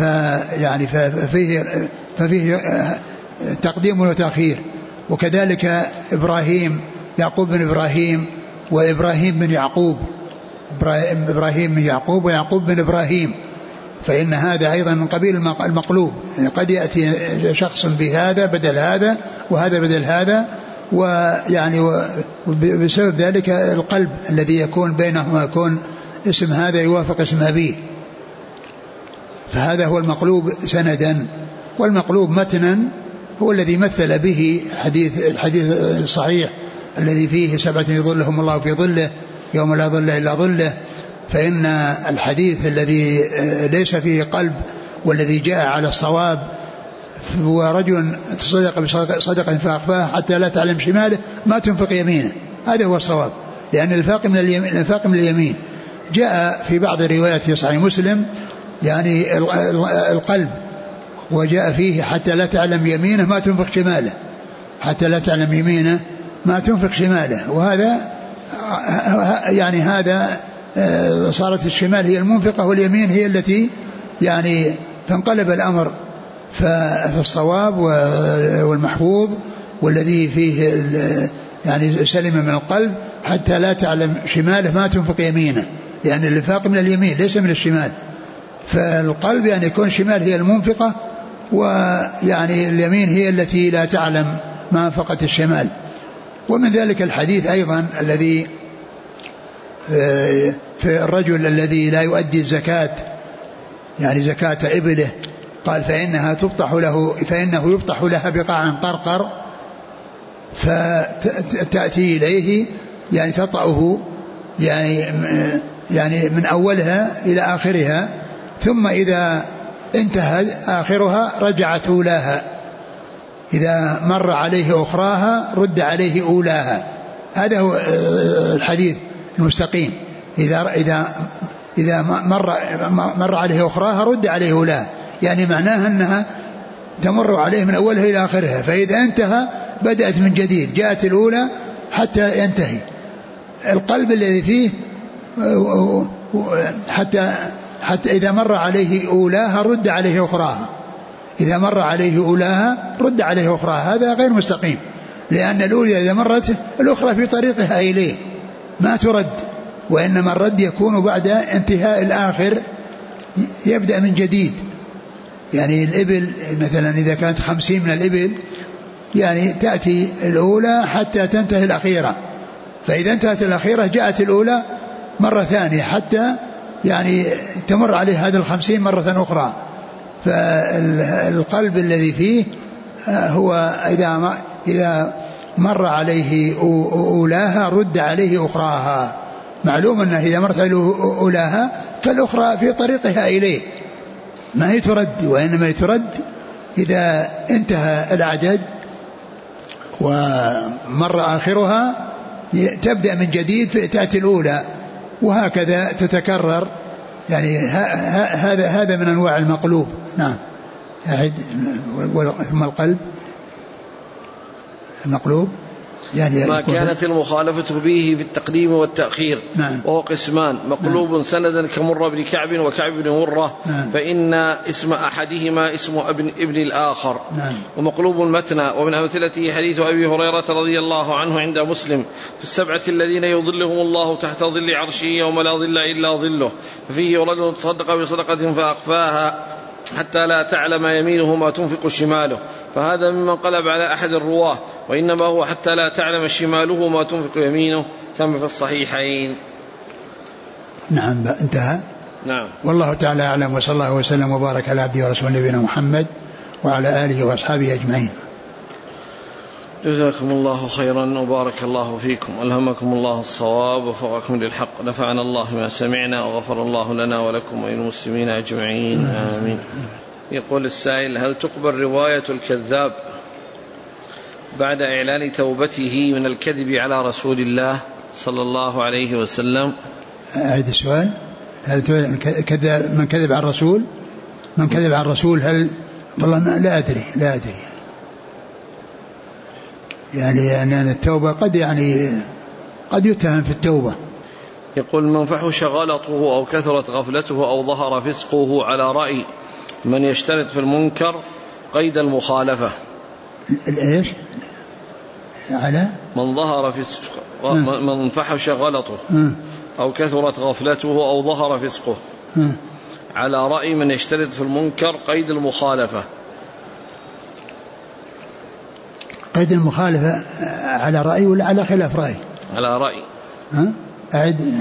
ففيه تقديم وتأخير. وكذلك إبراهيم، يعقوب بن إبراهيم وإبراهيم بن يعقوب، إبراهيم بن يعقوب ويعقوب بن إبراهيم، فإن هذا أيضا من قبيل المقلوب، يعني قد يأتي شخص بهذا بدل هذا وهذا بدل هذا، ويعني بسبب ذلك القلب الذي يكون بينهما يكون اسم هذا يوافق اسم أبيه، فهذا هو المقلوب سندا. والمقلوب متنا هو الذي مثل به الحديث الصحيح الذي فيه 7 يظلهم الله في ظله يوم لا ظل إلا ظله. فإن الحديث الذي ليس فيه قلب والذي جاء على الصواب هو رجل تصدق بصدقة فأخفاها حتى لا تعلم شماله ما تنفق يمينه، هذا هو الصواب، لأن الفاق من اليمين جاء في بعض الروايات في صحيح مسلم يعني القلب، وجاء فيه حتى لا تعلم يمينه ما تنفق شماله، حتى لا تعلم يمينه ما تنفق شماله. وهذا يعني هذا صارت الشمال هي المنفقة واليمين هي التي يعني فانقلب الأمر. فالصواب والمحفوظ والذي فيه يعني سلم من القلب حتى لا تعلم شماله ما تنفق يمينه، لأن الانفاق من اليمين ليس من الشمال. فالقلب يعني يكون الشمال هي المنفقة ويعني اليمين هي التي لا تعلم ما انفقت الشمال. ومن ذلك الحديث أيضا الذي في الرجل الذي لا يؤدي الزكاة يعني زكاة إبله، قال فإنه يبطح لها بقاع قرقر فتأتي إليه يعني تطأه يعني من أولها إلى آخرها، ثم إذا انتهى آخرها رجعت أولاها، إذا مر عليه أخراها رد عليه أولاها. هذا هو الحديث المستقيم، إذا مر عليه أخراها رد عليه أولاها، يعني معناها أنها تمر عليه من أولها إلى آخرها، فإذا انتهى بدأت من جديد، جاءت الأولى حتى ينتهي. القلب الذي فيه حتى إذا مر عليه أولاها رد عليه أخراها، إذا مر عليه أولاها رد عليه أخراها، هذا غير مستقيم، لأن الأولى إذا مرت الأخرى في طريقها إليه ما ترد، وإنما الرد يكون بعد انتهاء الآخر يبدأ من جديد. يعني الإبل مثلا إذا كانت 50 من الإبل يعني تأتي الأولى حتى تنتهي الأخيرة، فإذا انتهت الأخيرة جاءت الأولى مرة ثانية حتى يعني تمر عليه هذه 50 مرة أخرى. فالقلب الذي فيه هو إذا مر عليه أولاها رد عليه أخراها. معلوم أنه إذا مرت عليه أولاها فالأخرى في طريقها إليه ما هي ترد، وإنما ترد إذا انتهى العدد ومر آخرها تبدأ من جديد تأتي الأولى، وهكذا تتكرر. يعني هذا من أنواع المقلوب. نعم. ثم القلب المقلوب يعني ما كانت المخالفة به في التقديم والتأخير. نعم. وهو قسمان: مقلوب نعم. سندا كمر بن كعب وكعب بن مرة نعم. فإن اسم أحدهما اسم ابن الآخر نعم. ومقلوب متنا. ومن أمثلته حديث أبي هريرة رضي الله عنه عند مسلم في 7 الذين يظلهم الله تحت ظل عرشه يوم لا ظل إلا ظله، ففيه رجل تصدق بصدقة فأخفاها حتى لا تعلم يمينه ما تنفق شماله، فهذا ممن قلب على أحد الرواه، وإنما هو حتى لا تعلم شماله ما تنفق يمينه كما في الصحيحين. نعم. انتهى. نعم. والله تعالى أعلم، وصلى الله وسلم وبارك على عبده ورسوله نبينا محمد وعلى آله وأصحابه أجمعين. جزاكم الله خيرا وبارك الله فيكم، ألهمكم الله الصواب ووفقكم للحق، نفعنا الله ما سمعنا وغفر الله لنا ولكم وللمسلمين أجمعين آمين. يقول السائل: هل تقبل رواية الكذاب بعد إعلان توبته من الكذب على رسول الله صلى الله عليه وسلم؟ أعيد السؤال. هل من كذب على الرسول؟ من كذب على الرسول هل؟ والله لا أدري يعني أن التوبة قد يتهم في التوبة. يقول: من فحش غلطه أو كثرت غفلته أو ظهر فسقه على رأي من يشترط في المنكر قيد المخالفة. الإيش؟ على من ظهر فسق من فحش غلطه أو كثرت غفلته أو ظهر فسقه على رأي من يشترط في المنكر قيد المخالفة. قيد المخالفة على رأي ولا على خلاف رأي؟ على رأي. أعد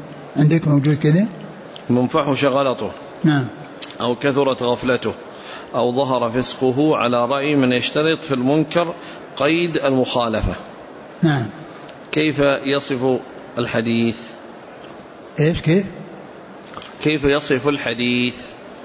عندك موجود كذا. من فحش غلطه نعم. أو كثرت غفلته أو ظهر فسقه، على رأي من يشترط في المنكر قيد المخالفة. نعم. كيف يصف الحديث؟ إيش كيف يصف الحديث؟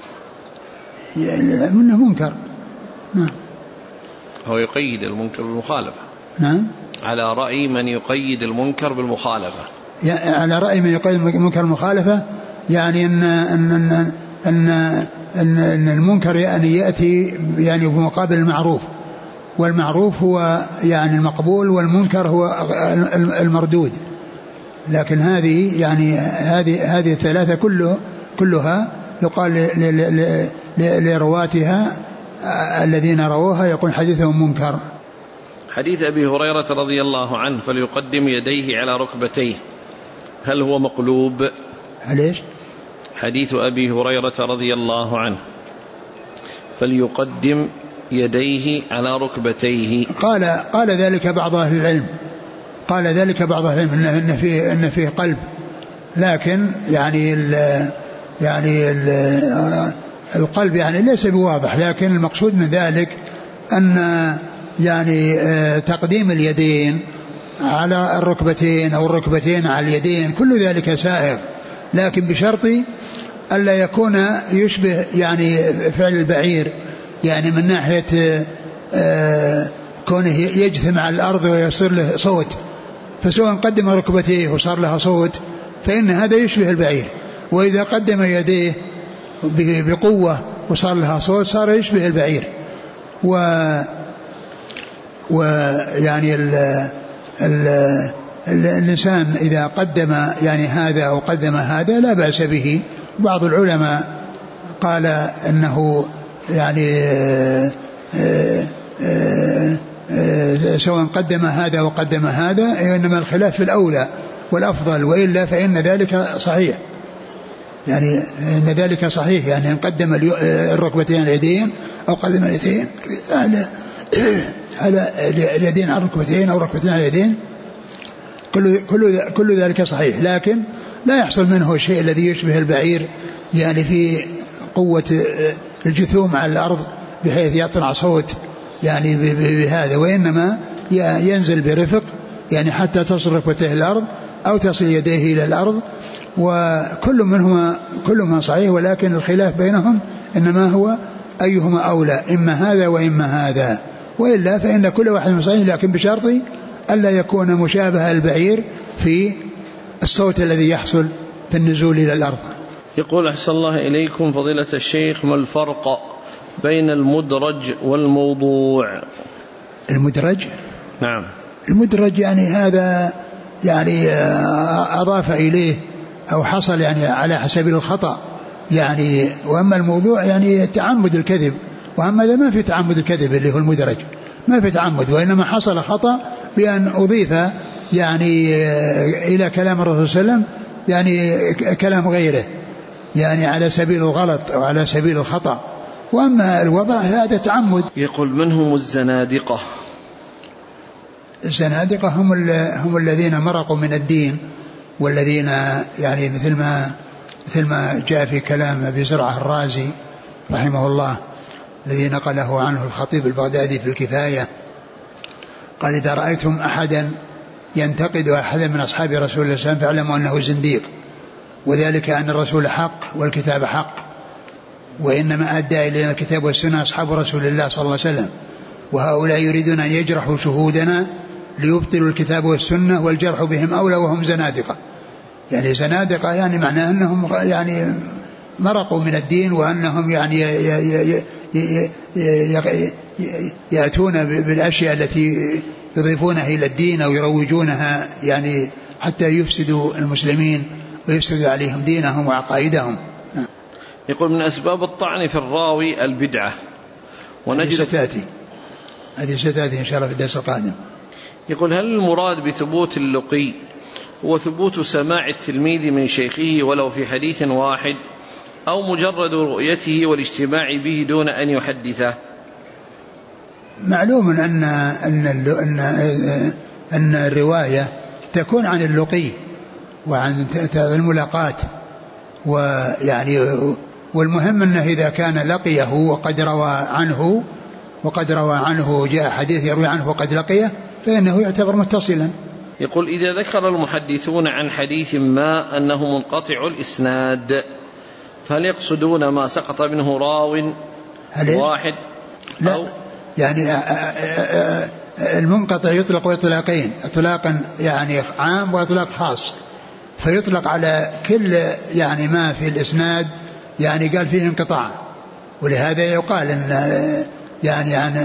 يعني منه منكر. نعم. هو يقيد المنكر بالمخالفة. نعم. على رأي من يقيد المنكر بالمخالفة. يعني على رأي من يقيد المنكر بالمخالفة، يعني أن المنكر يعني يأتي يعني بمقابل المعروف، والمعروف هو يعني المقبول، والمنكر هو المردود. لكن هذه يعني هذه الثلاثة كلها يقال لرواتها الذين رووها يقول حديثهم منكر. حديث أبي هريرة رضي الله عنه فليقدم يديه على ركبتيه، هل هو مقلوب؟ ليش؟ حديث أبي هريرة رضي الله عنه فليقدم يديه على ركبتيه، قال ذلك بعض أهل العلم، إن فيه قلب، لكن يعني القلب يعني ليس بواضح، لكن المقصود من ذلك أن يعني تقديم اليدين على الركبتين أو الركبتين على اليدين كل ذلك سائغ، لكن بشرط ألا يكون يشبه يعني فعل البعير، يعني من ناحية كونه يجثم على الأرض ويصير له صوت، فسواء قدم ركبتيه وصار لها صوت فإن هذا يشبه البعير، وإذا قدم يديه بقوة وصار لها صوت صار يشبه البعير. ويعني الإنسان إذا قدم يعني هذا أو قدم هذا لا بأس به. بعض العلماء قال أنه يعني سواء قدم هذا وقدم هذا، إنما الخلاف في الأولى والأفضل، وإلا فإن ذلك صحيح، يعني إن ذلك صحيح، يعني إن قدم الركبتين اليدين أو قدم اليدين على اليدين على الركبتين أو ركبتين على اليدين كل ذلك صحيح، لكن لا يحصل منه شيء الذي يشبه البعير يعني في قوة الجثوم على الأرض بحيث يطلع صوت يعني بهذا، وإنما ينزل برفق يعني حتى تصل ركبته الأرض أو تصل يديه إلى الأرض، وكل منهما صحيح، ولكن الخلاف بينهم إنما هو أيهما أولى، إما هذا وإما هذا، وإلا فإن كل واحد صحيح، لكن بشرط ألا يكون مشابه البعير في الصوت الذي يحصل في النزول إلى الأرض. يقول أحسن الله إليكم فضيلة الشيخ، ما الفرق بين المدرج والموضوع؟ المدرج؟ نعم. المدرج يعني هذا يعني أضاف إليه أو حصل يعني على حسب الخطأ يعني، وأما الموضوع يعني تعمد الكذب، وأما هذا ما في تعمد الكذب اللي هو المدرج، ما في تعمد، وإنما حصل خطأ بأن أضيف يعني إلى كلام الرسول صلى الله عليه وسلم يعني كلام غيره يعني على سبيل الغلط أو على سبيل الخطأ، وأما الوضع هذا تعمد. يقول من هم الزنادقة؟ الزنادقة هم الذين مرقوا من الدين، والذين يعني مثل ما جاء في كلام أبي زرعة الرازي رحمه الله الذي نقله عنه الخطيب البغدادي في الكفاية، قال إذا رأيتم أحدا ينتقد أحدا من أصحاب رسول الله صلى الله عليه وسلم فاعلموا أنه زنديق، وذلك أن الرسول حق والكتاب حق، وإنما أدى إلينا الكتاب والسنة أصحاب رسول الله صلى الله عليه وسلم، وهؤلاء يريدون أن يجرحوا شهودنا ليبطلوا الكتاب والسنة، والجرح بهم أولى وهم زنادقة. يعني زنادقة يعني معناه أنهم يعني مرقوا من الدين، وأنهم يعني يأتون بالأشياء التي يضيفونها إلى الدين أو يروجونها يعني حتى يفسدوا المسلمين ويفسدوا عليهم دينهم وعقائدهم. يقول من أسباب الطعن في الراوي البدعة، ونجد هذه ستأتي إن شاء الله في الدرس القادم. يقول هل المراد بثبوت اللقي هو ثبوت سماع التلميذ من شيخه ولو في حديث واحد، أو مجرد رؤيته والاجتماع به دون أن يحدثه؟ معلوم أن الرواية تكون عن اللقي وعن الملاقات، ويعني والمهم أنه إذا كان لقيه وقد روى عنه جاء حديث يروي عنه وقد لقيه فإنه يعتبر متصلا. يقول إذا ذكر المحدثون عن حديث ما أنه منقطع الإسناد فهل يقصدون ما سقط منه راو واحد؟ لا يعني المنقطع يطلق إطلاقين، إطلاقا يعني عام وإطلاق خاص، فيطلق على كل يعني ما في الإسناد يعني قال فيه انقطاع، ولهذا يقال أن يعني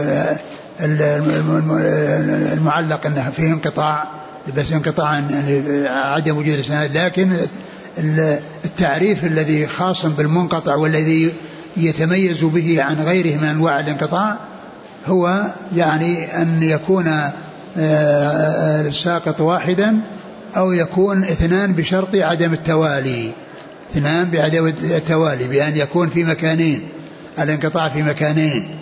المعلق أنه فيه انقطاع بس انقطاع عدم وجود الإسناد، لكن التعريف الذي خاص بالمنقطع والذي يتميز به عن غيره من أنواع الانقطاع هو يعني أن يكون الساقط واحدا أو يكون اثنان بشرط عدم التوالي، اثنان بعدم التوالي بأن يكون في مكانين، الانقطاع في مكانين،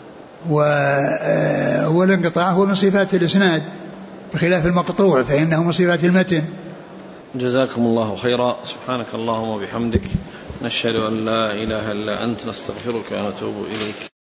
والانقطاع هو من صفات الإسناد بخلاف المقطوع فإنه من صفات المتن. جزاكم الله خيرا. سبحانك اللهم وبحمدك نشهد أن لا إله إلا أنت نستغفرك ونتوب إليك.